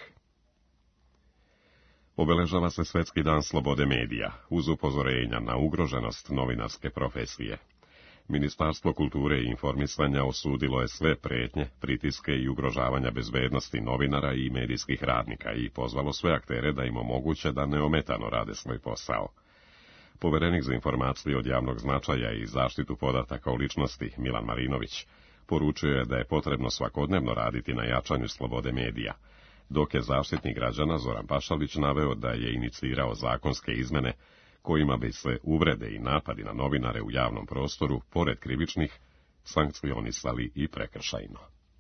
A: Obeležava se Svetski dan slobode medija, uz upozorenja na ugroženost novinarske profesije. Ministarstvo kulture i informisanja osudilo je sve pretnje, pritiske i ugrožavanja bezbednosti novinara i medijskih radnika i pozvalo sve aktere da im omoguće da neometano rade svoj posao. Poverenik za informacije od javnog značaja i zaštitu podataka o ličnosti Milan Marinović poručio je da je potrebno svakodnevno raditi na jačanju slobode medija, dok je zaštitnik građana Zoran Pašalić naveo da je inicirao zakonske izmene kojima bi se uvrede i napadi na novinare u javnom prostoru, pored krivičnih, sankcionisali i prekršajno.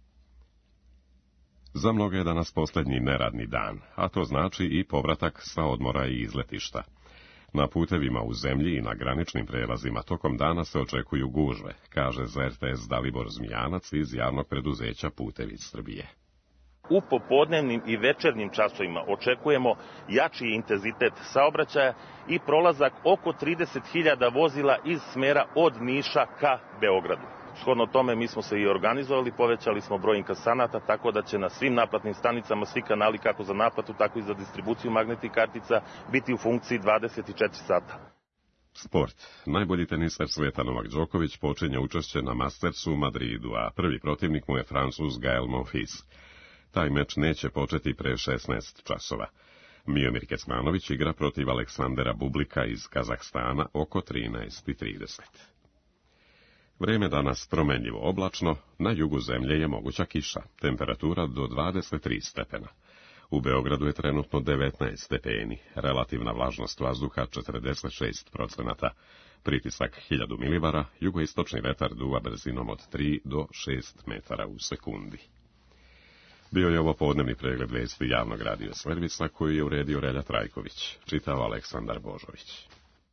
A: Za mnoge je danas posljednji neradni dan, a to znači i povratak sa odmora i izletišta. Na putevima u zemlji i na graničnim prelazima tokom dana se očekuju gužve, kaže za R T S Dalibor Zmijanac iz javnog preduzeća Putevi Srbije.
L: U popodnevnim i večernjim časovima očekujemo jači intenzitet saobraćaja i prolazak oko trideset hiljada vozila iz smera od Niša ka Beogradu. Shodno tome mi smo se i organizovali, povećali smo broj inkasanata, tako da će na svim naplatnim stanicama svi kanali kako za naplatu, tako i za distribuciju magnetnih kartica biti u funkciji dvadeset četiri sata.
A: Sport. Najbolji teniser sveta Novak Đoković počinje učešće na Mastersu u Madridu, a prvi protivnik mu je Francuz Gael Monfils. Taj meč neće početi pre šesnaest časova. Miomir Kecmanović igra protiv Aleksandera Bublika iz Kazahstana oko trinaest i trideset. Vreme danas promenljivo oblačno, na jugu zemlje je moguća kiša, temperatura do dvadeset tri stepena. U Beogradu je trenutno devetnaest stepeni, relativna vlažnost vazduha četrdeset šest procenata, pritisak hiljadu milibara, jugoistočni vetar duva brzinom od tri do šest metara u sekundi. Bio je ovo podnevni pregled vesti javnog radio servisa koji je uredio Relja Trajković, čitao Aleksandar Božović.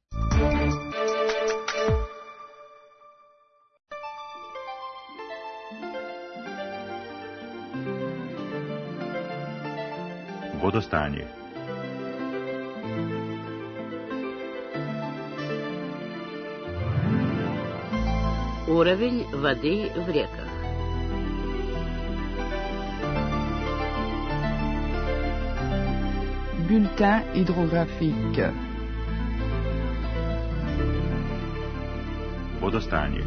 M: Vodostanje.
N: Уровень воды в реках.
O: Bulletin hydrographique.
M: Vodostanje.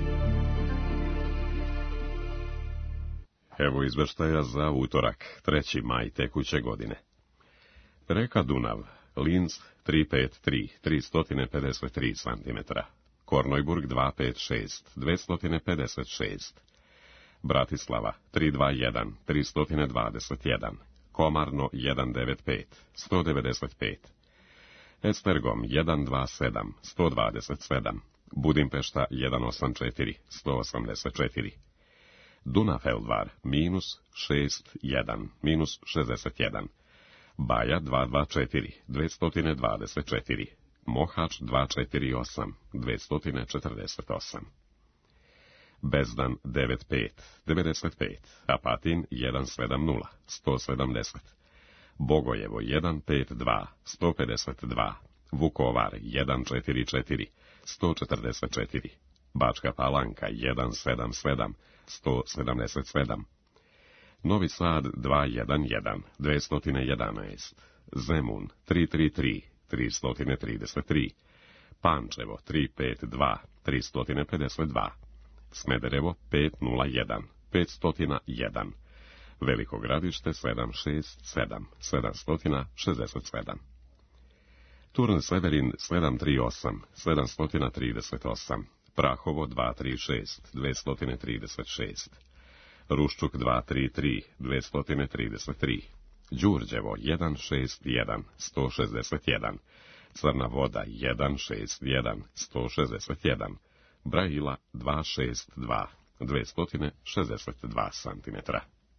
A: Evo izveštaja za utorak, treći maj tekuće godine. Reka Dunav, Linz tri pet tri, tristo pedeset tri centimetra. Kornojburg dva pet šest, dvesta pedeset šest. Bratislava tri dva jedan, tristo dvadeset jedan. Komarno jedan devet pet, sto devedeset pet. Estergom jedan dva sedam, sto dvadeset sedam. Budimpešta jedan osam četiri, sto osamdeset četiri. Dunafeldvar minus šest jedan, minus šezdeset jedan. Baja dva dva četiri, dvesta dvadeset četiri. Mohač dva četiri osam, dvesta četrdeset osam. Bezdan devet pet, devedeset pet. Apatin jedan sedam nula, sto sedamdeset. Bogojevo jedan pet dva, sto pedeset dva. Vukovar jedan četiri četiri, sto četrdeset četiri. Bačka Palanka jedan sedam sedam, sto sedamdeset sedam. Novi Sad dva jedan jedan, dvesta jedanaest. Zemun tri tri tri, tristo trideset tri. Pančevo tri pet dva, tristo pedeset dva. Smederevo pet nula jedan, petsto jedan. Veliko Gradište sedam šest sedam, sedamsto šezdeset sedam. Turn Severin sedam tri osam, sedamsto trideset osam. Prahovo dva tri šest, dvesta trideset šest. Ruščuk dva tri tri, dvesta trideset tri. Đurđevo jedan šest jedan, sto šezdeset jedan. Crna Voda jedan šest jedan, sto šezdeset jedan. Brajila dva šest dva, dvesta šezdeset dva centimetra.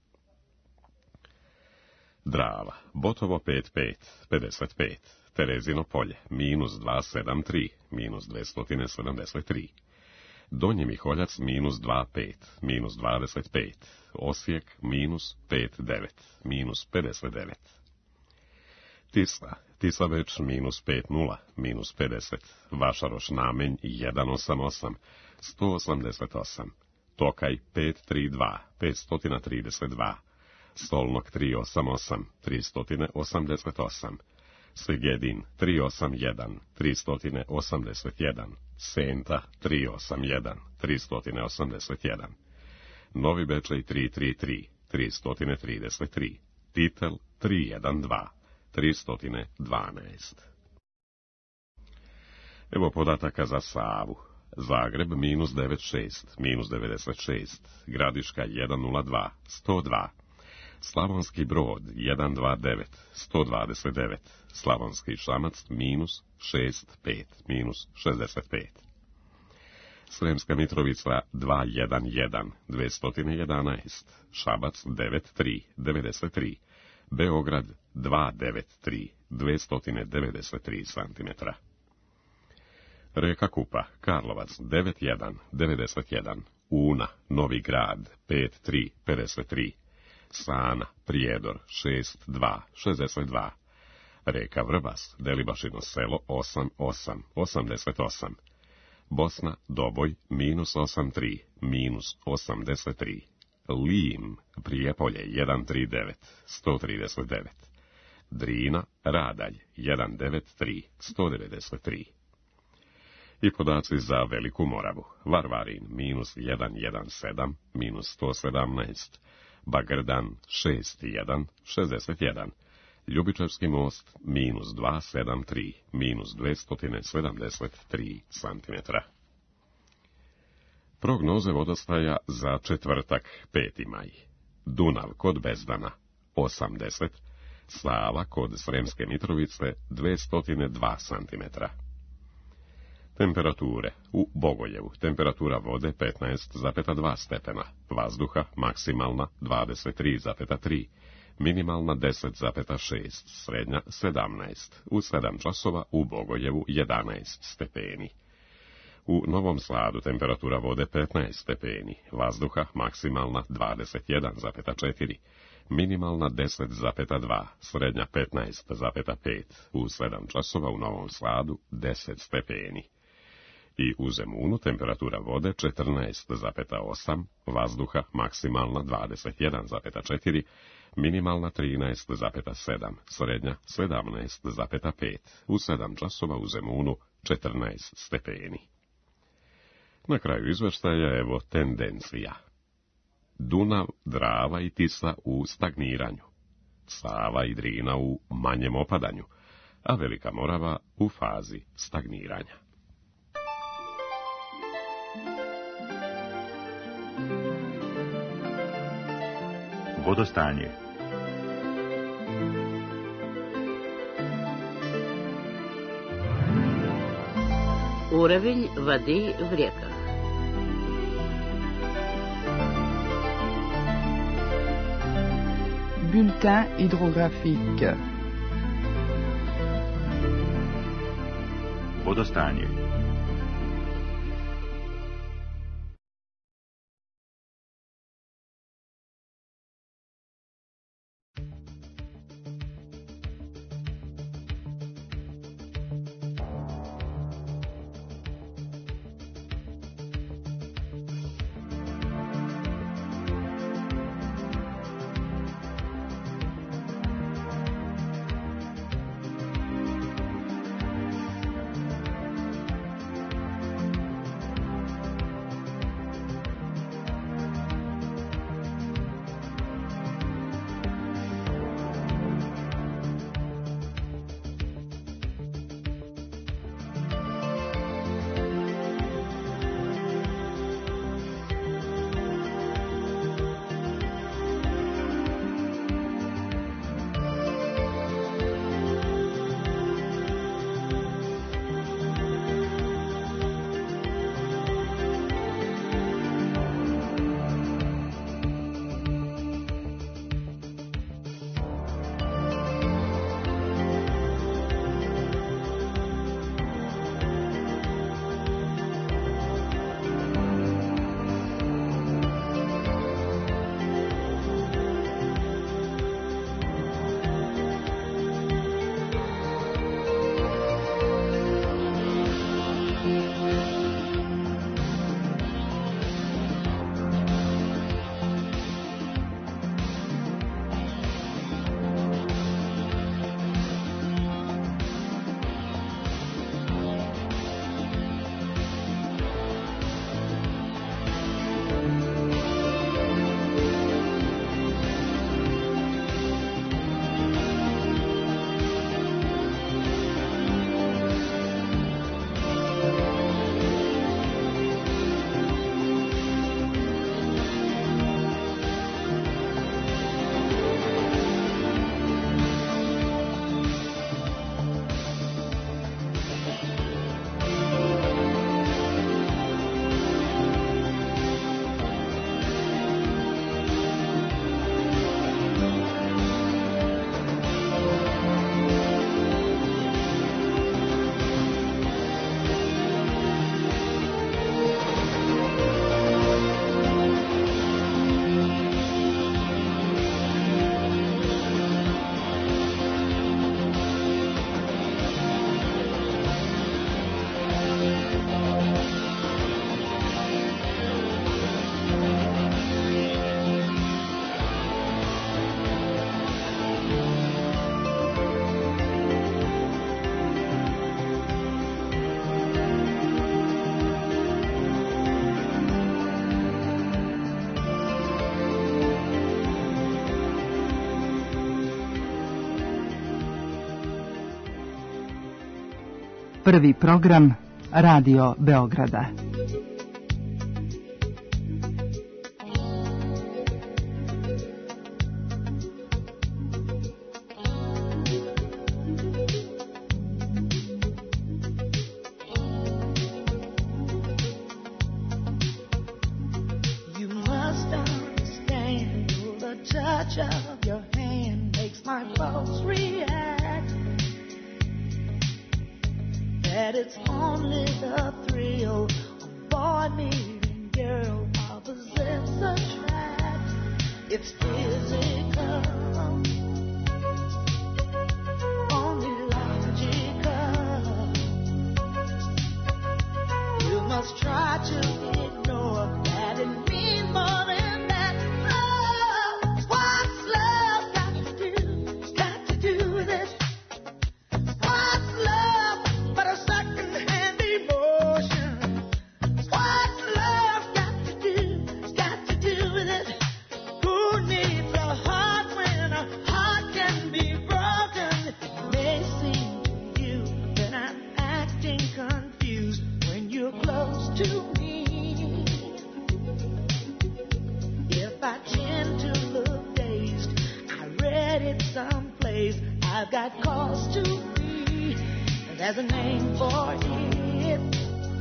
A: Drava, Botovo pet pet, pedeset pet. Terezino polje, minus dva sedam tri, minus dvesta sedamdeset tri. Donji Miholjac, minus dva pet, minus dvadeset pet. Osijek, minus pet devet, minus pedeset devet. Tisla, Tisaveć, minus pet nula, minus pedeset. Vašaroš Namenj, jedan osam osam, sto osamdeset osam. Tokaj, pet tri dva, petsto trideset dva. Stolnog tri osam osam, tristo osamdeset osam. Segedin tri osam jedan, tristo osamdeset jedan. Senta tri osam jedan, tristo osamdeset jedan. Novi Bečej tri tri tri, tristo trideset tri. Titel tri jedan dva, tristo dvanaest. Evo podataka za Savu. Zagreb minus devet šest, minus devedeset šest. Gradiška jedan nula dva, sto dva. Slavonski Brod jedan dva devet, sto dvadeset devet. Slavonski Šamac minus šest pet, minus šezdeset pet. Sremska Mitrovica dva jedan jedan, dvesta jedanaest. Šabac devet tri, devedeset tri. Beograd dva devet tri, dvesta devedeset tri centimetra. Reka Kupa, Karlovac devet jedan, devedeset jedan. Una, Novi Grad pet tri, pedeset tri. Sana, Prijedor, šest dva, šezdeset dva. Reka Vrbas, Delibašino selo, osam osam, osamdeset osam. Bosna, Doboj, minus osam tri, minus osamdeset tri. Lim, Prijepolje, jedan tri devet, sto trideset devet. Drina, Radalj, jedan devet tri, sto devedeset tri. I podaci za Veliku Moravu. Varvarin, minus jedan jedan sedam, minus sto sedamnaest. Bagrdan, šest jedan, šezdeset jedan. Ljubičevski most, minus dva sedam tri, minus dvesta sedamdeset tri centimetra. Prognoze vodostaja za četvrtak, peti maj. Dunav kod Bezdana, osamdeset. Sava kod Sremske Mitrovice, dvesta dva centimetra. Temperature. U Bogojevu temperatura vode petnaest zarez dva stepena, vazduha maksimalna dvadeset tri zarez tri, minimalna deset zarez šest, srednja sedamnaest, u sedam časova u Bogojevu jedanaest stepeni. U Novom Sadu temperatura vode petnaest stepeni, vazduha maksimalna dvadeset jedan zarez četiri, minimalna deset zarez dva, srednja petnaest zarez pet, u sedam časova u Novom Sadu deset stepeni. I u Zemunu temperatura vode četrnaest zarez osam, vazduha maksimalna dvadeset jedan zarez četiri, minimalna trinaest zarez sedam, srednja sedamnaest zarez pet, u sedam časova u Zemunu četrnaest stepeni. Na kraju izveštaja evo tendencija. Dunav, Drava i Tisa u stagniranju, Sava i Drina u manjem opadanju, a Velika Morava u fazi stagniranja.
M: Vodostanje.
N: Уровень воды в реках.
O: Bulletin hydrographique.
M: Vodostanje.
O: Prvi program Radio Beograda.
G: You must understand the touch of your hand makes my pulse react. That it's only the thrill of boy meeting girl opposites attract. It's physical, only logical. You must try to ignore that it means more than that. Oh, what's love got to do? Got to do with it. What's love? Second-hand emotion. What's love got to do? Got to do with it. Who needs a heart when a heart can be broken? It may seem to you that I'm acting confused when you're close to me. If I tend to look dazed, I read it someplace. I've got cause to be. There's a name for it.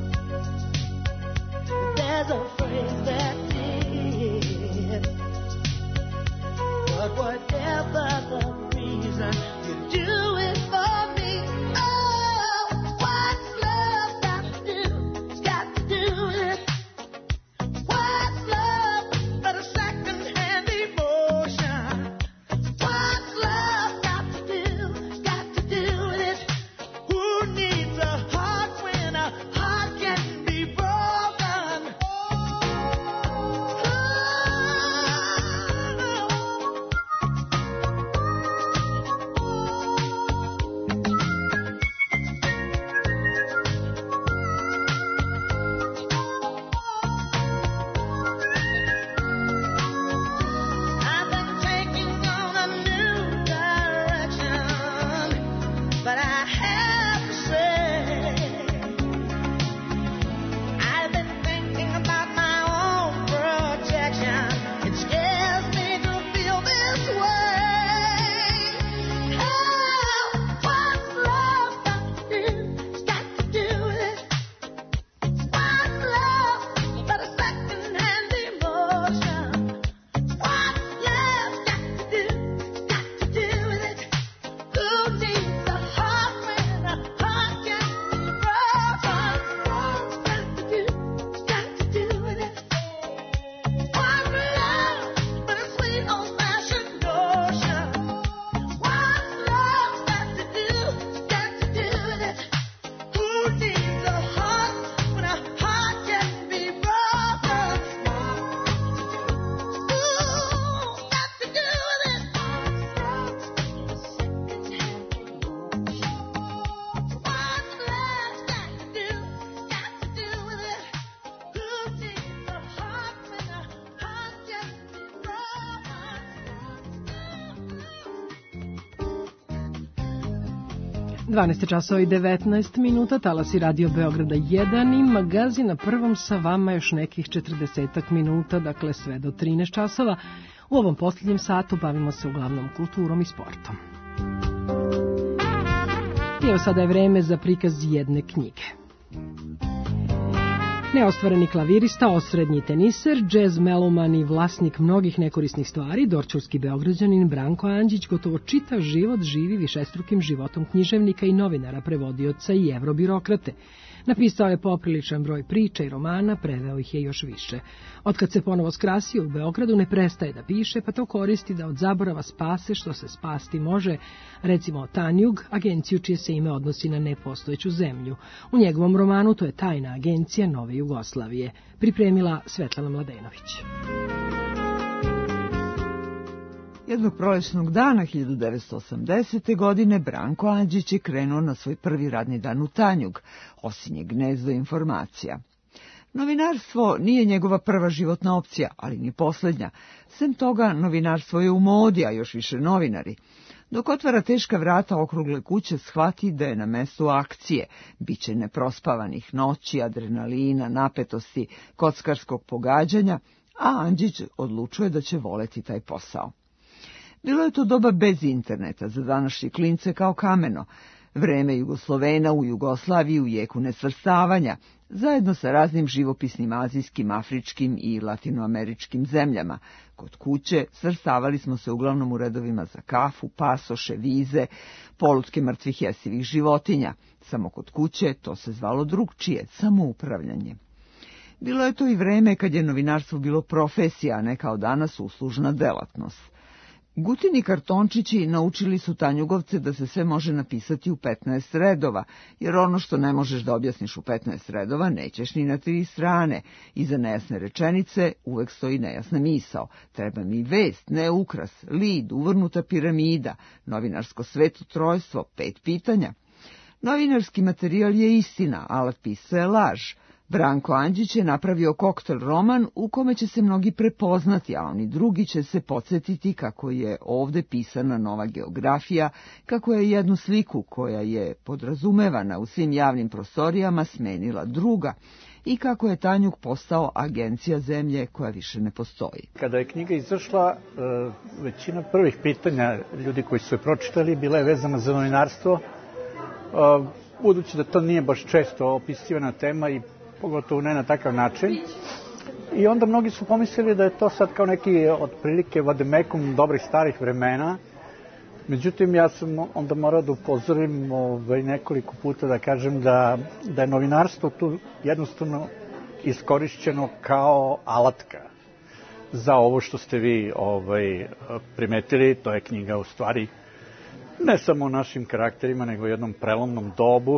G: there's a phrase that did. But whatever the reason, you do it for me. Oh, what's love got to do? It's got to do with it. What's love but a second-hand emotion? What's love got to do? Got to do with it. Who needs a heart when a heart can be broken? I've been taking on a new direction, but I have to say, I've been thinking about my own protection. It scares me to feel this way. Oh, what's love got to do? It's got to do with it. What's love but a second-hand emotion? What's love got to do? Got to do with it. Who needs a heart when a heart can be broken? What's got to do? Got to do with it. What's love but a sweet old-fashioned notion? What's love got to do? Got to do with it. Who needs a heart when a heart can be broken? Ooh, got to do with it. What's love got to do? Got to do with it. Who needs a heart when a heart can be
C: dvanaest časova i devetnaest minuta, talasi Radio Beograda jedan i magazin na prvom sa vama još nekih četrdesetak minuta, dakle sve do trinaest časova. U ovom posljednjem satu bavimo se uglavnom kulturom i sportom. I evo sada je vreme za prikaz jedne knjige. Neostvareni klavirista, osrednji teniser, džez meloman i vlasnik mnogih nekorisnih stvari, dorčulski Beograđanin Branko Andžić gotovo čitav život živi višestrukim životom književnika i novinara, prevodioca i evrobirokrate. Napisao je popriličan broj priča i romana, preveo ih je još više. Otkad se ponovo skrasio u Beogradu, ne prestaje da piše, pa to koristi da od zaborava spase što se spasti može, recimo Tanjug, agenciju čije se ime odnosi na nepostojeću zemlju. U njegovom romanu to je Tajna agencija Nove Jugoslavije. Pripremila Svetlana Mladenović.
D: Jednog prolećnog dana hiljadu devetsto osamdesete. godine Branko Andžić je krenuo na svoj prvi radni dan u Tanjug, osinje gnezdo informacija. Novinarstvo nije njegova prva životna opcija, ali ni posljednja. Sem toga, novinarstvo je u modi, a još više novinari. Dok otvara teška vrata okrugle kuće, shvati da je na mestu akcije, biće neprospavanih noći, adrenalina, napetosti, kockarskog pogađanja, a Andžić odlučuje da će voleti taj posao. Bilo je to doba bez interneta, za današnje klince kao kameno, vreme Jugoslovena u Jugoslaviji u jeku nesvrstavanja, zajedno sa raznim živopisnim azijskim, afričkim i latinoameričkim zemljama. Kod kuće svrstavali smo se uglavnom u redovima za kafu, pasoše, vize, polutke mrtvih jesivih životinja. Samo kod kuće to se zvalo drugčije, samoupravljanje. Bilo je to i vreme kad je novinarstvo bilo profesija, a ne kao danas uslužna delatnost. Gutini kartončići naučili su Tanjugovce da se sve može napisati u petnaest redova, jer ono što ne možeš da objasniš u petnaest redova nećeš ni na tri strane. Iza nejasne rečenice uvek stoji nejasna misao. Treba mi vest, ne ukras, lid, uvrnuta piramida, novinarsko sveto trojstvo, pet pitanja. Novinarski materijal je istina, alat pisca je laž. Branko Andžić je napravio koktel roman u kome će se mnogi prepoznati, a oni drugi će se podsjetiti kako je ovde pisana nova geografija, kako je jednu sliku koja je podrazumevana u svim javnim prostorijama smenila druga i kako je Tanjug postao agencija zemlje koja više ne postoji.
P: Kada je knjiga izašla, većina prvih pitanja ljudi koji su je pročitali bila je vezana za novinarstvo, budući da to nije baš često opisivana tema i pogotovo ne na takav način. I onda mnogi su pomislili da je to sad kao neki otprilike vademekum dobrih starih vremena. Međutim, ja sam onda morao da upozorim ovaj, nekoliko puta da kažem da, da je novinarstvo tu jednostavno iskorišćeno kao alatka za ovo što ste vi ovaj, primetili. To je knjiga u stvari ne samo o našim karakterima, nego o jednom prelomnom dobu,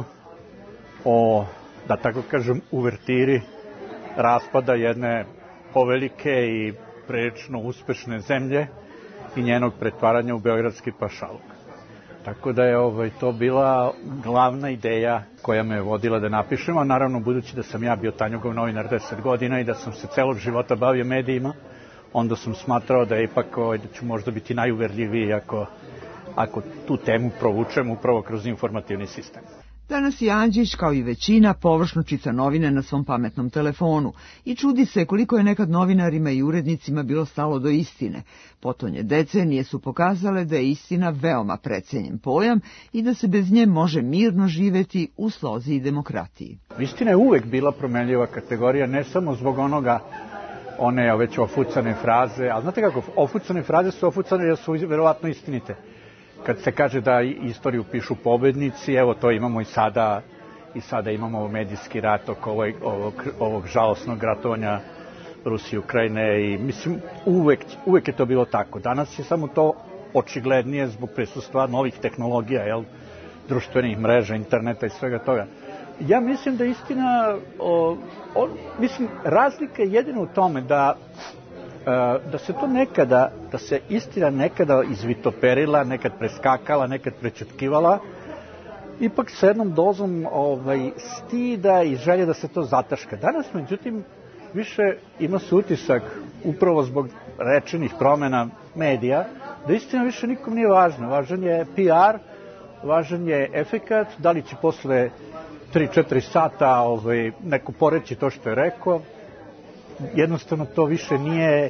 P: o, da tako kažem, uvertiri raspada jedne povelike i prilično uspešne zemlje i njenog pretvaranja u beogradski pašaluk. Tako da je ovaj, to bila glavna ideja koja me je vodila da napišem, a naravno budući da sam ja bio Tanjugov novinar deset godina i da sam se celog života bavio medijima, onda sam smatrao da je ipak ovaj, da ću možda biti najuverljiviji ako, ako tu temu provučem upravo kroz informativni sistem.
D: Danas je Andžić, kao i većina, površno čita novine na svom pametnom telefonu i čudi se koliko je nekad novinarima i urednicima bilo stalo do istine. Potonje decenije su pokazale da je istina veoma precenjen pojam i da se bez nje može mirno živeti u slozi i demokratiji.
P: Istina je uvek bila promenljiva kategorija, ne samo zbog onoga, one već ofucane fraze, ali znate kako, ofucane fraze su ofucane jer su verovatno istinite. Kad se kaže da istoriju pišu pobednici, evo to imamo i sada, i sada imamo medijski rat oko ovog, ovog, ovog žalosnog ratovanja Rusije i Ukrajine i mislim uvek, uvek je to bilo tako. Danas je samo to očiglednije zbog prisustva novih tehnologija, jel, društvenih mreža, interneta i svega toga. Ja mislim da istina, o, o, mislim, razlika je jedino u tome da da se to nekada, da se istina nekada izvitoperila, nekad preskakala, nekad prečutkivala, ipak sa jednom dozom ovaj, stida i želje da se to zataška. Danas, međutim, više ima se utisak, upravo zbog rečenih promena medija, da istina više nikom nije važna. Važan je P R, važan je efekat, da li će posle tri četiri sata ovaj, neko poreći to što je rekao. Jednostavno to više nije,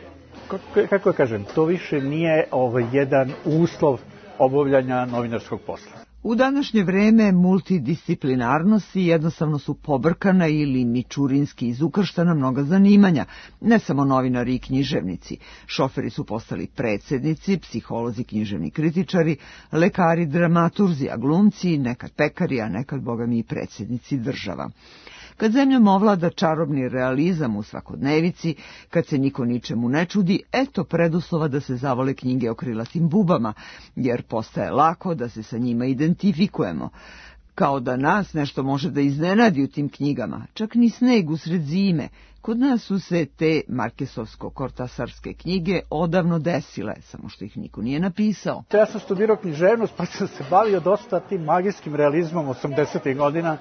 P: kako, kako kažem, to više nije ovaj jedan uslov obavljanja novinarskog posla.
D: U današnje vreme multidisciplinarnosti jednostavno su pobrkana ili mičurinski izukrštana mnoga zanimanja, ne samo novinari i književnici. Šoferi su postali predsjednici, psiholozi, književni kritičari, lekari, dramaturzi, a glumci, nekad pekari, a nekad, boga mi, i predsjednici država. Kad zemljom ovlada čarobni realizam u svakodnevici, kad se niko ničemu ne čudi, eto preduslova da se zavole knjige o krilatim bubama, jer postaje lako da se sa njima identifikujemo. Kao da nas nešto može da iznenadi u tim knjigama, čak ni sneg usred zime. Kod nas su se te markesovsko-kortasarske knjige odavno desile, samo što ih niko nije napisao.
P: Ja sam studirao književnost, pa sam se bavio dosta tim magijskim realizmom osamdesetih godina,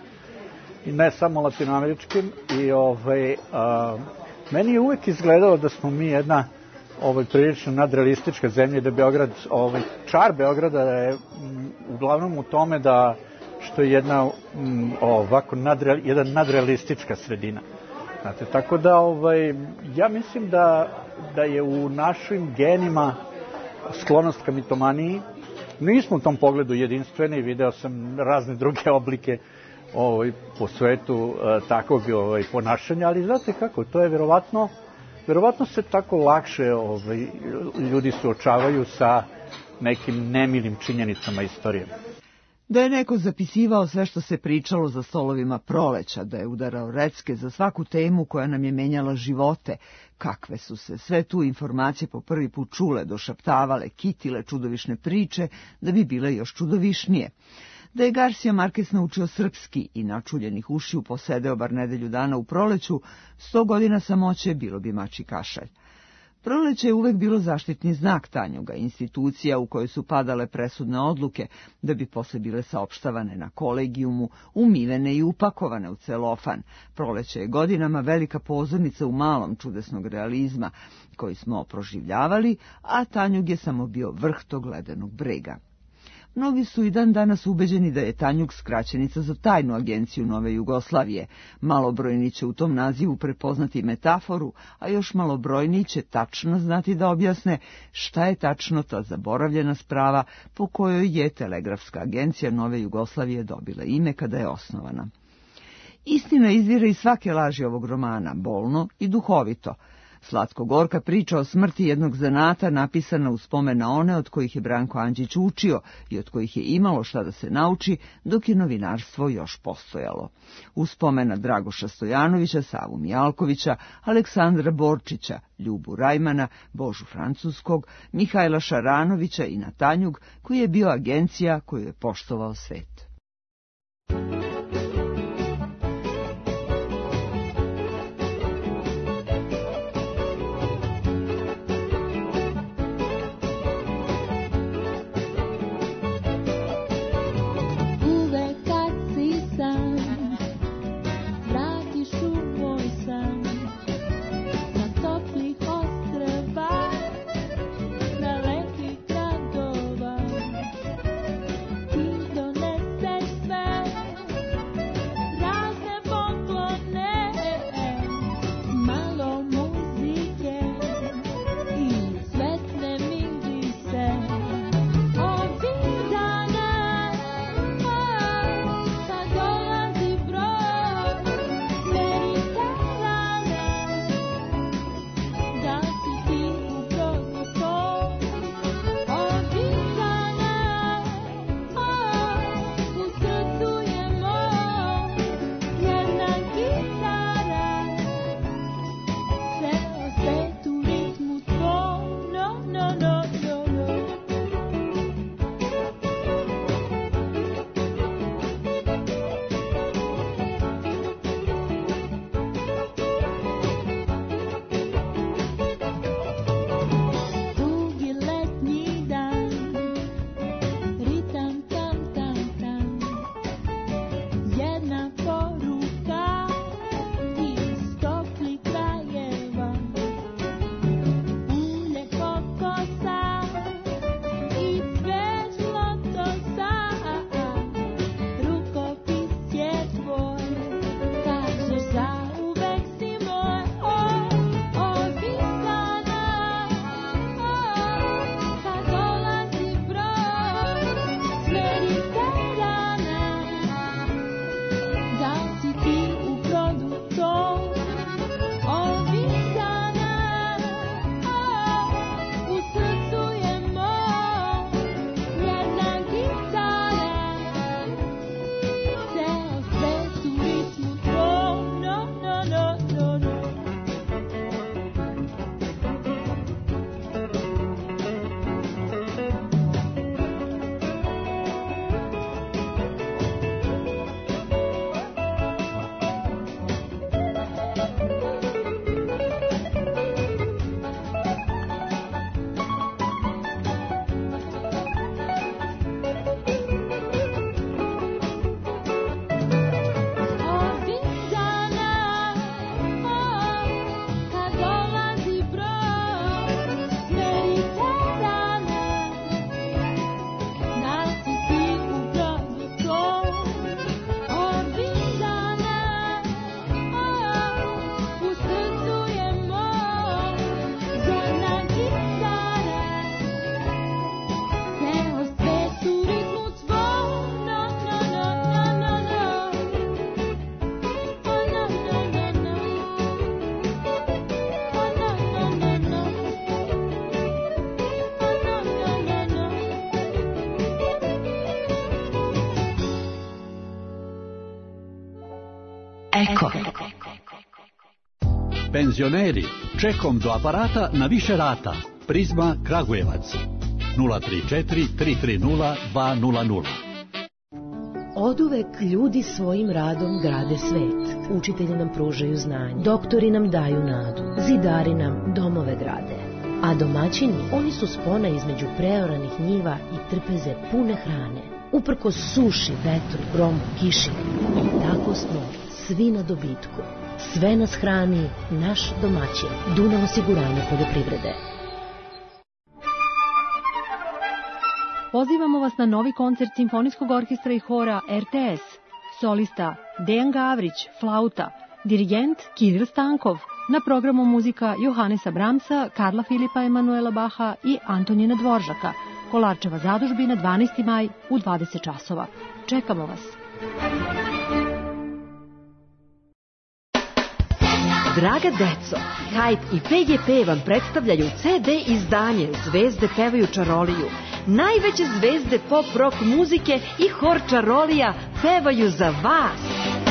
P: i ne samo latinoameričkim, i ovaj, a, meni je uvek izgledalo da smo mi jedna ovaj, prilično nadrealistička zemlja, da Beograd, ovaj, čar Beograda je m, uglavnom u tome da što je jedna m, ovako nadreal, jedan nadrealistička sredina. Znate, tako da ovaj, ja mislim da, da je u našim genima sklonost ka mitomaniji. Nismo u tom pogledu jedinstveni, video sam razne druge oblike ovaj, po svetu e, takvog ovaj, ponašanja, ali znate kako, to je verovatno, verovatno se tako lakše ovaj, ljudi suočavaju sa nekim nemilim činjenicama istorije.
D: Da je neko zapisivao sve što se pričalo za stolovima proleća, da je udarao recke za svaku temu koja nam je menjala živote, kakve su se sve tu informacije po prvi put čule, došaptavale, kitile čudovišne priče, da bi bile još čudovišnije. Da je Garcia Marquez naučio srpski i načuljenih ušiju posedeo bar nedelju dana u proleću, sto godina samoće bilo bi mači kašalj. Proleće je uvek bilo zaštitni znak Tanjuga, institucija u kojoj su padale presudne odluke, da bi posle bile saopštavane na kolegijumu, umivene i upakovane u celofan. Proleće je godinama velika pozornica u malom čudesnog realizma, koji smo proživljavali, a Tanjug je samo bio vrh tog ledenog brega. Mnogi su i dan danas ubeđeni da je Tanjug skraćenica za tajnu agenciju Nove Jugoslavije. Malobrojni će u tom nazivu prepoznati metaforu, a još malobrojni će tačno znati da objasne šta je tačno ta zaboravljena sprava po kojoj je Telegrafska agencija Nove Jugoslavije dobila ime kada je osnovana. Istina izvire iz svake laži ovog romana, bolno i duhovito. Slatko-gorka priča o smrti jednog zanata napisana u spomen na one od kojih je Branko Andžić učio i od kojih je imalo šta da se nauči dok je novinarstvo još postojalo. U spomen na Dragoša Stojanovića, Savu Mijalkovića, Aleksandra Borčića, Ljubu Rajmana, Božu Francuskog, Mihajla Šaranovića i na Tanjug, koji je bio agencija koju je poštovao svet.
K: Eko. Penzioneri, čekom do aparata na više rata. Prizma Kragujevac. nula tri četiri tri tri nula dva nula nula.
Q: Oduvek ljudi svojim radom grade svet. Učitelji nam pružaju znanje. Doktori nam daju nadu. Zidari nam domove grade. A domaćini, oni su spona između preoranih njiva i trpeze pune hrane. Uprkos suši, vetru, gromu, kiši. I tako smo svi na dobitku. Sve nas hrani naš domaćin. Dunav osiguranje poljoprivrede.
R: Pozivamo vas na novi koncert Simfonijskog orkestra i hora R T S. Solista Dejan Gavrić, flauta. Dirigent Kiril Stankov. Na programu muzika Johanesa Bramsa, Karla Filipa Emanuela Baha i Antonina Dvoržaka. Kolarčeva zadužbina dvanaesti maj u dvadeset časova. Čekamo vas.
F: Draga deco, Hajt i P G P vam predstavljaju C D izdanje Zvezde pevaju čaroliju. Najveće zvezde pop rock muzike i hor čarolija pevaju za vas.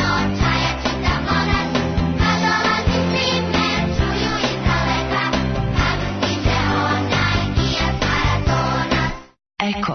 X: Eko.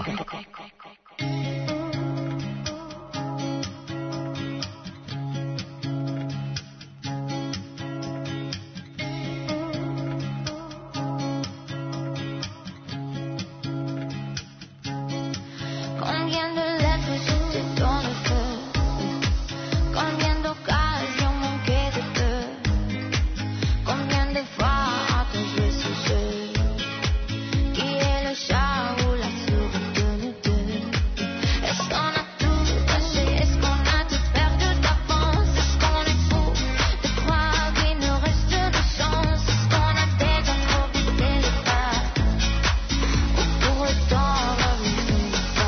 H: Combien de lettres j'étais dans le feu, combien d'occasions manquées de deux, combien de fois as-tu joué ce jeu, qui est le chat ou la souris de nous deux. Est-ce qu'on a tout caché, est-ce qu'on a tout perdu d'avance, est-ce qu'on est fou de croire qu'il nous reste de chance, est-ce qu'on a déjà trop baissé les pas, ou pour le temps revenir pas.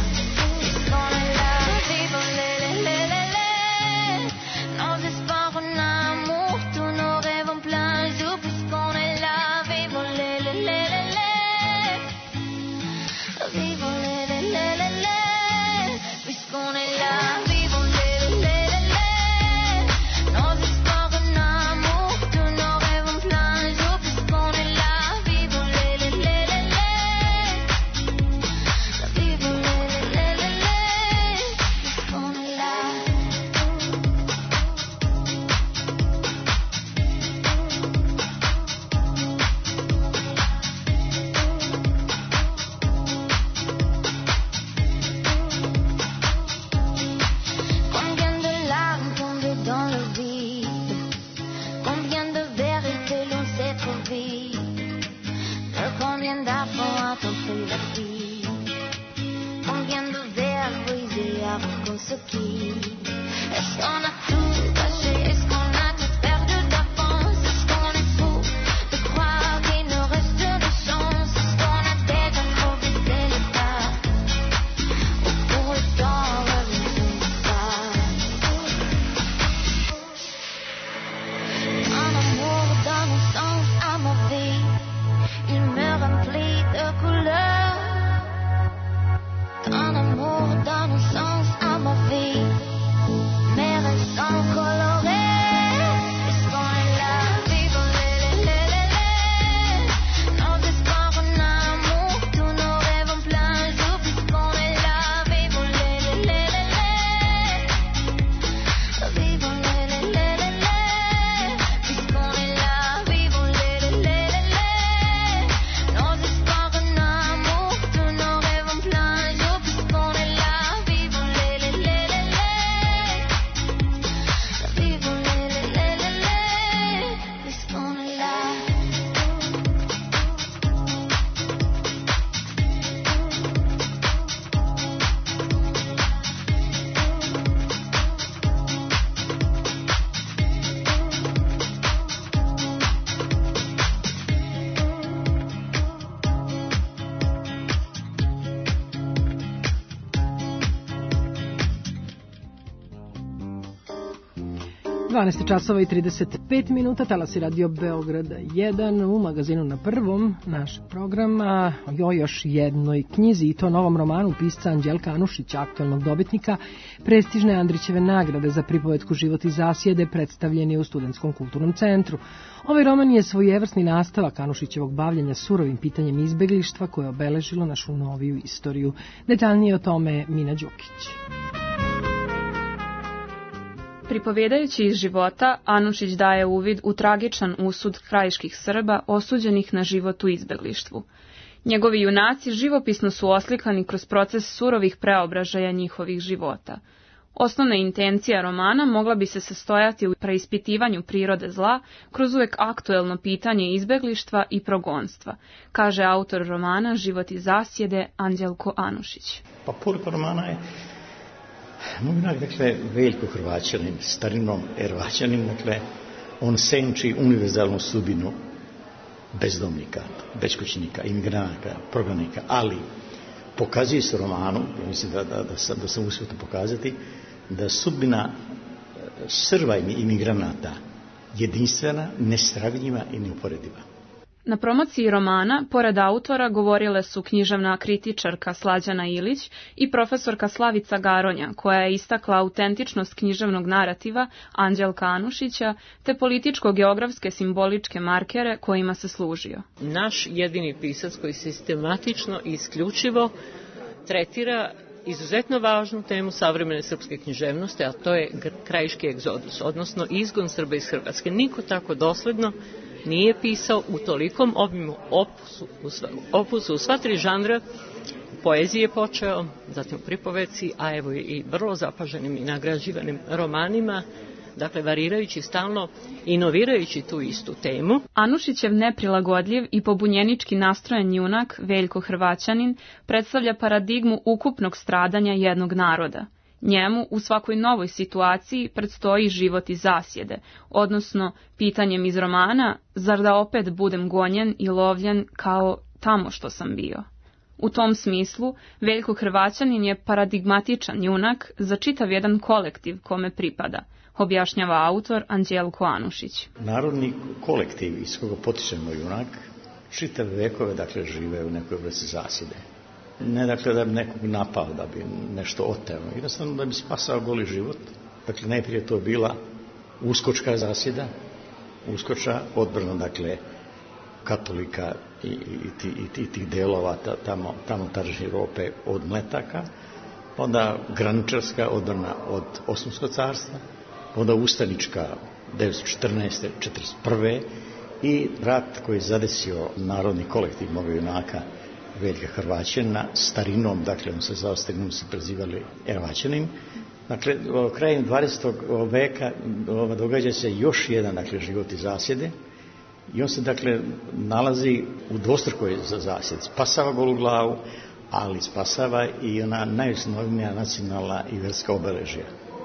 H: Nos espoirs en amour, tous nos rêves en plein jour, puisqu'on est là, vivons les les les les les, vivons les les les les les, puisqu'on est là, vivons les les les les les. Nos espoirs en amour, tous nos rêves en plein jour, puisqu'on est là, vivons les les les les les, vivons les les les les les, puisqu'on est là. Combien de larmes tombées dans le vide, combien de vérités l'on sait trop vite, de combien d'enfants a-t-on pris la vie, combien de verres brisés avant qu'on se quitte. Est-ce qu'on a tout caché, est-ce qu'on a tout perdu d'avance, est-ce qu'on est fou de croire qu'il nous reste de chance, est-ce qu'on a déjà trop baissé les pas, ou pour le temps revenir pas. Un amour donne un sens à ma vie, il me remplit de couleurs. Un amour donne un sens à ma vie, mes rêves sont colorés, puisqu'on est là, vivons les les les les les. Nos espoirs en amour, tous nos rêves en plein jour, puisqu'on est là, vivons les les les les les, vivons les les les les les, puisqu'on est là, vivons les les les les les. Nos espoirs en amour, tous nos rêves en plein jour, puisqu'on est là, vivons les les les les les, vivons les les les les les, puisqu'on est là.
C: dvanaest časova i trideset pet minuta, talasi radio Beograda jedan, u magazinu Na prvom našeg programa o još jednoj knjizi, i to novom romanu pisca Anđelka Anušića, aktualnog dobitnika prestižne Andrićeve nagrade za pripovetku Život iz zasjede, predstavljen je u Studentskom kulturnom centru. Ovaj roman je svojevrsni nastavak Anušićevog bavljenja surovim pitanjem izbeglištva koje je obeležilo našu noviju istoriju. Detaljnije o tome Mina Đukić.
S: Pripovedajući iz života, Anušić daje uvid u tragičan usud krajiških Srba osuđenih na život u izbeglištvu. Njegovi junaci živopisno su oslikani kroz proces surovih preobražaja njihovih života. Osnovna intencija romana mogla bi se sastojati u preispitivanju prirode zla kroz uvek aktuelno pitanje izbeglištva i progonstva, kaže autor romana Život iz zasjede Anđelko Anušić.
T: Pa poruka romana je novinar, dakle, Veljko Hrvaćanin, starinom Ervaćanin, dakle, on senči univerzalnu sudbinu bezdomnika, beskućnika, imigranata, prognanika, ali pokazuje se romanu, ja mislim da, da, da sam, da sam uspio to pokazati, da sudbina Srba i imigranata jedinstvena, nestragljiva i neuporediva.
S: Na promociji romana, pored autora, govorile su književna kritičarka Slađana Ilić i profesorka Slavica Garonja, koja je istakla autentičnost književnog narativa Anđelka Anušića, te političko-geografske simboličke markere kojima se služio.
B: Naš jedini pisac koji sistematično i isključivo tretira izuzetno važnu temu savremene srpske književnosti, a to je krajiški egzodus, odnosno izgon Srba iz Hrvatske. Niko tako dosledno nije pisao u tolikom obimu opusu, u sva, opusu u sva tri žanra. Poezije je počeo, zatim pripoveci, a evo i vrlo zapaženim i nagrađivanim romanima, dakle varirajući stalno, inovirajući tu istu temu.
S: Anušićev neprilagodljiv i pobunjenički nastrojen junak, Veljko Hrvaćanin, predstavlja paradigmu ukupnog stradanja jednog naroda. Njemu u svakoj novoj situaciji predstoji život iz zasjede, odnosno pitanjem iz romana, zar da opet budem gonjen i lovljen kao tamo što sam bio. U tom smislu, Veljko Hrvaćanin je paradigmatičan junak za čitav jedan kolektiv kome pripada, objašnjava autor Anđelko Anušić.
T: Narodni kolektiv iz koga potičemo junak, čitave vekove, dakle, žive u nekoj vrsti zasjede. Ne, dakle, da bi nekog napao, da bi nešto oteo, jednostavno da bi spasao goli život. Dakle, najprije to bila uskočka zasjeda, uskoča, odbrana, dakle, katolika i, i, i, i tih delova tamo, tamo tadašnje Europe od mletaka, onda graničarska odbrana od Osmanskog carstva, onda ustanička devetsto četrnaeste do četrdeset prve i rat koji je zadesio narodni kolektiv moga junaka Veljka Hrvaćanina starinom, dakle on se zvao starinom, se prezivali Ervaćanin. Dakle, krajem dvadesetog veka događa se još jedan, dakle, život iz zasjede i on se, dakle, nalazi u dvostrukoj zasjedi. Spasava golu glavu, ali spasava i ona najosnovnija nacionalna i verska obeležja.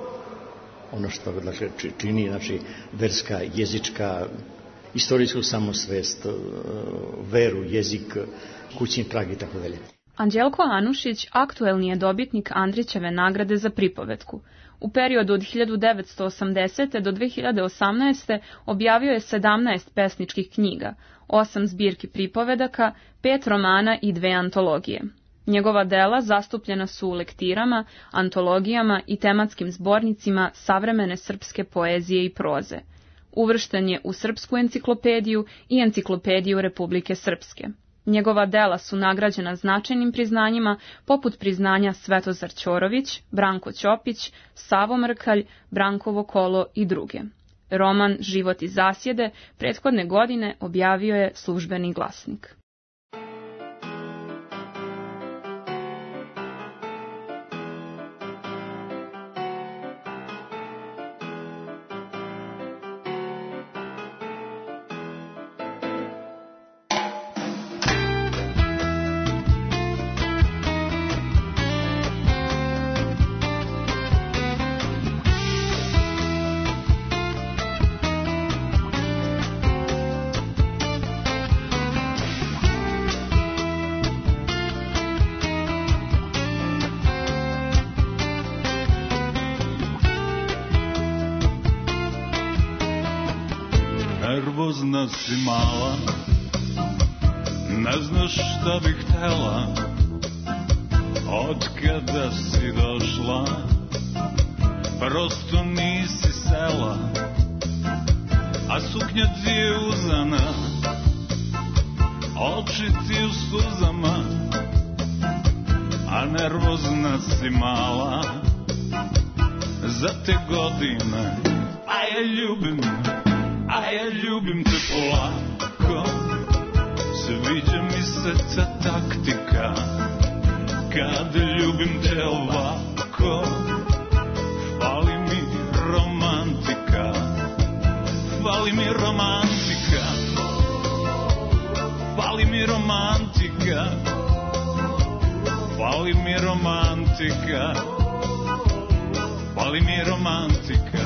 T: Ono što, dakle, čini, znači, verska, jezička, istorijsku samosvest, veru, jezik, kućni prag i tako dalje.
S: Anđelko Anušić aktuelni je dobitnik Andrićeve nagrade za pripovetku. U periodu od hiljadu devetsto osamdesete. do dve hiljade osamnaeste. objavio je sedamnaest pesničkih knjiga, osam zbirki pripovedaka, pet romana i dve antologije. Njegova dela zastupljena su u lektirama, antologijama i tematskim zbornicima savremene srpske poezije i proze. Uvršten je u Srpsku enciklopediju i Enciklopediju Republike Srpske. Njegova dela su nagrađena značajnim priznanjima, poput priznanja Svetozar Ćorović, Branko Ćopić, Savo Mrkalj, Brankovo kolo i druge. Roman Život iz zasjede prethodne godine objavio je Službeni glasnik.
E: Nervozna si mala, ne znaš šta bih htela, od kada si došla, prosto nisi sela, a suknja ti je uzana, oči ti u suzama, a nervozna si mala, za te godine, a ja ljubim, a ja ljubim te polako, sviđa mi se ta taktika, kad ljubim te ovako, fali mi romantika, fali mi romantika, fali mi romantika, fali mi romantika, fali mi romantika.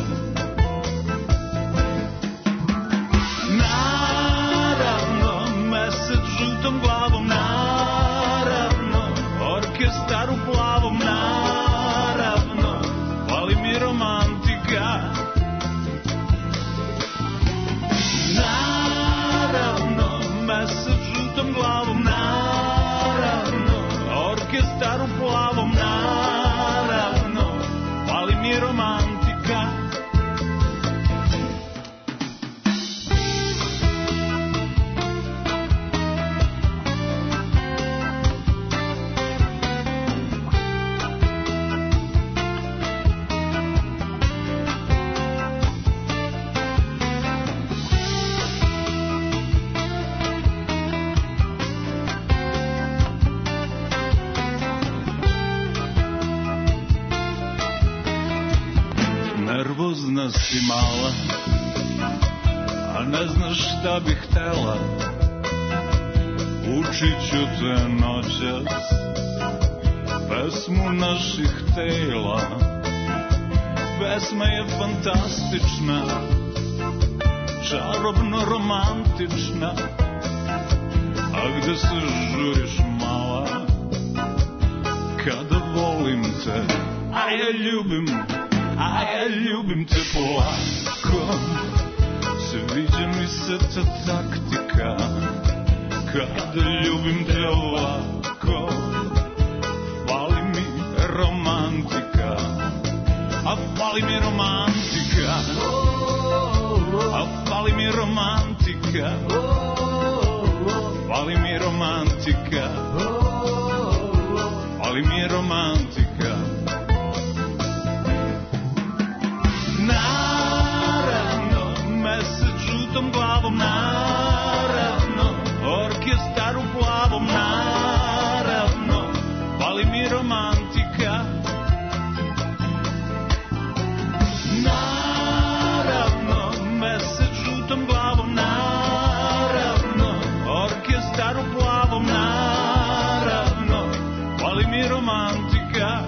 E: Naravno, mesec žutom glavom, naravno, orkestar u plavom, naravno, fali mi romantika. si mala, a ne znaš šta bi htela, učit ću te noćas pesmu naših tela. Pesma je fantastična, čarobno romantična, a gde se žuriš mala, kada volim te, a ja ljubim, a ja ljubim te polako. Sviđa mi se ta taktika, kada ljubim te ovako. Fali mi romantika, a fali mi romantika, a fali mi romantika, fali mi romantika, fali mi romantika. Naravno, mesec žutom glavom, naravno, orkestar u plavom, naravno, fali mi romantika. Naravno, mesec žutom glavom, naravno, orkestar u plavom, naravno, fali mi romantika.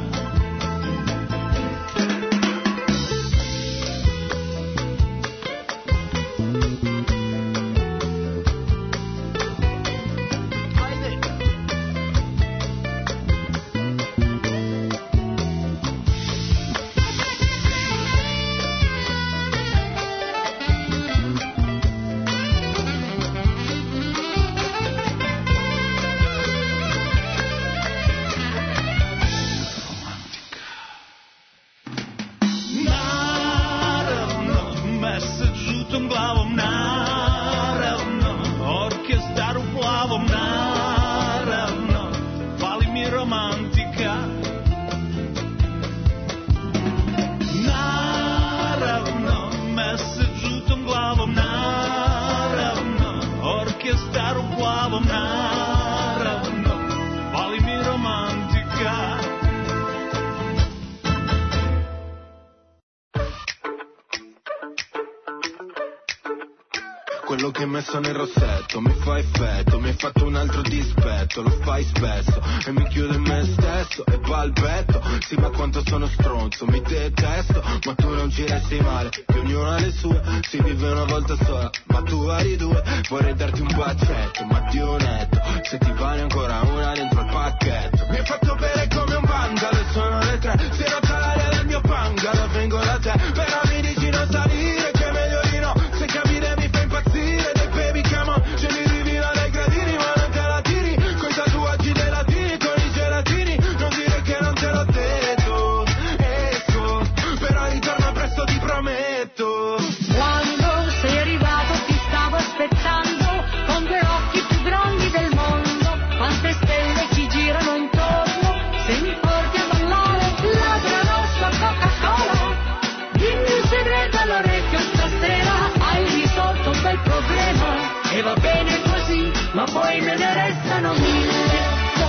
J: Quello che hai messo nel rossetto mi fa effetto, mi hai fatto un altro dispetto, lo fai spesso e mi chiudo in me stesso e balbetto. Sì, ma quanto sono stronzo, mi detesto, ma tu non ci resti male, che ognuno ha le sue, si vive una volta sola, ma tu hai due. Vorrei darti un bacetto, ma ti netto, se ti vale ancora una dentro il pacchetto. Mi hai fatto bere come un vandalo e sono le tre, si è rotta l'aria del mio bungalow, vengo da te, però mi dici non salire, che è meglio di no, se capire mi fa impazzire. Dei baby come on, ce li rivila dai gradini, ma non te la tiri, coi tatuaggi dei latini, con i gelatini, non dire che non te l'ho detto, esco, però ritorno presto ti prometto.
G: Quando sei arrivato ti stavo aspettando, con due occhi più grandi del mondo, quante stelle ci girano intorno, se mi porti a ballare, ladra rossa Coca-Cola, dimmi un segreto all'orecchio stasera, hai risolto un bel problema, e va bene così, ma poi me ne restano mille,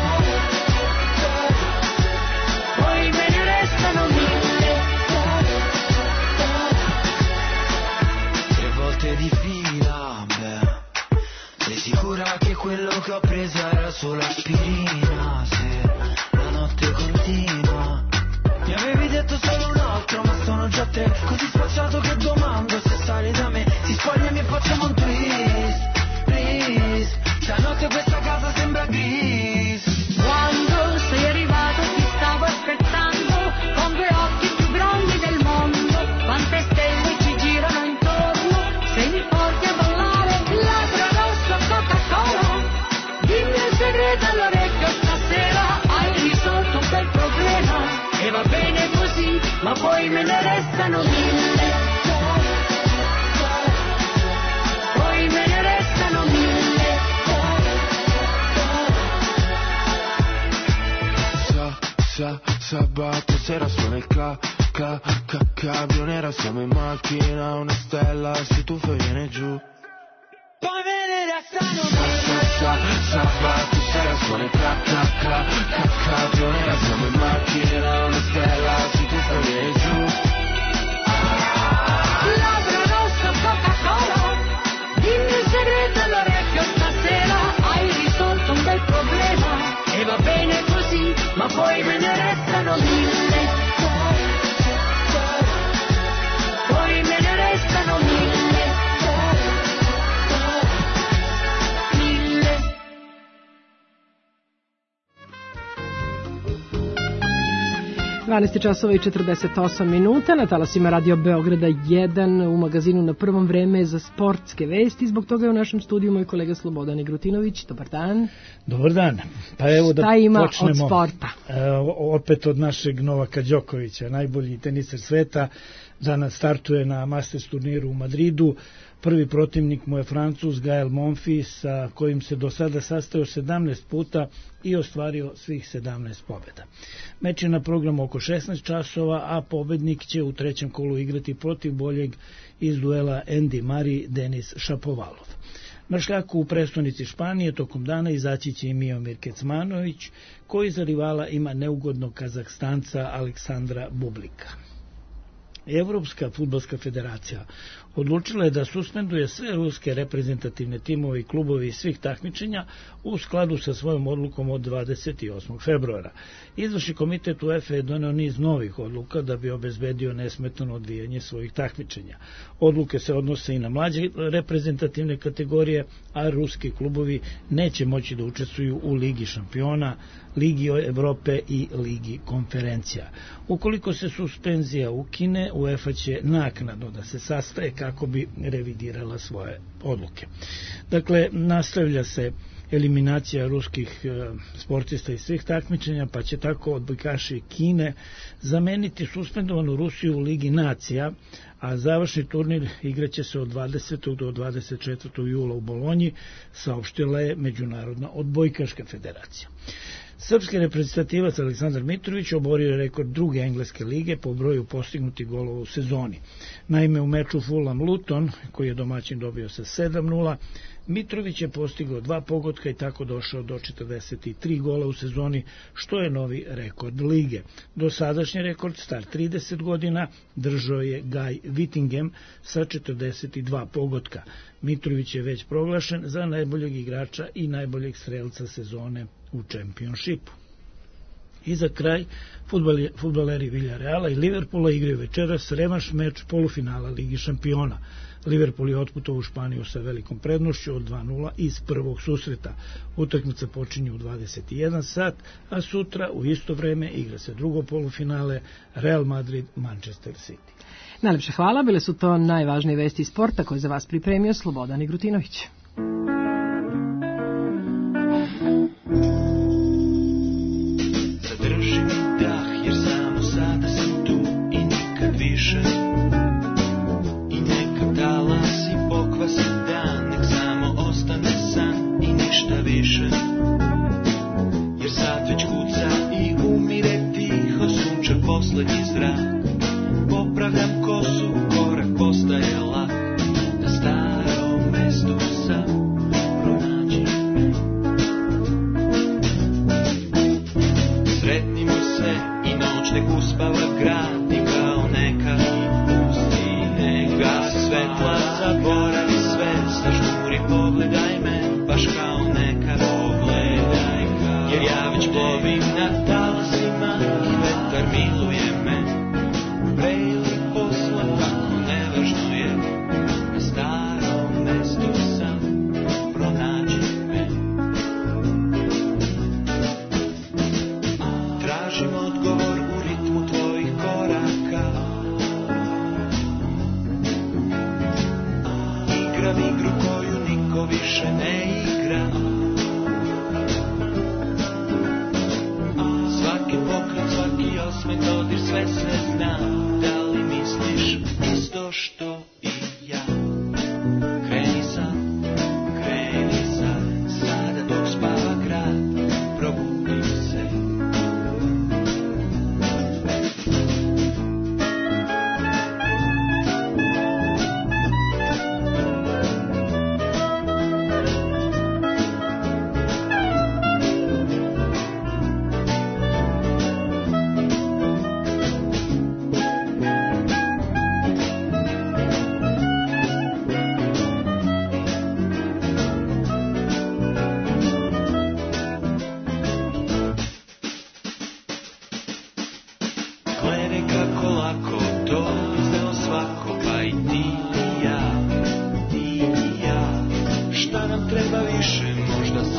G: poi me ne restano mille.
J: Tre volte di fila, beh, sei sicura che quello che ho preso era solo aspirina? Se la notte continua, mi avevi detto solo un altro, ma sono già tre, così spacciato che domando se sali da me, si spogliami e facciamo un twist, please, stanotte questa casa sembra gris.
G: Quando sei arrivato ti stavo aspettando, con due occhi più grandi del mondo, quante stelle ci girano intorno, se mi porti a ballare, ladra rossa Coca-Cola, dimmi un segreto all'orecchio stasera, hai risolto un bel problema, e va bene così, ma poi me ne restano mille, poi me ne restano mille.
J: Sa, sa, sabato sera suona il ca, ca, ca, cabrio nera, siamo in macchina, una stella si tuffa e viene giù. Poi me ne restano mille. Sa, sa, sabato sera suona il ca, ca, ca, ca, cabrio nera, siamo in macchina, una stella si tuffa e viene giù.
C: dvanaest časova i četrdeset osam minuta na talasima Radio Beograda jedan u magazinu Na prvom vreme za sportske vesti. Zbog toga je u našem studiju moj kolega Slobodan Igrutinović. Dobar dan.
I: Dobar dan. Pa evo da
C: Šta ima
I: počnemo
C: od sporta?
I: E, opet od našeg Novaka Đokovića, najbolji teniser sveta. Danas startuje na Masters turniru u Madridu. Prvi protivnik mu je Francuz Gael Monfils, sa kojim se do sada sastajao sedamnaest puta i ostvario svih sedamnaest pobjeda. Meč je na programu oko šesnaest časova, a pobednik će u trećem kolu igrati protiv boljeg iz duela Andy Murray Denis Šapovalov. Na šljaku u prestonici Španije tokom dana izaći će i Miomir Kecmanović, koji za rivala ima neugodnog Kazahstanca Aleksandra Bublika. Evropska fudbalska federacija odlučila je da suspenduje sve ruske reprezentativne timove i klubovi iz svih takmičenja u skladu sa svojom odlukom od dvadeset osmog februara. Izvršni komitet UEFA je doneo niz novih odluka da bi obezbedio nesmetano odvijanje svojih takmičenja. Odluke se odnose i na mlađe reprezentativne kategorije, a ruski klubovi neće moći da učestvuju u Ligi šampiona, Ligi Evrope i Ligi konferencija. Ukoliko se suspenzija ukine, UEFA će naknadno da se sastaje kako bi revidirala svoje odluke. Dakle, nastavlja se eliminacija ruskih e, sportista iz svih takmičenja, pa će tako odbojkaši Kine zameniti suspendovanu Rusiju u Ligi nacija, a završni turnir igraće se od dvadesetog do dvadeset četvrtog jula u Bolonji, saopštila je Međunarodna odbojkaška federacija. Srpski reprezentativac Aleksandar Mitrović oborio je rekord druge engleske lige po broju postignutih golova u sezoni. Naime, u meču Fulham Luton, koji je domaćin dobio sa sedam nula, Mitrović je postigao dva pogotka i tako došao do četrdeset tri gola u sezoni, što je novi rekord lige. Dosadašnji rekord, star trideset godina, držao je Guy Whittingham sa četrdeset dva pogotka. Mitrović je već proglašen za najboljeg igrača i najboljeg strelca sezone u Čempionšipu. I za kraj, fudbaleri Villarreala i Liverpoola igraju večeras revanš meč polufinala Ligi šampiona. Liverpool je otputovao u Španiju sa velikom prednošću od dva nula iz prvog susreta. Utakmica počinje u dvadeset jedan sat, a sutra u isto vreme igra se drugo polufinale Real Madrid-Manchester City.
C: Najlepše hvala, bile su to najvažnije vesti sporta koje za vas pripremio Slobodan Igrutinović.
U: Zadrži mi dah, jer samo sada sam tu i nikad više. I neka talasi pokvasi dan, nek samo ostane san i ništa više. Jer sad već kuca i umire tiho, sunče poslednji zrak. Popravljam kosu, korak postaje lak, na starom mestu sam, pronađi me. Sretni mi se i noć nek uspava grad, i kao neka i pusti, neka svetla zaboravi sve, zažmuri pogledaj me, baš kao neka pogledaj, jer ja već plovim na talasima i vetar miluje me. Prejeli posla, tako nevažno je, na starom mestu sam, pronađi me. Tražim odgovor u ritmu tvojih koraka, igram igru koju niko više ne igra. Svaki pokret, svaki osmeh, dodir, sve sve znam. Da li misliš isto što i ja? Kreni sad, kreni sad, sada dok spava grad, probudi se.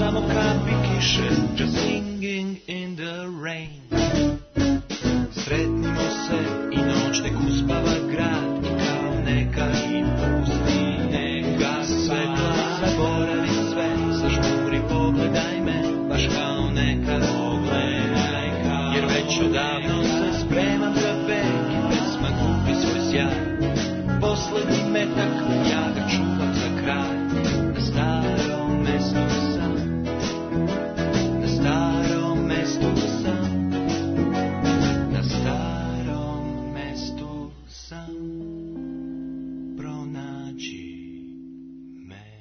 U: Sred nekad pogledaj kao, jer već odavno se spremam za beg i pesma gubi svoj sjaj. Poslednji metak, ja ga čuvam za kraj. Na starom mestu sam, na starom mestu sam, na starom mestu sam, pronađi me.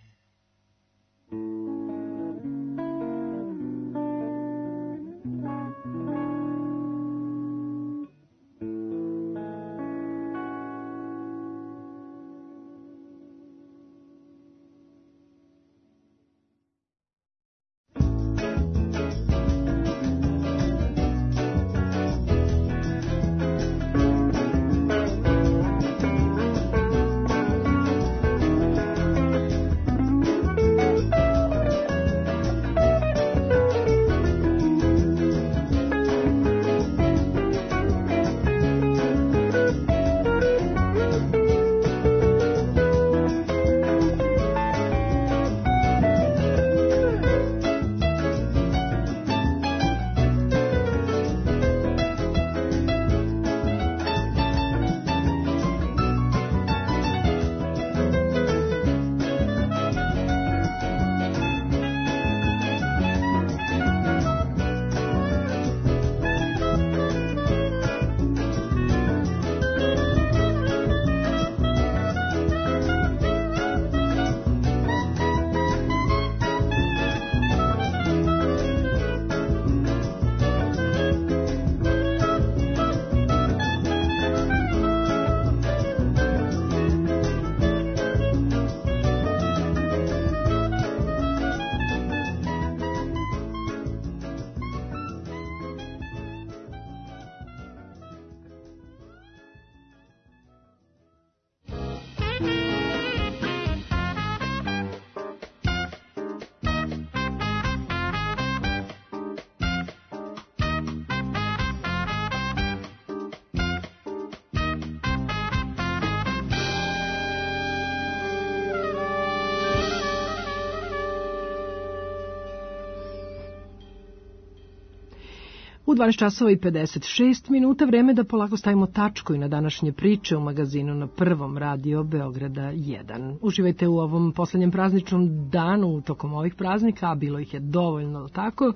C: U dvanaest časova i pedeset šest minuta vreme da polako stavimo tačku i na današnje priče u magazinu na prvom radio Beograda jedan. Uživajte u ovom poslednjem prazničnom danu tokom ovih praznika, a bilo ih je dovoljno tako.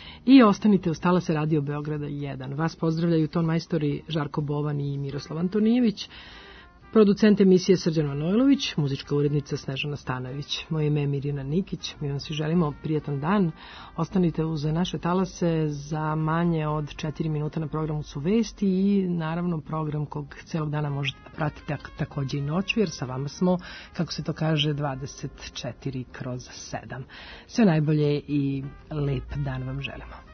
C: I ostanite uz talase radio Beograda jedan. Vas pozdravljaju ton majstori Žarko Bovan i Miroslav Antonijević. Producent emisije Srđan Manojlović, muzička urednica Snežana Stanović. Moje ime je Mirjana Nikić. Mi vam svi želimo prijetan dan. Ostanite uz naše talase, za manje od četiri minuta na programu su vesti i naravno program kog celog dana možete da pratite takođe i noću, jer sa vama smo, kako se to kaže, dvadeset četiri kroz sedam. Sve najbolje i lep dan vam želimo.